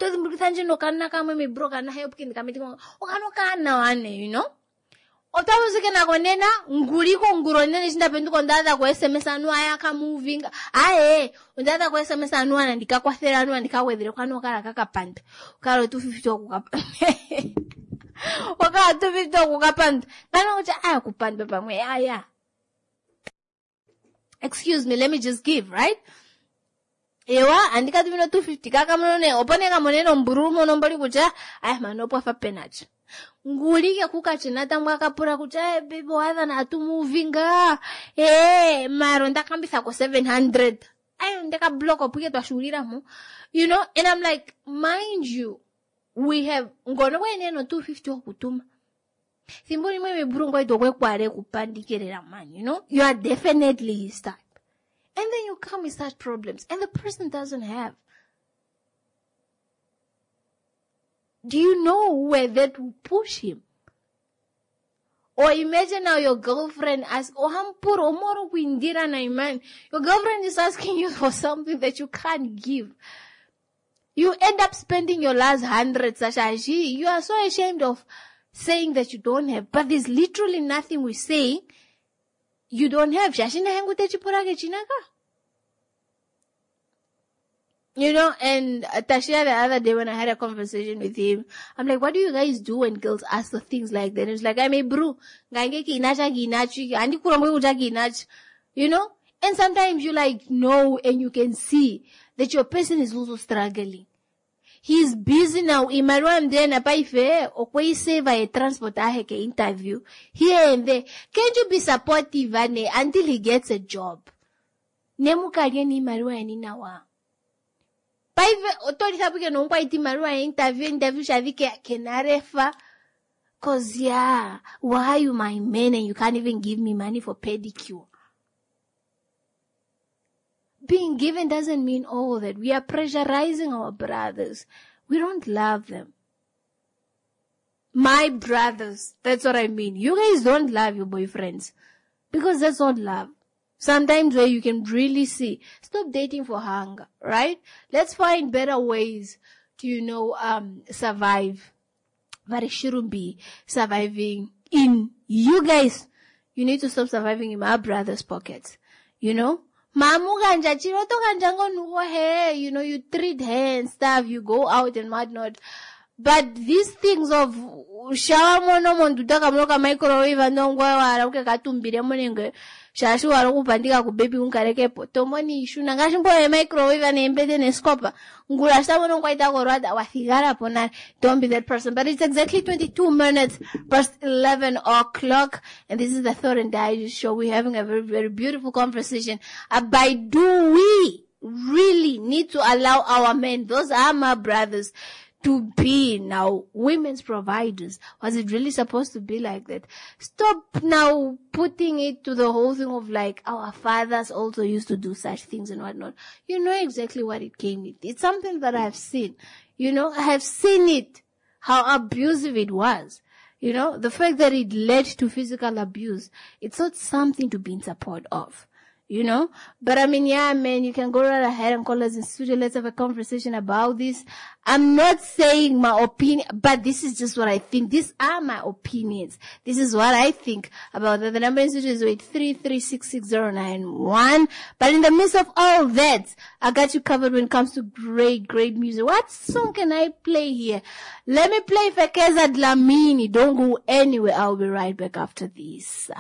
you know? Otawuzike na konena nguliko nguronene chindapendu kondada kwa SMS anu ayaka moving undada kwa SMS anu andika kwa thera anu andika wedire kwano kala kakapanda kalo 250 okukapanda wakala 250 okukapanda kana ucha aya kupanda pamwe aya excuse me, let me just give, right? Ewa andika 250 kaka mnone oponeka moneno mburumo nombali kucha aya manopo afa penach ngulike kukachinata mwakapura kuti baby watha natu moving maro ndakambisa ko 700 ayo ndaka block opuke twashulira mu, you know. And I'm like, mind you, we have ngono kweneno 250 okutuma simbuli mwe burungo idokwe kware kupandikirira man, you know. You are definitely his type, and then you come with such problems and the person doesn't have. Do you know where that will push him? Or imagine now your girlfriend asks, your girlfriend is asking you for something that you can't give. You end up spending your last 100, Sasha. You are so ashamed of saying that you don't have, but there's literally nothing we say you don't have. You know, and Tashia the other day when I had a conversation with him, I'm like, what do you guys do when girls ask the things like that? And he's like, I'm a bro. You know? And sometimes you like know and you can see that your person is also struggling. He's busy now. Imarwan then apaife okwe save a transport aheke interview here and there. Can't you be supportive until he gets a job? Nemu karieni Imarwan inawa. Paive otori sabuke no kwa itimarua interview shavike kenarefa. Cause yeah, why are you my man and you can't even give me money for pedicure? Being given doesn't mean all that. We are pressurizing our brothers. we don't love them. My brothers, that's what I mean. You guys don't love your boyfriends because that's not love. Sometimes where you can really see, stop dating for hunger, right? Let's find better ways to, survive. But it shouldn't be surviving in you guys. You need to stop surviving in my brother's pockets, Mamu ganja chiroto ganjango nugo hey, you treat her and stuff, you go out and whatnot. But these things of shawa mono mondutaka mnoka microwave andongwa wara uke katumbire monenge shashu wara kupandika ku baby unkarekepo tomoni ishuna ngashimbo microwave and embede nescopa ngula samono kwaita korwada wathigara pona. Don't be that person. But it's exactly 22 minutes past 11 o'clock, and this is the Thought and Digest show. We're having a very, very beautiful conversation about, do we really need to allow our men, those are my brothers, to be now women's providers? Was it really supposed to be like that? Stop now putting it to the whole thing of like our fathers also used to do such things and whatnot. You know exactly what it came with. It's something that I've seen. I have seen it, how abusive it was. The fact that it led to physical abuse, it's not something to be in support of. But I mean, yeah, man, you can go right ahead and call us in studio. Let's have a conversation about this. I'm not saying my opinion, but this is just what I think. These are my opinions. This is what I think about that. The number in studio is 83366091. But in the midst of all that, I got you covered when it comes to great, great music. What song can I play here? Let me play Fekeza Dlamini. Don't go anywhere. I'll be right back after this.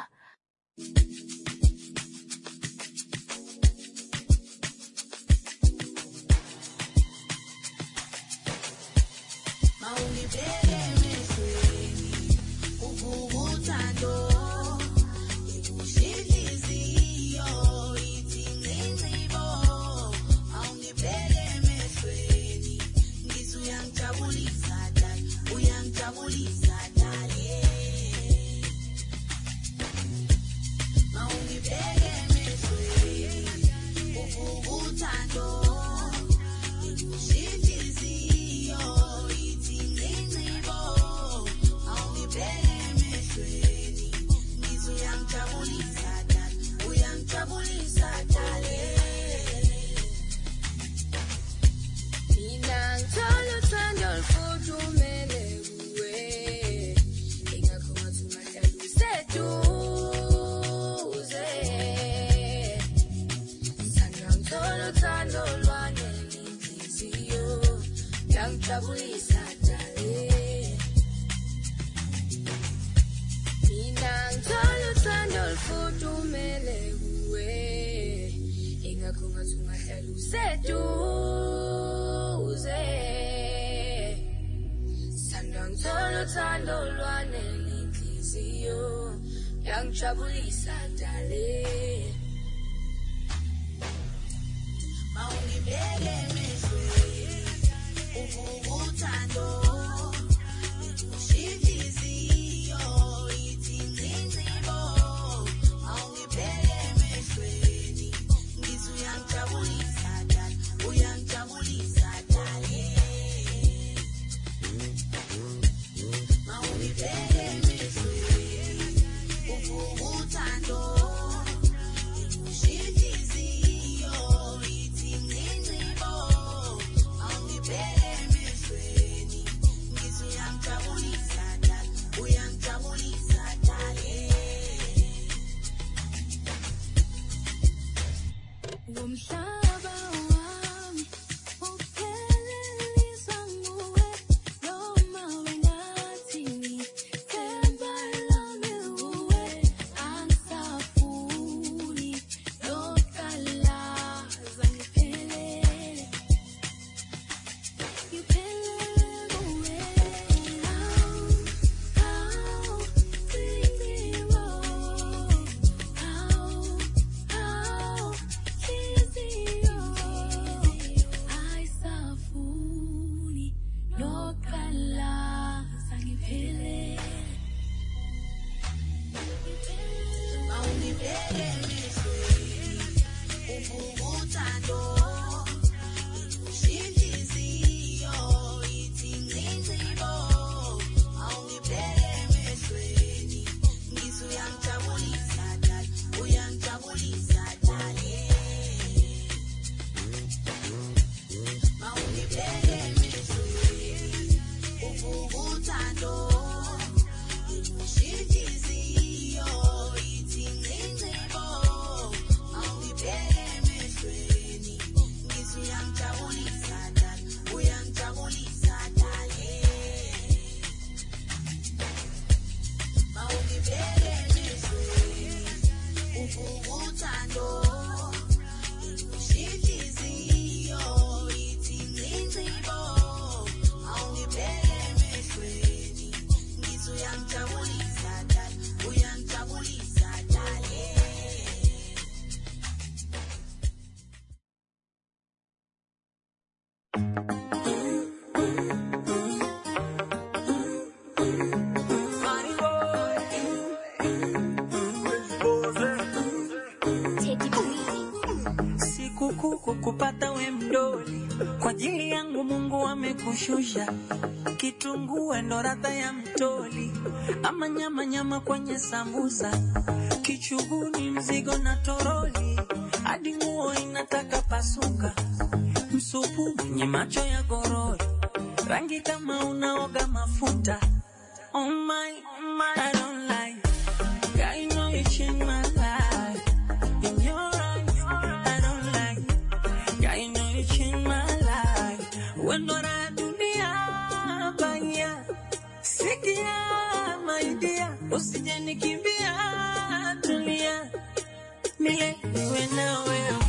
Kupata we mdoli kwa ajili yangu Mungu amekushusha. Kitunguu ndo ladha ya mtoli, ama nyama nyama kwenye sambusa, kichuguni mzigo na toroli, hadi nguo inataka pasuka. Msupu mwenye macho ya gorori, rangi kama unaoga mafuta. Oh my, I don't like. I know you changed my life. In your eyes, I don't like. I know you changed my life. When not I dunia baya, sikia my dear, usije nikimbia, tulia, milele niwe na wewe.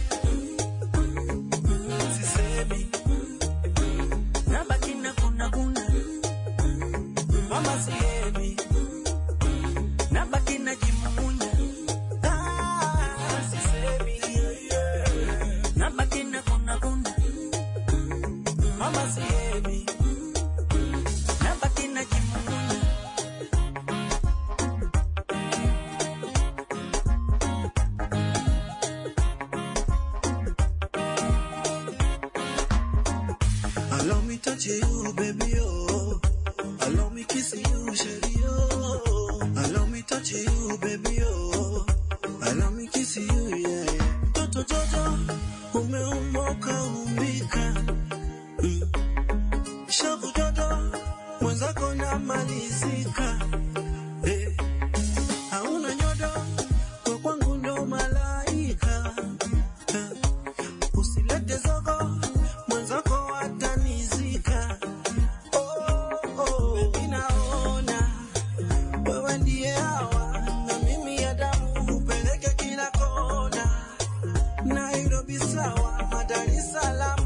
Sisemi, nabaki na kuna mama sihemi, nabaki na jimumunya. Sisemi, nabaki na kuna mama sihemi, nabaki na jimumunya. Allow me touch you, baby, oh. Allow me kiss you, shady, oh. Allow me touch you, baby, oh. Allow me kiss you, yeah. Toto, toto, umeumoka umbika. Shavu toto, mwenzako na malizika. Hauna nyodo, kwa kwangu ndo malaika. Usilete zogo, mwenzako atanizika. Baby naona, wewe ndiye hawa, na mimi ya damu upeleke kila kona. Nairobi sawa, Dar es Salaam.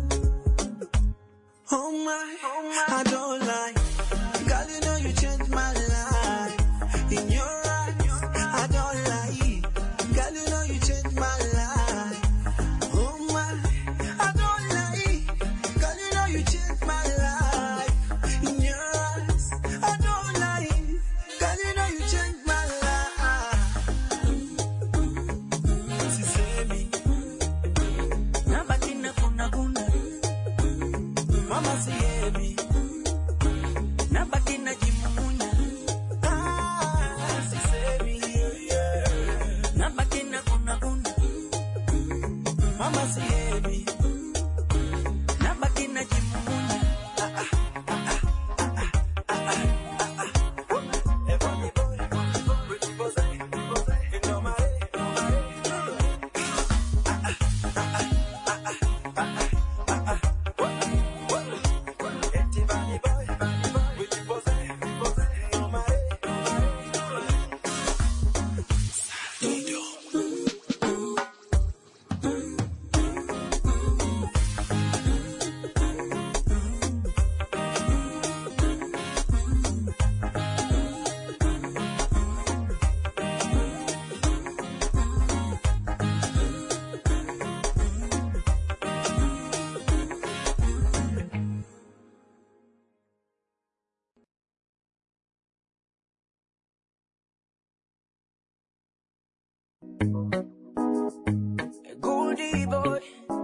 Oh my, I don't lie. Girl, you know you changed my life. In your eyes, I don't lie. Girl, you know you changed my life. Oh my, I don't lie. Girl, you know you changed my life. In your eyes, I don't lie. Girl, you know you changed my life. Sisemi, Nabaki na kuna mama sihemi, nabaki na jimumunya. sisemi, Nabaki na kuna mama sihemi. nabaki na jimumunya. Goldie boy.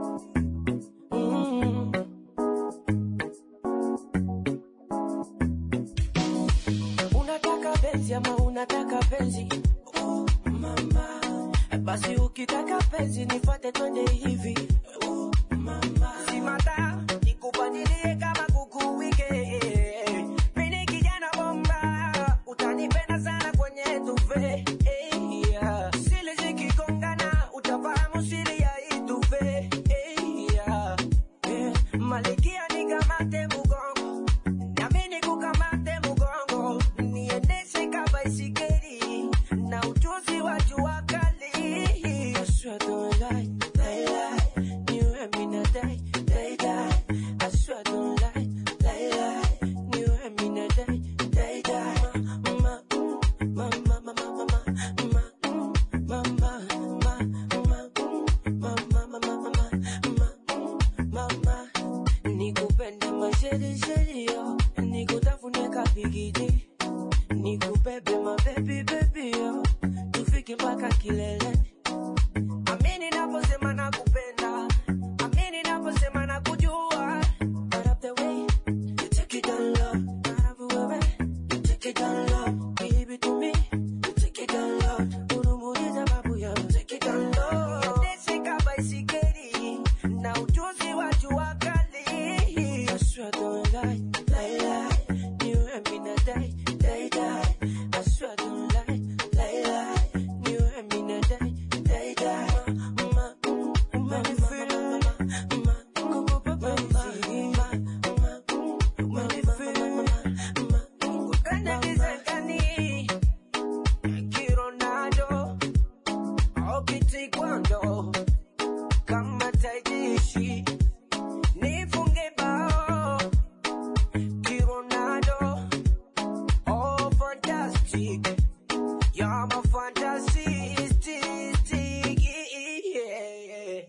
Unataka penzi ama unataka penzi? Oh mama, basi ukitaka penzi nifuate twende hivi. Oh mama, simata nikubadilie kama kuku wike. Mimi kijana bomba, utanipenda sana kwenye tuve. Yeah. Sile zikigongana utafahamu siri ya ituve. Yeah. Malikia nikamate mugongo, nami nikukamate mugongo, niendeshe kabaisikeli na ujuzi wa jua kali. I swear don't lie, lie, lie. You and me not die, die, die. I swear don't nikubebe my baby baby yo, tufike mpaka kileleni. Amini naposema nakupenda, amini naposema nakujua. But up the way you take it down low, you take it down low, give it to me, you take it down low. Urumuliza babu ya, take it down low. Nishika baisikeli na ujuzi wa jua kali. I swear I don't lie, lie, lie. You and me na die, die, die. I swear I don't lie, lie, lie. You and me na die, die, die. Kama taidishi nifunge bao Kironado, oh fantastic, you're my fantastic, yeah.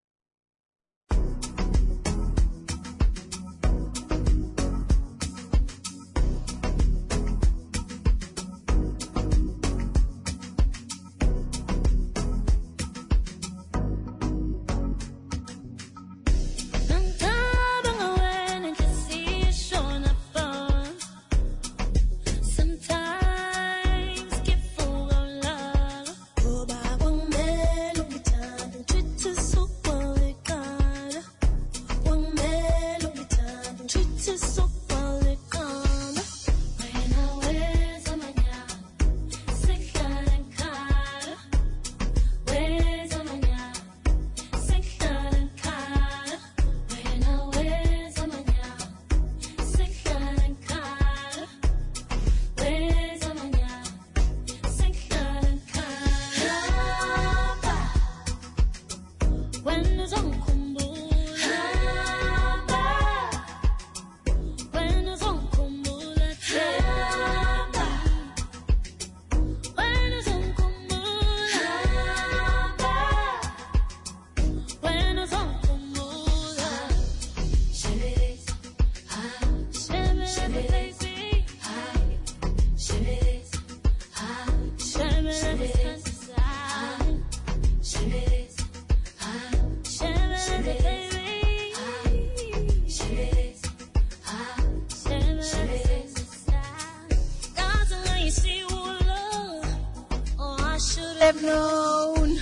Have known.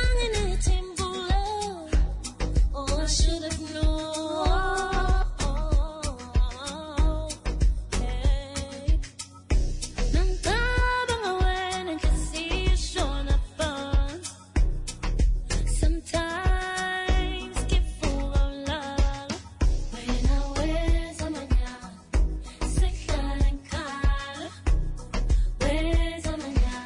Oh, I should have known. Hey. Nang when kasi showing up on. Sometimes get full of love. When I wear somanya, sicker and color. Wear somanya.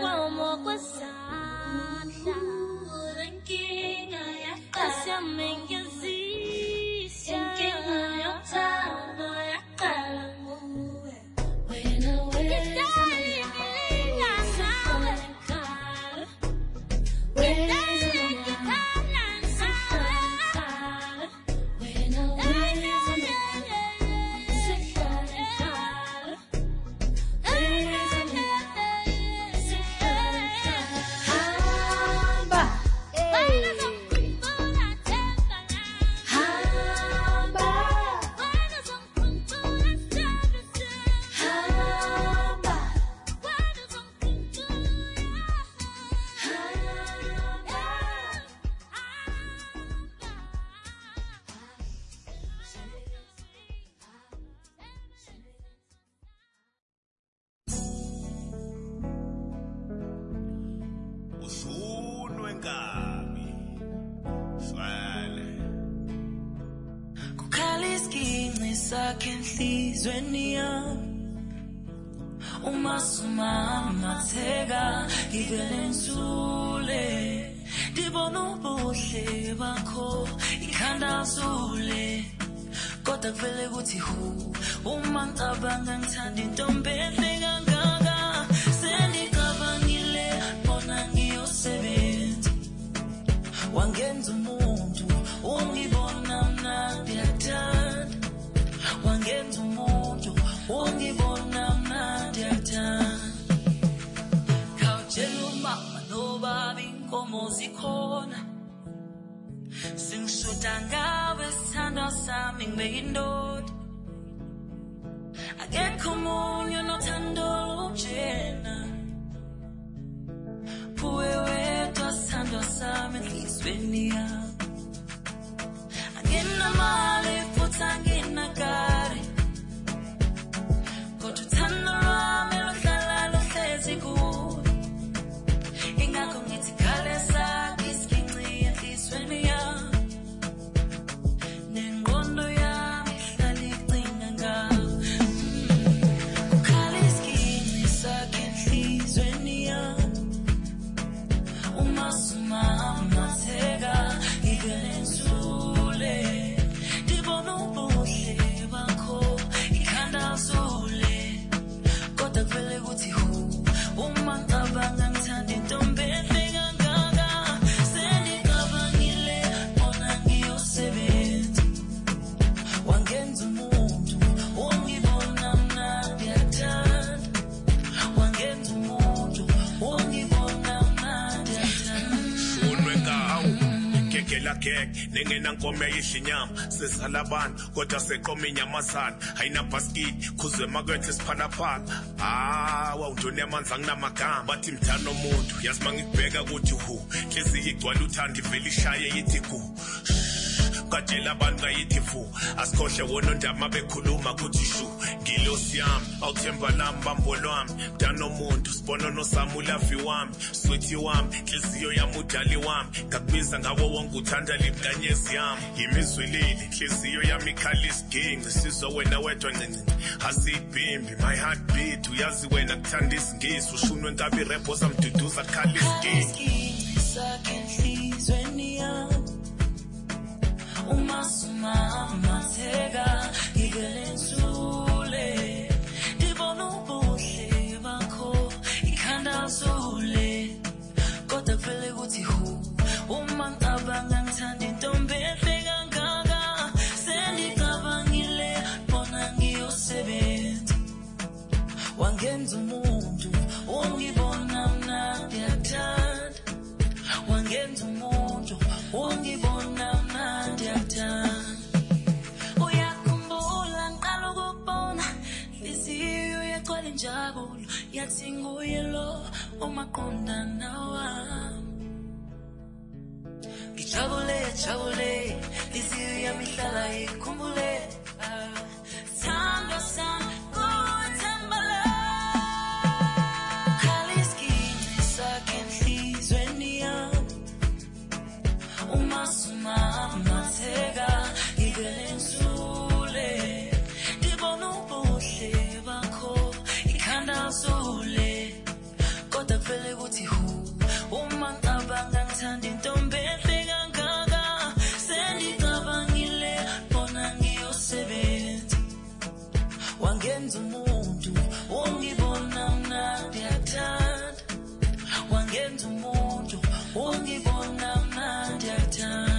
Something you Kabi. Swale. Kukhaliskini sakhe enhlizweni yami. Umasuma matheka ivele nsule. Dibona ubuhle bakho ikhanda zule. Kodwa kuvele kuthi hu uma ngicabanga ngithanda intombi enhle kangaka sengicabangile bona ngiyosebenza wangenza umuntu ungibona mnandi yathanda wangenza umuntu ungibona mnandi yathanda khawutshela umama nobaba inkomo zikhona Singishuta ngawe sithanda sami ngibeka indoda Akekho omunye onothando olunjena Kuwe wedwa sithanda sami enhlizweni yami Anginamali futhi anginakari Kodwa uthando lwami luhlala luhlezi kuwe Ingakho ngithi khale sakho isiginci enhlizweni yami Nengena nkome yihlinyama sesala abantu kodwa seqoma inyamazana ayina basket khuzwe makwethe siphalaphala wawuntoni amanzi anginamagama bathi mthana umuntu yazi mangibheka ukuthi hu inhliziyo igcwala uthanda ivela ishaye yithi ku Katshela abantu ngayithi fu asikhohle wona ndaba bekhuluma kuthi shu ngilosi yami awuthemba lami bambo lwami mntana omuntu sibona nosamula fi wami sweetie wami inhliziyo yami udali wami ngakubiza ngawo wonke uthanda libukanyezi yami yimizwilili inhliziyo yami ikhala isiginci sizwe wena wedwa ncinci asibhimbi my heart beat uyazi wena kuthanda isingisi ushunwe nkabi repo samduduza khala isiginci sakhe enhlizweni yami Umasuma matheka ivele nsule Dibona ubuhle bakho ikhanda zule Kodwa kuvele kuthi hu uma ngicabanga ngithanda intombi enhle kangaka sengicabangile bona ngiyosebenza wangenza umuntu ungibona mnandi yathanda wangenza umuntu ungibona mnandi yathanda uyakhumbula ngiqala ukubona inhliziyo yagcwala injabulo yathi nguye lo umaqondana wami ngijabule inhliziyo yami ihlala ikhumbule thando sami kuthembala khaliskini sakhe enhlizweni yami Umasuma matheka ivele nsule Dibona ubuhle bakho ikhanda zule Kodwa kuvele kuthi hu uma ngicabanga ngithanda intombi enhle kangaka sengicabangile bona ngiyosebenza wangenza umuntu ungibona mnandi yathanda wangenza umuntu ungibona mnandi yathanda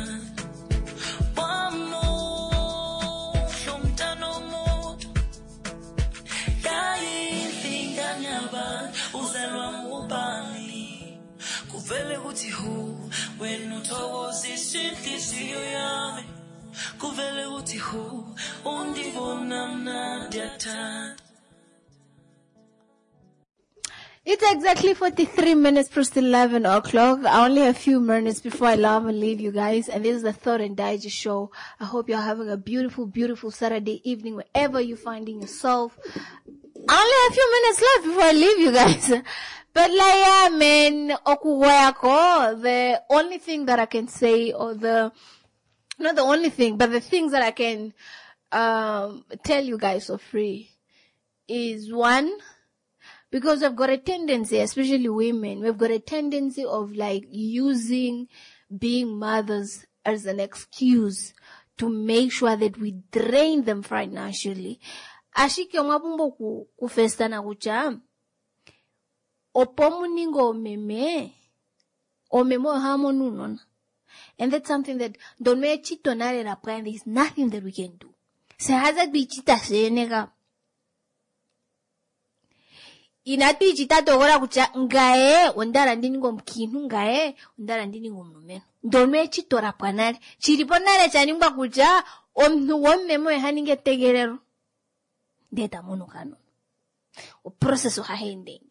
wamuhle umntana omuntu yayimfingane yabantu uzalwa ngubani kuvele kuthi hu wena uthokozisa inhliziyo yami kuvele kuthi hu undibona mnandi yathanda It's exactly 43 minutes past 11 o'clock. Only a few minutes before I love and leave you guys. And this is the Thought and Digest show. I hope you're having a beautiful, beautiful Saturday evening wherever you're finding yourself. only a few minutes left before I leave you guys. But like, yeah, man, the only thing that I can say, not the only thing, but the things that I can tell you guys for free is, one, because we've got a tendency, especially women, we've got a tendency of like using being mothers as an excuse to make sure that we drain them financially. Ashike mwabumbo kufesta na kucha opomu ningo omemo hamo nunona. And that's something that don't make chito nare na plan. There's nothing that we can do. Se hazard be chita se nega. Inati chita togora kucha ngae ondara ndini ngo mkinu ngae ondara ndini ngo mnumen. Don't make chito rapanare. Chiriponare chanimba kucha omemo haninge tegerero. Deta mono kano. O proceso hahending.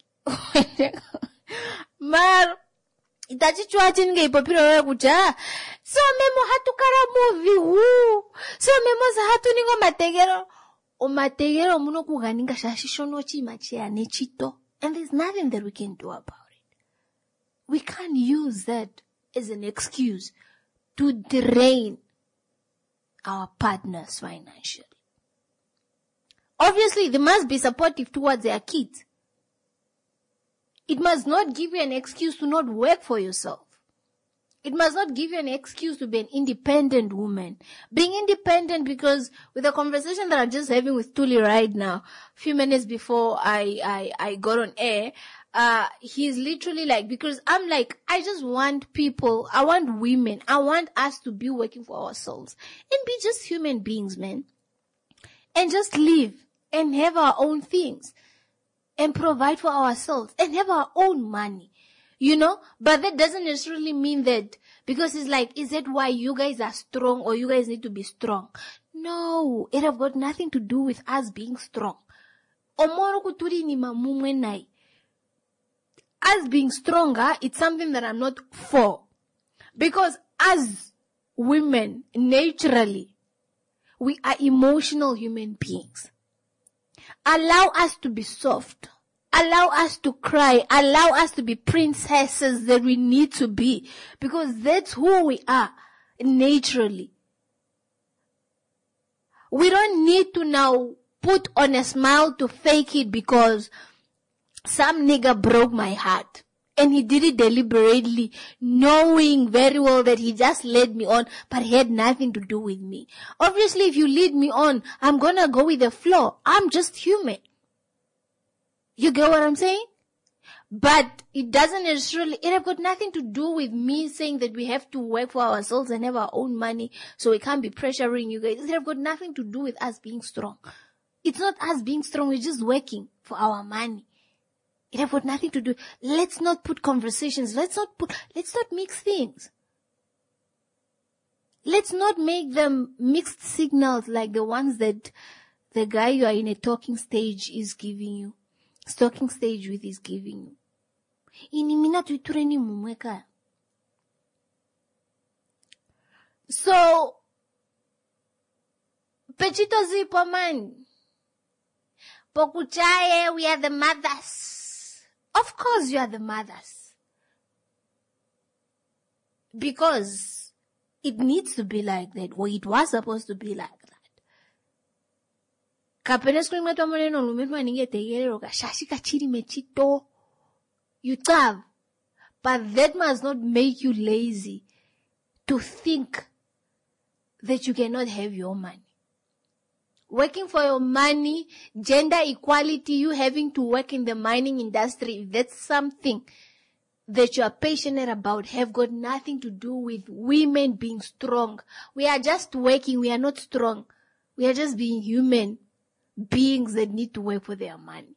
Mar itachi chuachi nge ipopiro wewe kucha. So memo hatu kara movie huu. So memo za hatu ningo mategero. O mategero muno kuganinga shashishono chimachi ya nechito. And there's nothing that we can do about it. We can't use that as an excuse to drain our partners financially. Obviously, they must be supportive towards their kids. It must not give you an excuse to not work for yourself. It must not give you an excuse to be an independent woman. Being independent, because with the conversation that I'm just having with Tuli right now, a few minutes before I got on air, he's literally like, because I'm like, I just want people, I want women, I want us to be working for ourselves and be just human beings, man. And just live and have our own things and provide for ourselves and have our own money, you know? But that doesn't necessarily mean that, because it's like, is that why you guys are strong or you guys need to be strong? No, it have got nothing to do with us being strong. Omoro kuturi ni mamumwe nai. Us being stronger, it's something that I'm not for. Because as women, naturally, we are emotional human beings. Allow us to be soft. Allow us to cry. Allow us to be princesses that we need to be. Because that's who we are naturally. We don't need to now put on a smile to fake it because some nigga broke my heart. And he did it deliberately, knowing very well that he just led me on, but he had nothing to do with me. Obviously, if you lead me on, I'm gonna go with the flow. I'm just human. You get what I'm saying? But it doesn't necessarily, it have got nothing to do with me saying that we have to work for ourselves and have our own money, so we can't be pressuring you guys. It have got nothing to do with us being strong. It's not us being strong, we're just working for our money. It have got nothing to do. Let's not put conversations. Let's not mix things. Let's not make them mixed signals like the ones that the guy you are in a talking stage is giving you. Talking stage with is giving you. Inimina tuitureni mumweka. So, Pechito zipo man. Pokuchaye, we are the mothers. Of course you are the mothers. Because it needs to be like that, or it was supposed to be like that. You have, but that must not make you lazy to think that you cannot have your money. Working for your money, gender equality, you having to work in the mining industry, if that's something that you are passionate about, have got nothing to do with women being strong. We are just working, we are not strong. We are just being human beings that need to work for their money.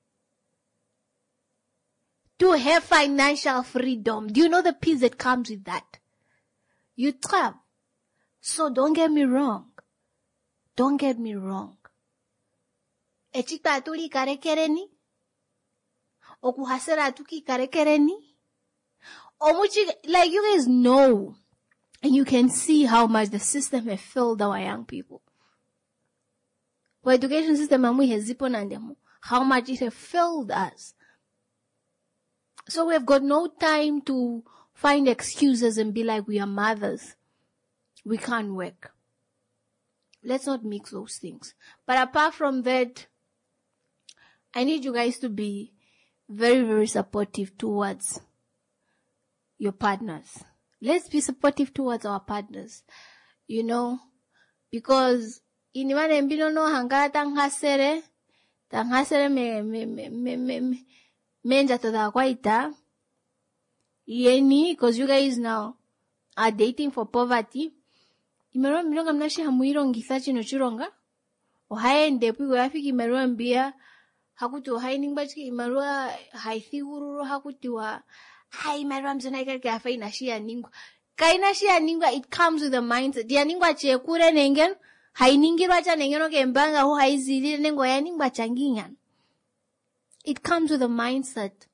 To have financial freedom, do you know the peace that comes with that? You travel. So don't get me wrong. Don't get me wrong. Echita atuli karekereni? Okuhasera atuki karekereni? Omuchi, like you guys know, and you can see how much the system has failed our young people. For education system amwe hezipo nandemo. how much it has filled us. So we've got no time to find excuses and be like, we are mothers. We can't work. Let's not mix those things. But apart from that, I need you guys to be very, very supportive towards your partners. Let's be supportive towards our partners. You know, because inimane mbino no hanga tanghasere menja toda kwaita yeni, because you guys now are dating for poverty. Imero milonga mnashi hamuirongitha chino chironga ohaende pwigo yafiki imero mbia hakuti ohainingba chiki imero haithigururu hakuti wa hai imero mzona ikake afa inashia ningwa kainashia ningwa. It comes with the mindset ya ningwa chekure nengen hainingirwa cha nengeno kembanga ho haizilile nengo ya ningwa changingan. It comes with a mindset.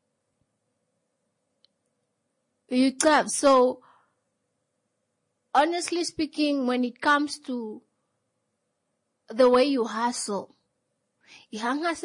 So, honestly speaking, when it comes to the way you hustle, that's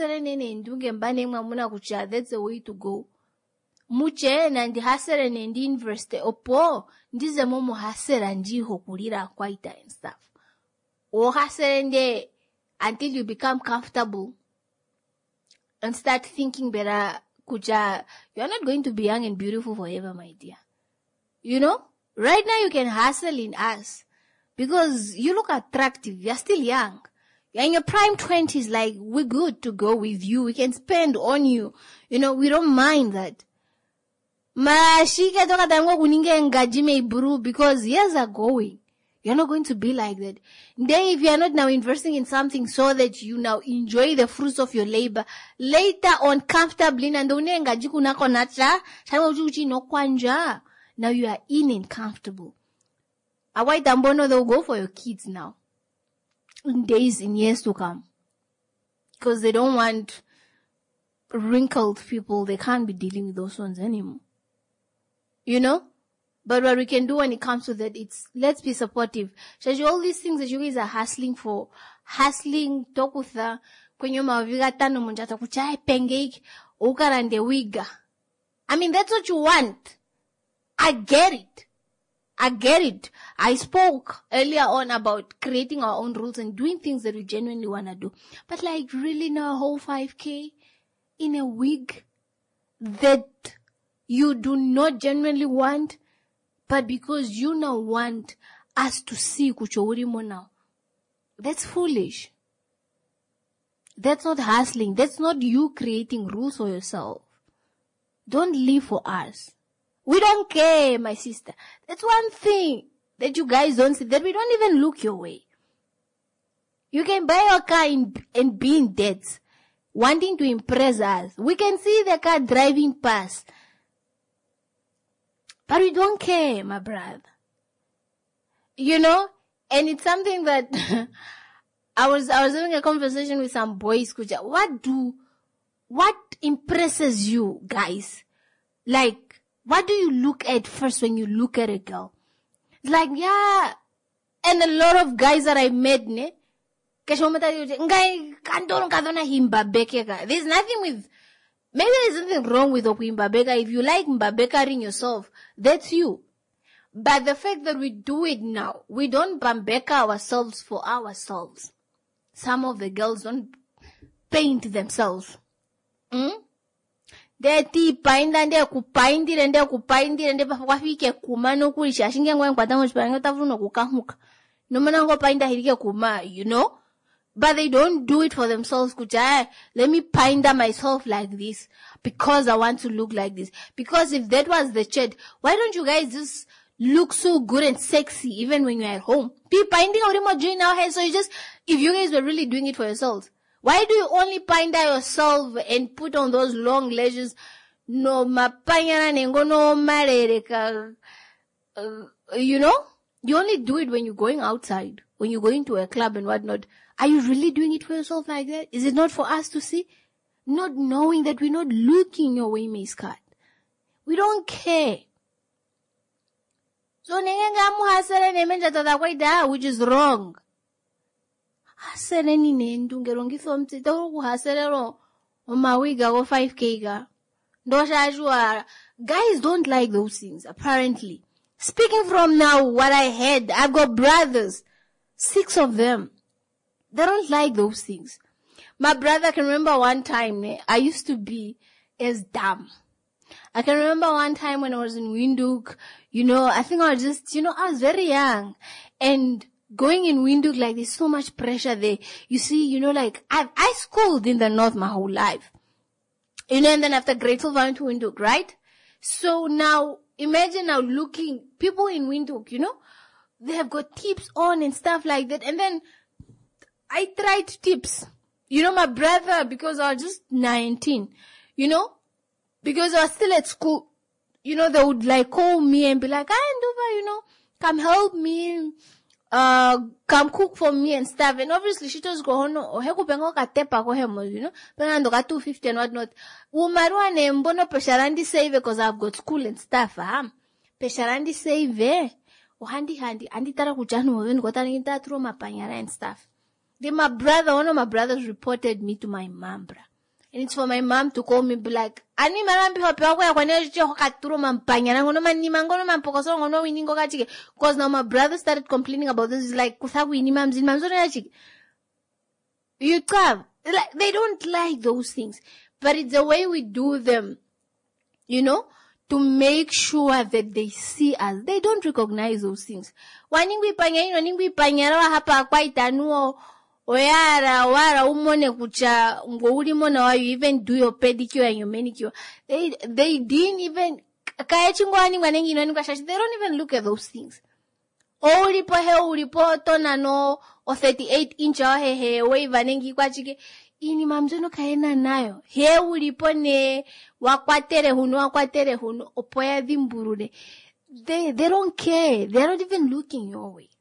the way to go. Muche nandi hasere nendi university opo ndize momo hasera njiho kulira kwaita and stuff. O hasere nde until you become comfortable and start thinking better. Kuja, you're not going to be young and beautiful forever, my dear. You know, right now you can hustle in us because you look attractive. You're still young. You're in your prime 20s. Like, we're good to go with you. We can spend on you. You know, we don't mind that. Because years are going. You're not going to be like that. Then if you're not now investing in something so that you now enjoy the fruits of your labor, later on comfortably, now you are in and comfortable. A white ambono, they'll go for your kids now. In days, in years to come. Because they don't want wrinkled people. They can't be dealing with those ones anymore. You know? But what we can do when it comes to that, it's, let's be supportive. So all these things that you guys are hustling for, tokutha, kwenye maviga tano munjata kuchai pengeik, ukarande wiga. I mean, that's what you want. I get it. I spoke earlier on about creating our own rules and doing things that we genuinely want to do. But like really now a whole 5K in a week that you do not genuinely want, but because you now want us to see kuchourimo now. That's foolish. That's not hustling. That's not you creating rules for yourself. Don't live for us. We don't care, my sister. That's one thing that you guys don't see, that we don't even look your way. You can buy your car and be in debt, wanting to impress us. We can see the car driving past. But we don't care, my brother. You know? And it's something that I was having a conversation with some boys. What impresses you guys? Like, what do you look at first when you look at a girl? It's like, yeah. And a lot of guys that I met, there's nothing with, maybe there's something wrong with Mbabeka. If you like Mbabeka in yourself, that's you. But the fact that we do it now, we don't Mbabeka ourselves for ourselves. Some of the girls don't paint themselves. They paint and they kupaint it and they kupaint it and they wafike kumano kulisha shinge ngwa nkwata ngwa tavuno kukahuka. No manango paint hirike kuma, you know? But they don't do it for themselves. Kucha, let me paint myself like this because I want to look like this. Because if that was the chat, why don't you guys just look so good and sexy even when you're at home? Be painting or doing our hair. So you just, if you guys were really doing it for yourselves, why do you only paint yourself and put on those long lashes? No, you know, you only do it when you're going outside, when you're going to a club and whatnot. Are you really doing it for yourself like that? Is it not for us to see? Not knowing that we're not looking your way, Miss Cat. We don't care. So, which is wrong. Umawiga go 5K ga. Ndosha guys don't like those things, apparently. Speaking from now, what I heard, I've got brothers, 6 of them. They don't like those things. My brother can remember one time, I used to be as dumb. I can remember one time when I was in Windhoek, I think I was just, I was very young. And going in Windhoek, like, there's so much pressure there. You see, like, I schooled in the north my whole life. And then after grade 12, I went to Windhoek, right? So now, imagine now looking, people in Windhoek, they have got tips on and stuff like that. And then I tried tips. My brother, because I was just 19, because I was still at school, they would like call me and be like, Nduva, come help me, come cook for me and stuff. And obviously she just go on, pengo katepa ko hemo, penando ka 250 and whatnot. Umaruane mbono pesharandi save because I've got school and stuff, pesharandi save, handi, andi tara kujanu, when got an through my panyara and stuff. Then one of my brothers reported me to my mom, bruh. And it's for my mom to call me, be like, ani marambi hope wako ya kwenye jicho katuro mampanya, na ngono manimangono mampokoso ngono winingo kachike. Cause now my brother started complaining about this. He's like, kusaku inimamzini mamzoro kachike. You come. Like, they don't like those things. But it's the way we do them, to make sure that they see us. They don't recognize those things. Waningwi panya hapa kwa itanuo, wara umone kucha ngouri mona wa you even do your pedicure and your manicure. They didn't even they don't even look at those things. Ulipo tona no o 38 inch he vanengi kwa chike ini mamzono kaena nayo he ulipo ne wakwatere hunu opoya dhimburude. They don't care. They're not even looking your way.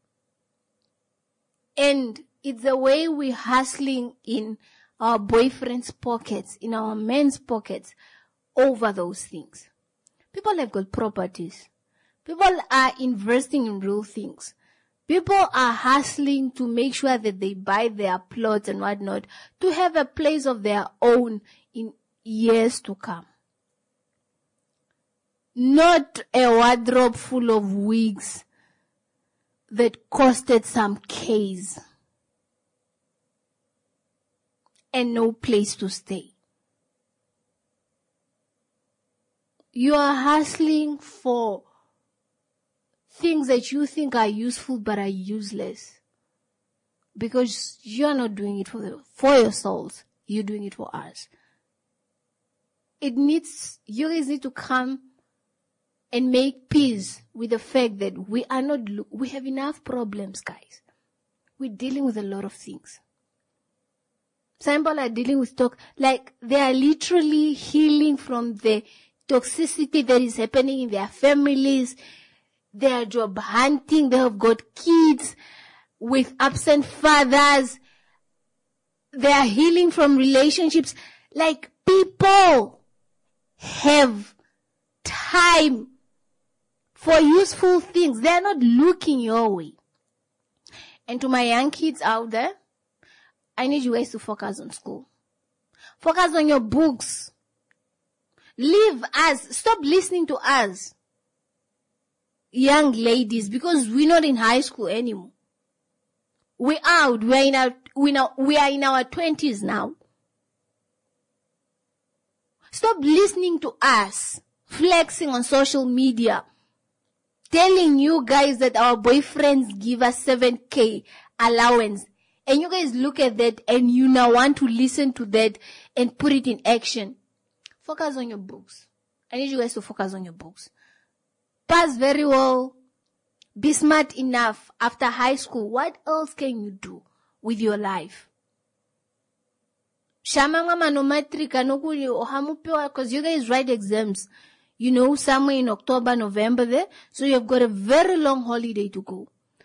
And it's the way we're hustling in our boyfriend's pockets, in our men's pockets, over those things. People have got properties. People are investing in real things. People are hustling to make sure that they buy their plots and whatnot to have a place of their own in years to come. Not a wardrobe full of wigs that costed some K's and no place to stay. You are hustling for things that you think are useful but are useless because you are not doing it for your souls. You're doing it for us. You guys need to come and make peace with the fact that we have enough problems, guys. We're dealing with a lot of things. Some people are dealing with they are literally healing from the toxicity that is happening in their families. They are job hunting. They have got kids with absent fathers. They are healing from relationships. Like, people have time for useful things. They are not looking your way. And to my young kids out there, I need you guys to focus on school. Focus on your books. Leave us. Stop listening to us, young ladies, because we're not in high school anymore. We are in our 20s now. Stop listening to us flexing on social media, telling you guys that our boyfriends give us 7K allowance. And you guys look at that and you now want to listen to that and put it in action. Focus on your books. I need you guys to focus on your books. Pass very well. Be smart enough after high school. What else can you do with your life? Shamanga manometrika nokuli ohamupewa because you guys write exams, somewhere in October, November there. So you've got a very long holiday to go.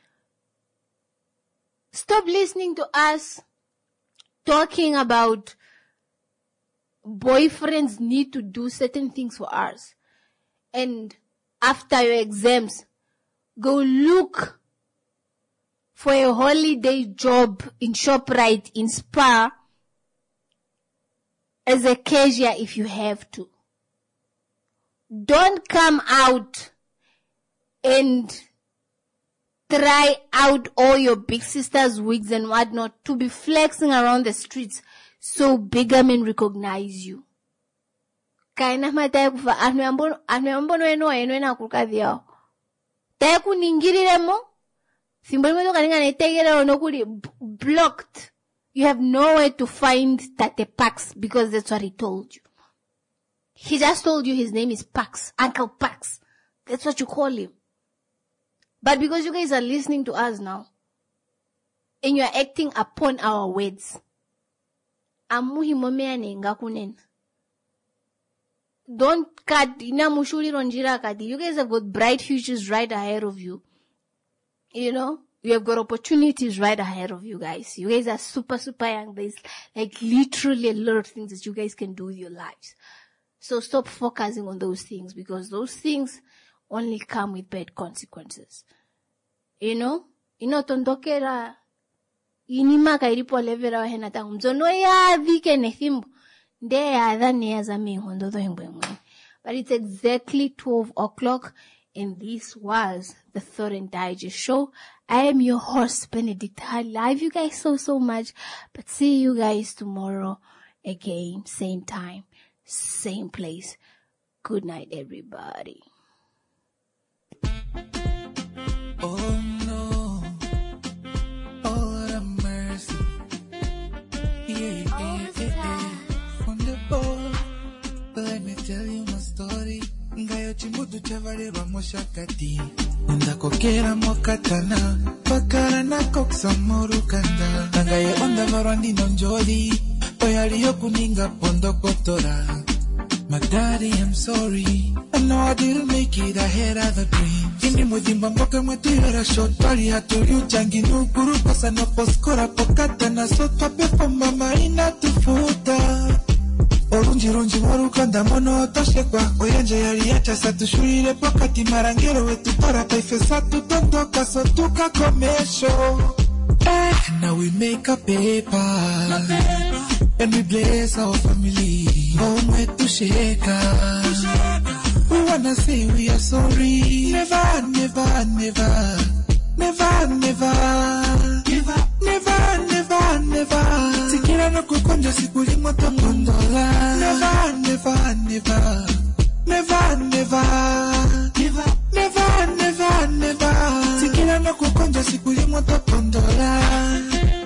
Stop listening to us talking about boyfriends need to do certain things for us. And after your exams, go look for a holiday job in ShopRite, in Spa, as a cashier if you have to. Don't come out and try out all your big sister's wigs and whatnot to be flexing around the streets so bigger men recognize you. Kaina mataya kufa anuyambono eno na kukadhi yao. Taya kuningiriremo. Simboli mweto kaninga netegera onokuli blocked. You have nowhere to find Tate Pax because that's what he told you. He just told you his name is Pax, Uncle Pax. That's what you call him. But because you guys are listening to us now, and you are acting upon our words, don't cut. You guys have got bright futures right ahead of you. You know, you have got opportunities right ahead of you guys. You guys are super, super young. There's like literally a lot of things that you guys can do with your lives. So stop focusing on those things because those things only come with bad consequences. You know? Tondokera. Inimaka ilipo levera wa hena tangu. Mzono ya vike nethimbo. Nde ya adhani ya zami hondo do hengwe. But it's exactly 12 o'clock. And this was the Thought and Digest show. I am your host, Benedict. I love you guys so much. But see you guys tomorrow again. Same time, same place. Good night, everybody. Oh no, oh what a mercy. Yeah. Wonderful. Let me tell you my story. Ngayo chimudu chavalirwa moshakati ndakokera mokatana bakara na koksa morukanda ngaye onda varwandi nonjoli oyaliyo kuninga pondo kotora. My daddy, I'm sorry, I know I didn't make it, I had other dreams. Ini mudimba mboka mwetu yora short pali haturi uchangi nukuru pasa no poskora pokata na sopa pepo mama inatufuta. Olunji warukanda mono otoshekwa oyenje yali yacha satushurire pokati marangero wetu para paife satu tondoka sotuka komesho. Now we make a paper and we bless our family. Home wetu sheka. We wanna say we are sorry. Never, never, never, never, never give up. Never, never, never. Sikira no kukonja sikuli moto kondola. Never, never, never, never, never give up. Never, never, never. Sikira no kukonja sikuli moto kondola.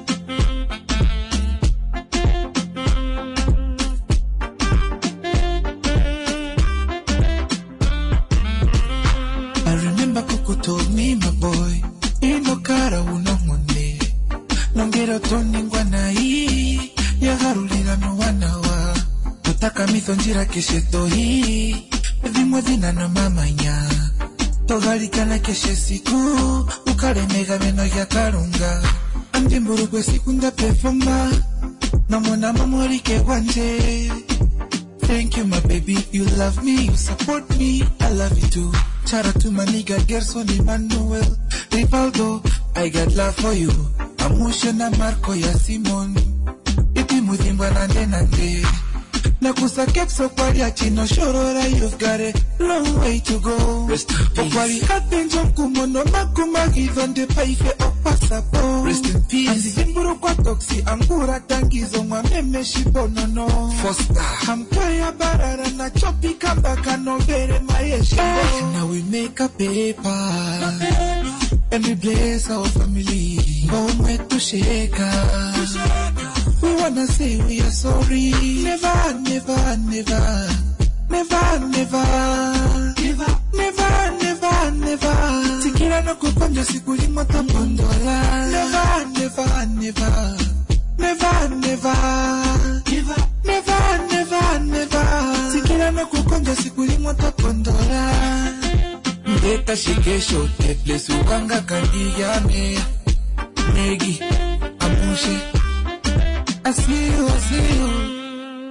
I remember Kuku told me, my boy, ino kara unomone. Nongero toningwa na hii ya harulira no wanawa utaka mithonjira kesheto hii vimwe vina na mamanya togalika na keshe siku ukalemega meno ya karunga andimburu kwe siku nda performa na mwana mamorike wanje. Thank you my baby, you love me, you support me, I love you too. Shout out to my nigga Gerson Emmanuel Rivaldo, I got love for you. Amusha na Marco ya Simon iti mudhimbwa nande na kusakepso kwali achino shorora. You've got a long way to go. Okwali atenjo kumono makumagizo nde paife opasapo. Rest in peace. Anzimburu kwa toksi angura tangizo mwameme shibonono. Foster Hamkaya barara na chopi kambaka novere maeshibo. Now we make a paper and we bless our family. Home wetu sheka. We wanna say we are sorry. Never, never, never, never, never give up. Never, never, never. Sikira no kukonja sikuli moto kondola. Never, never, never, never, never give up. Never, never, never. Sikira no kukonja sikuli moto kondola. Mbeta shikesho te place uwanga kandiyame. Negi amushe. I see you, I see you.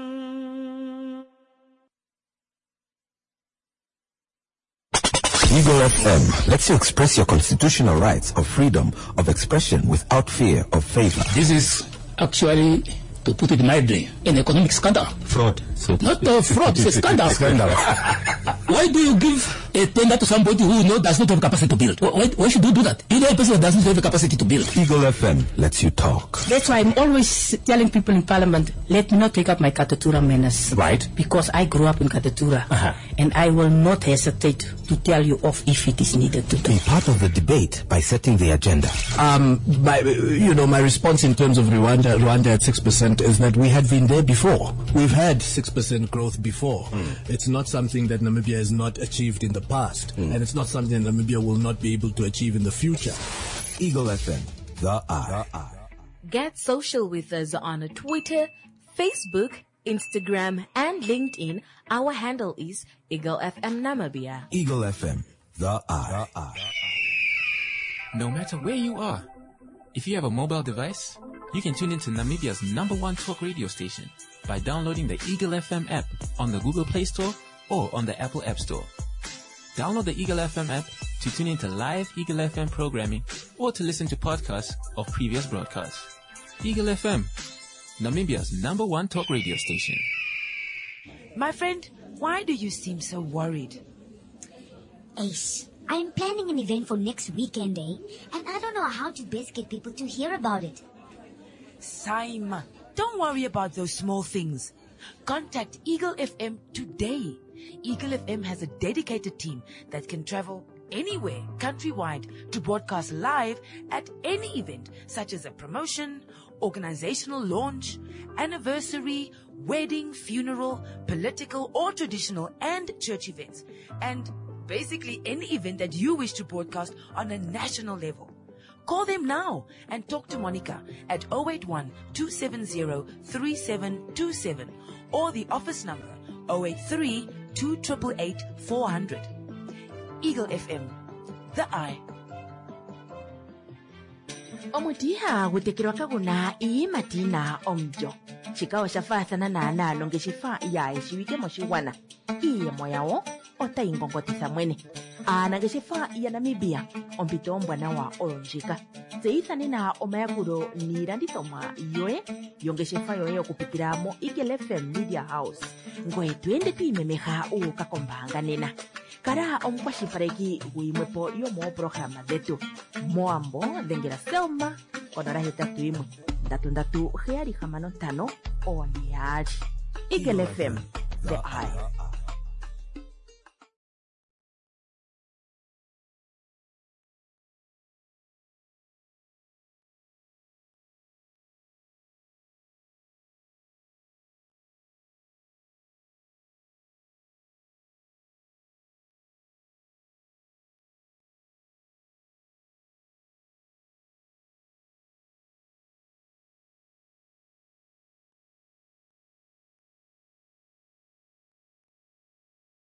Eagle FM lets you express your constitutional rights of freedom of expression without fear of favor. This is actually to put it mildly, an economic scandal. Fraud. Not fraud, it's a scandal. Scandal. Why do you give a tender to somebody who does not have capacity to build? Why should you do that? You know a person that doesn't have the capacity to build. Eagle FM lets you talk. That's why I'm always telling people in Parliament, let me not take up my Katatura manners. Right. Because I grew up in Katatura. And I will not hesitate to tell you off if it is needed to do. Be part of the debate by setting the agenda. My response in terms of Rwanda at 6% is that we had been there before. We've had 6% growth before. It's not something that Namibia has not achieved in the past. And it's not something that Namibia will not be able to achieve in the future. Eagle FM, the eye. Get social with us on Twitter, Facebook, Instagram, and LinkedIn. Our handle is Eagle FM Namibia. Eagle FM, the eye. No matter where you are, if you have a mobile device, you can tune into Namibia's #1 talk radio station by downloading the Eagle FM app on the Google Play Store or on the Apple App Store. Download the Eagle FM app to tune into live Eagle FM programming or to listen to podcasts of previous broadcasts. Eagle FM, Namibia's #1 talk radio station. My friend, why do you seem so worried? Ace, I'm planning an event for next weekend, and I don't know how to best get people to hear about it. Saima, don't worry about those small things. Contact Eagle FM today. Eagle FM has a dedicated team that can travel anywhere countrywide to broadcast live at any event, such as a promotion, organizational launch, anniversary, wedding, funeral, political or traditional and church events, and basically any event that you wish to broadcast on a national level. Call them now and talk to Monica at 081-270-3727 or the office number 083-288-400. Eagle FM, the eye. Omutiha gutekirwa kaguna matina omjo. Chikawa shafathana na nalo ngeshifa ya ishiwike moshiwana. Iye moyao ota ingongotisa mwene. Ana ngeshifa ya Namibia ompito ombwana wa olonjika. Zeithane na omayakuro niranditoma yoe yongeshifa yoe okupitira mo Eagle FM Media House. Ngoe tuende tuimemeja ukakombanga nena. Kara omkwashifareki guimwepo yomo programa detu. Moambo dengera Selma onora hetatu imwe. Ndatu heari hamano tano oniari. Eagle FM, the eye.